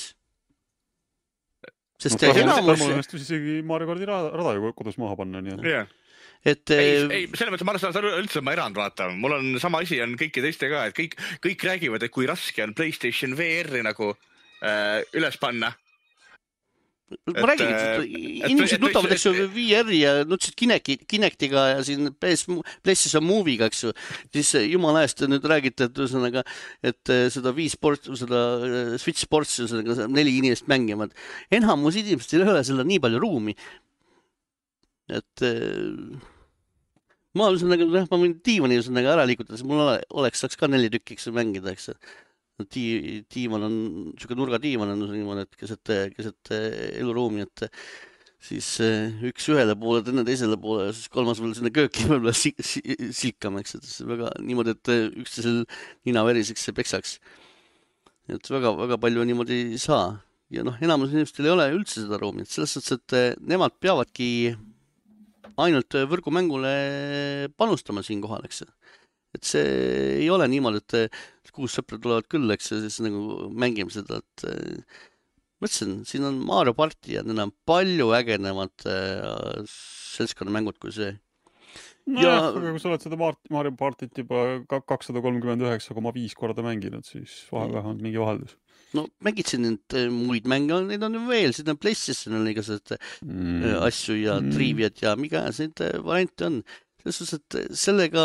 Sest no, enamus... Mul õnnestus isegi Mario Kardi rada ju kodus maha panna. Nii. Yeah. Et, ei, ei, selle mõttes ma arvan, et üldse ma erand vaata. Mul on sama asi on kõiki teiste ka, et kõik, kõik räägivad, et kui raske on PlayStation V R-i nagu äh, üles panna. Ma räägin, et inimesed nutavad, eks ju, V R-i ja nutsid Kinectiga ja siin PlayStation Movie'ga, eks ju. Siis jumala eest nüüd räägite, et, ühesõnaga, et seda Wii Sports, seda Switch Sports, ühesõnaga, neli inimest mängivad. Enhamus inimestel ei ole selle nii palju ruumi. Et... Ma, ühesõnaga, ma võin diivani ühesõnaga ära liikuda, mul oleks, saaks ka neli tükkiks mängida, eks. Diivan on, siuke nurga diivan on niimoodi, et keset, keset eluruumi, et siis üks ühele poole, teine teisele poole ja siis kolmas veel sinna kööki võib-olla silkama, eks. Et väga niimoodi, et üksteisel nina veriseks peksaks. Et väga, väga palju niimoodi ei saa. Ja noh, enamus inimestel ei ole üldse seda ruumi, et selles suhtes, et nemad peavadki ainult võrgumängule panustama siin kohal, eks. Et see ei ole niimoodi, et kuus sõpra tulevad küll, eks, ja siis nagu mängime seda, et mõtlesin, siin on Mario Party ja need on palju ägenemad seltskonnamängud kui see. No ja... jah, aga kui sa oled seda Mario Partyt juba kakssada kolmkümmend üheksa koma viis korda mänginud, siis vahe on mingi vaheldus. No mängid siin nüüd muid mänge, neid on ju veel, siin on PlayStation on igased mm. asju ja mm. triviat ja miga neid variante on. Selles suhtes, et sellega...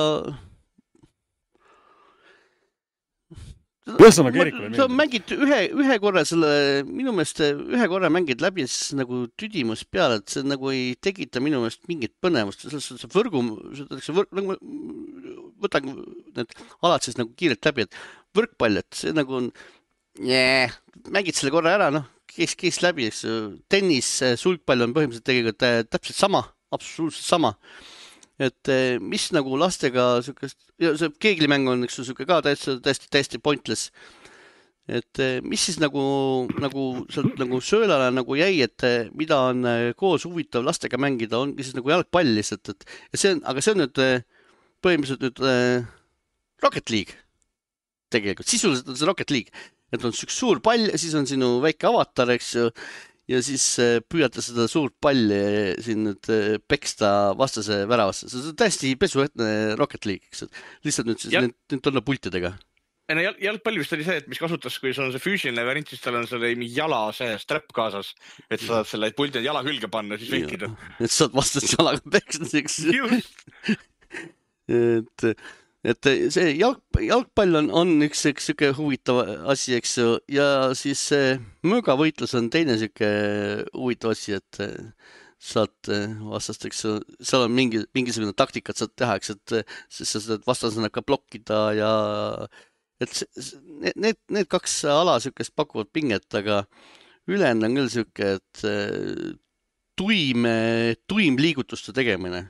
Ühesõnaga Eerikule meeldib. Sa mängid ühe, ühe korra selle, minu meelest ühe korra mängid läbi ja siis nagu tüdimus peale, et see nagu ei tegita minu meelest mingit põnevust. Selles suhtes, et võrgu, võrg, nagu, võtan need alad siis nagu kiirelt läbi, et võrkpall, et see nagu on yeah, mängid selle korra ära, noh, kees, kees läbi, eks. Tennis, sulgpall on põhimõtteliselt tegelikult täpselt sama, absoluutselt sama. Et mis nagu lastega sükest, ja see keeglimäng on üks süke ka täiesti, täiesti, täiesti pointless. Et mis siis nagu, nagu, sealt nagu söölale nagu jäi, et mida on koos huvitav lastega mängida, ongi siis nagu jalgpall lihtsalt. Et, ja see on, aga see on nüüd põhimõtteliselt nüüd Rocket League. Tegelikult, sisuliselt on see Rocket League. Et on üks suur pall ja siis on sinu väike avatar, eks ju. Ja siis püüate seda suurt palli siin nüüd peksta vastase väravasse. See on täiesti pesuhetne Rocket League, eks. Lihtsalt nüüd siis nüüd, nüüd tulla pultidega. no jalgpalli vist oli see, et mis kasutas, kui sul on see füüsiline variant, siis tal on selle jala see strap kaasas, et sa saad selle puldi jala külge panna, siis venkida. Et saad vastast jalaga peksnaseks. Just. et, et see jalg, jalgpall on, on üks, üks siuke huvitav asi, eks ju, ja siis möögavõitlus on teine siuke huvitav asi, et saad vastast, eks ju, seal on mingi, mingisugune taktikat saad teha, eks, et siis sa saad vastasena ka blokkida ja et need, need kaks ala siukest pakuvad pinget, aga ülejäänud on küll siuke, et tuim, tuim liigutuste tegemine.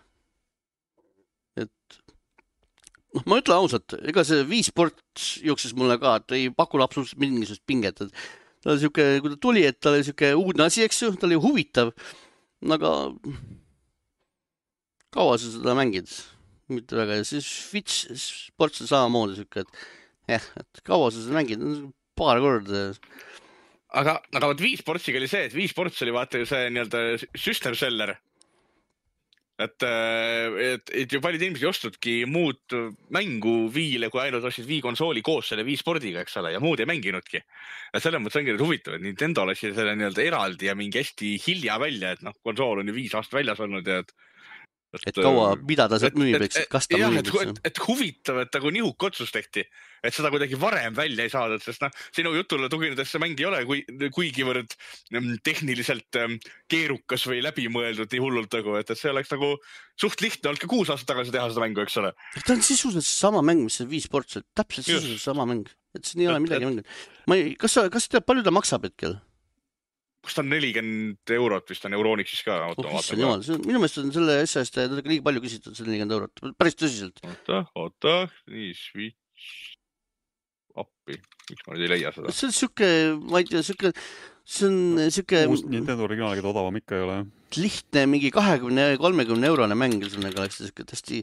Et noh, ma ütlen ausalt, ega see viisport jooksis mulle ka, et ei pakule absoluutselt mingisugust pinget. Et ta oli siuke, kui ta tuli, et ta oli siuke uudne asi, eks ju, ta oli huvitav, aga kaua sa seda mängid? Mitte väga. Ja siis Fitch sport on samamoodi siuke, et jah, et kaua sa seda mängid? Paar korda. Aga, aga vaat viisportsiga oli see, et viisports oli vaata ju see nii-öelda system seller. Et, et, et ju paljud inimesed ei ostudki muud mängu viile, kui ainult ostsid vii konsooli koos selle viispordiga, eks ole, ja muud ei mänginudki. Ja selle mõttes ongi nüüd huvitav, et Nintendo lasi selle nii-öelda eraldi ja mingi hästi hilja välja, et noh, konsool on ju viis aastat väljas olnud ja et Et, et kaua, mida ta sealt müüb, eks, kas ta jah, müüb? Et, et, et huvitav, et nagu nihuk otsus tehti, et seda kuidagi varem välja ei saada, sest noh, sinu jutule tuginedes see mäng ei ole kui, kuigivõrd tehniliselt keerukas või läbimõeldud nii hullult nagu, et, et see oleks nagu suht lihtne olnud ka kuus aastat tagasi teha seda mängu, eks ole. Ta on sisuliselt sama mäng, mis see viisports, täpselt sisuliselt sama mäng, et siin ei ole midagi mängida. Ma ei, kas sa, kas tead, palju ta maksab hetkel? Kus ta on nelikümmend eurot, vist on Euronixis ka. Oh, issa, jumal, minu meelest on selle asja eest liiga palju küsitud, see nelikümmend eurot. Päris tõsiselt. Oota, oota, nii Switch appi. Miks ma nüüd ei leia seda? See on siuke, ma ei tea, siuke, see on siuke... Uus Nintendo originaaliga odavam ikka ei ole. Lihtne, mingi kahekümne kolmekümne eurone mäng, sellega oleks siuke tõesti...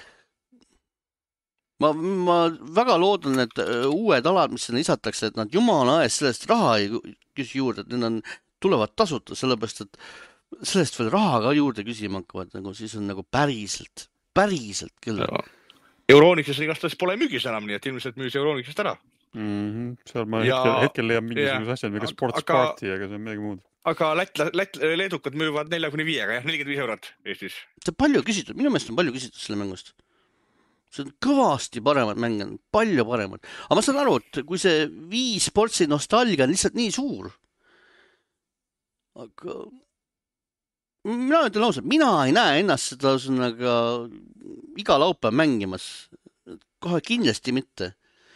Ma, ma väga loodan, et uued alad, mis sinna lisatakse, et nad jumala ees sellest raha ei küsi juurde, et need on tulevad tasuta, sellepärast, et sellest veel raha ka juurde küsima hakkavad, nagu siis on nagu päriselt, päriselt küll. Euronixis igatahes pole müügis enam, nii et ilmselt müüs Euronixist ära. Mm-hmm. Seal ma ja, hetkel, hetkel leian mingisuguse asjad, mingi sports aga, party, aga see on midagi muud. Aga lätt, lätt, leedukad müüvad nelja kuni viiega, jah, nelikümmend viis eurot Eestis. See on palju küsitud, minu meelest on palju küsitud selle mängust. See on kõvasti paremad mängid, palju paremad. Aga ma saan aru, et kui see viis sportsi nostalgia on lihtsalt nii suur, aga mina ütlen ausalt, mina ei näe ennast seda sõnaga iga laupäev mängimas. Kohe kindlasti mitte.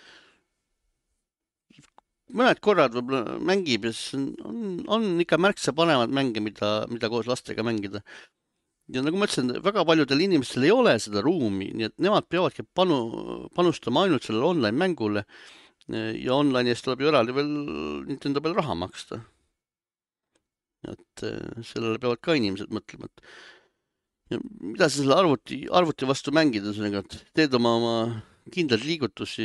Mõned korrad võib-olla mängib ja on, on ikka märksa panemad mänge, mida, mida koos lastega mängida. Ja nagu ma ütlesin, väga paljudel inimestel ei ole seda ruumi, nii et nemad peavadki panu, panustama ainult sellele online mängule ja online eest tuleb ju eraldi veel Nintendo peal raha maksta. Et sellele peavad ka inimesed mõtlema, et ja mida sa selle arvuti, arvuti vastu mängida, et teed oma, oma kindlad liigutusi,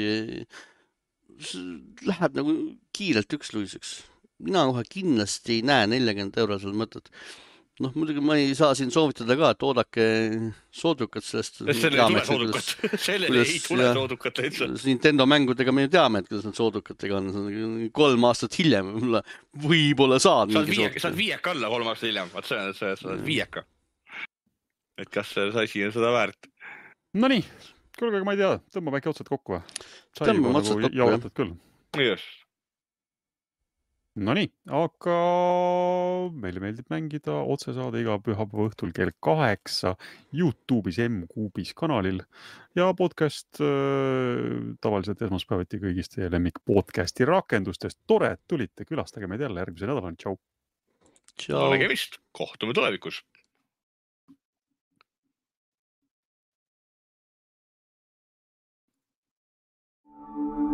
läheb nagu kiirelt üksluiseks. Mina kohe kindlasti ei näe nelikümmend euro seal mõtet. Noh, muidugi ma ei saa siin soovitada ka, et oodake soodukat sellest. Selle ei tule soodukat. Selle ei tule soodukat. Nintendo mängudega me ju teame, et kuidas nad soodukatega on. Kolm aastat hiljem võib-olla saad. Saad viieka alla kolm aastat hiljem. Vaat see on, et sa saad viieka. Et kas see asi on seda väärt? No nii, kuulge, aga ma ei tea. Tõmbame äkki otsad kokku või? Tõmbame otsad kokku, jah. Küll. Just. No nii, aga meile meeldib mängida otsesaade iga pühapäeva õhtul kell kaheksa YouTube'is M-Kuubis kanalil ja podcast äh, tavaliselt esmaspäevati kõigist teie lemmik podcasti rakendustest. Tore, et tulite, külastage meid jälle järgmise nädalani. Tšau! Tšau! Nägemist! Kohtume tulevikus! Thank you.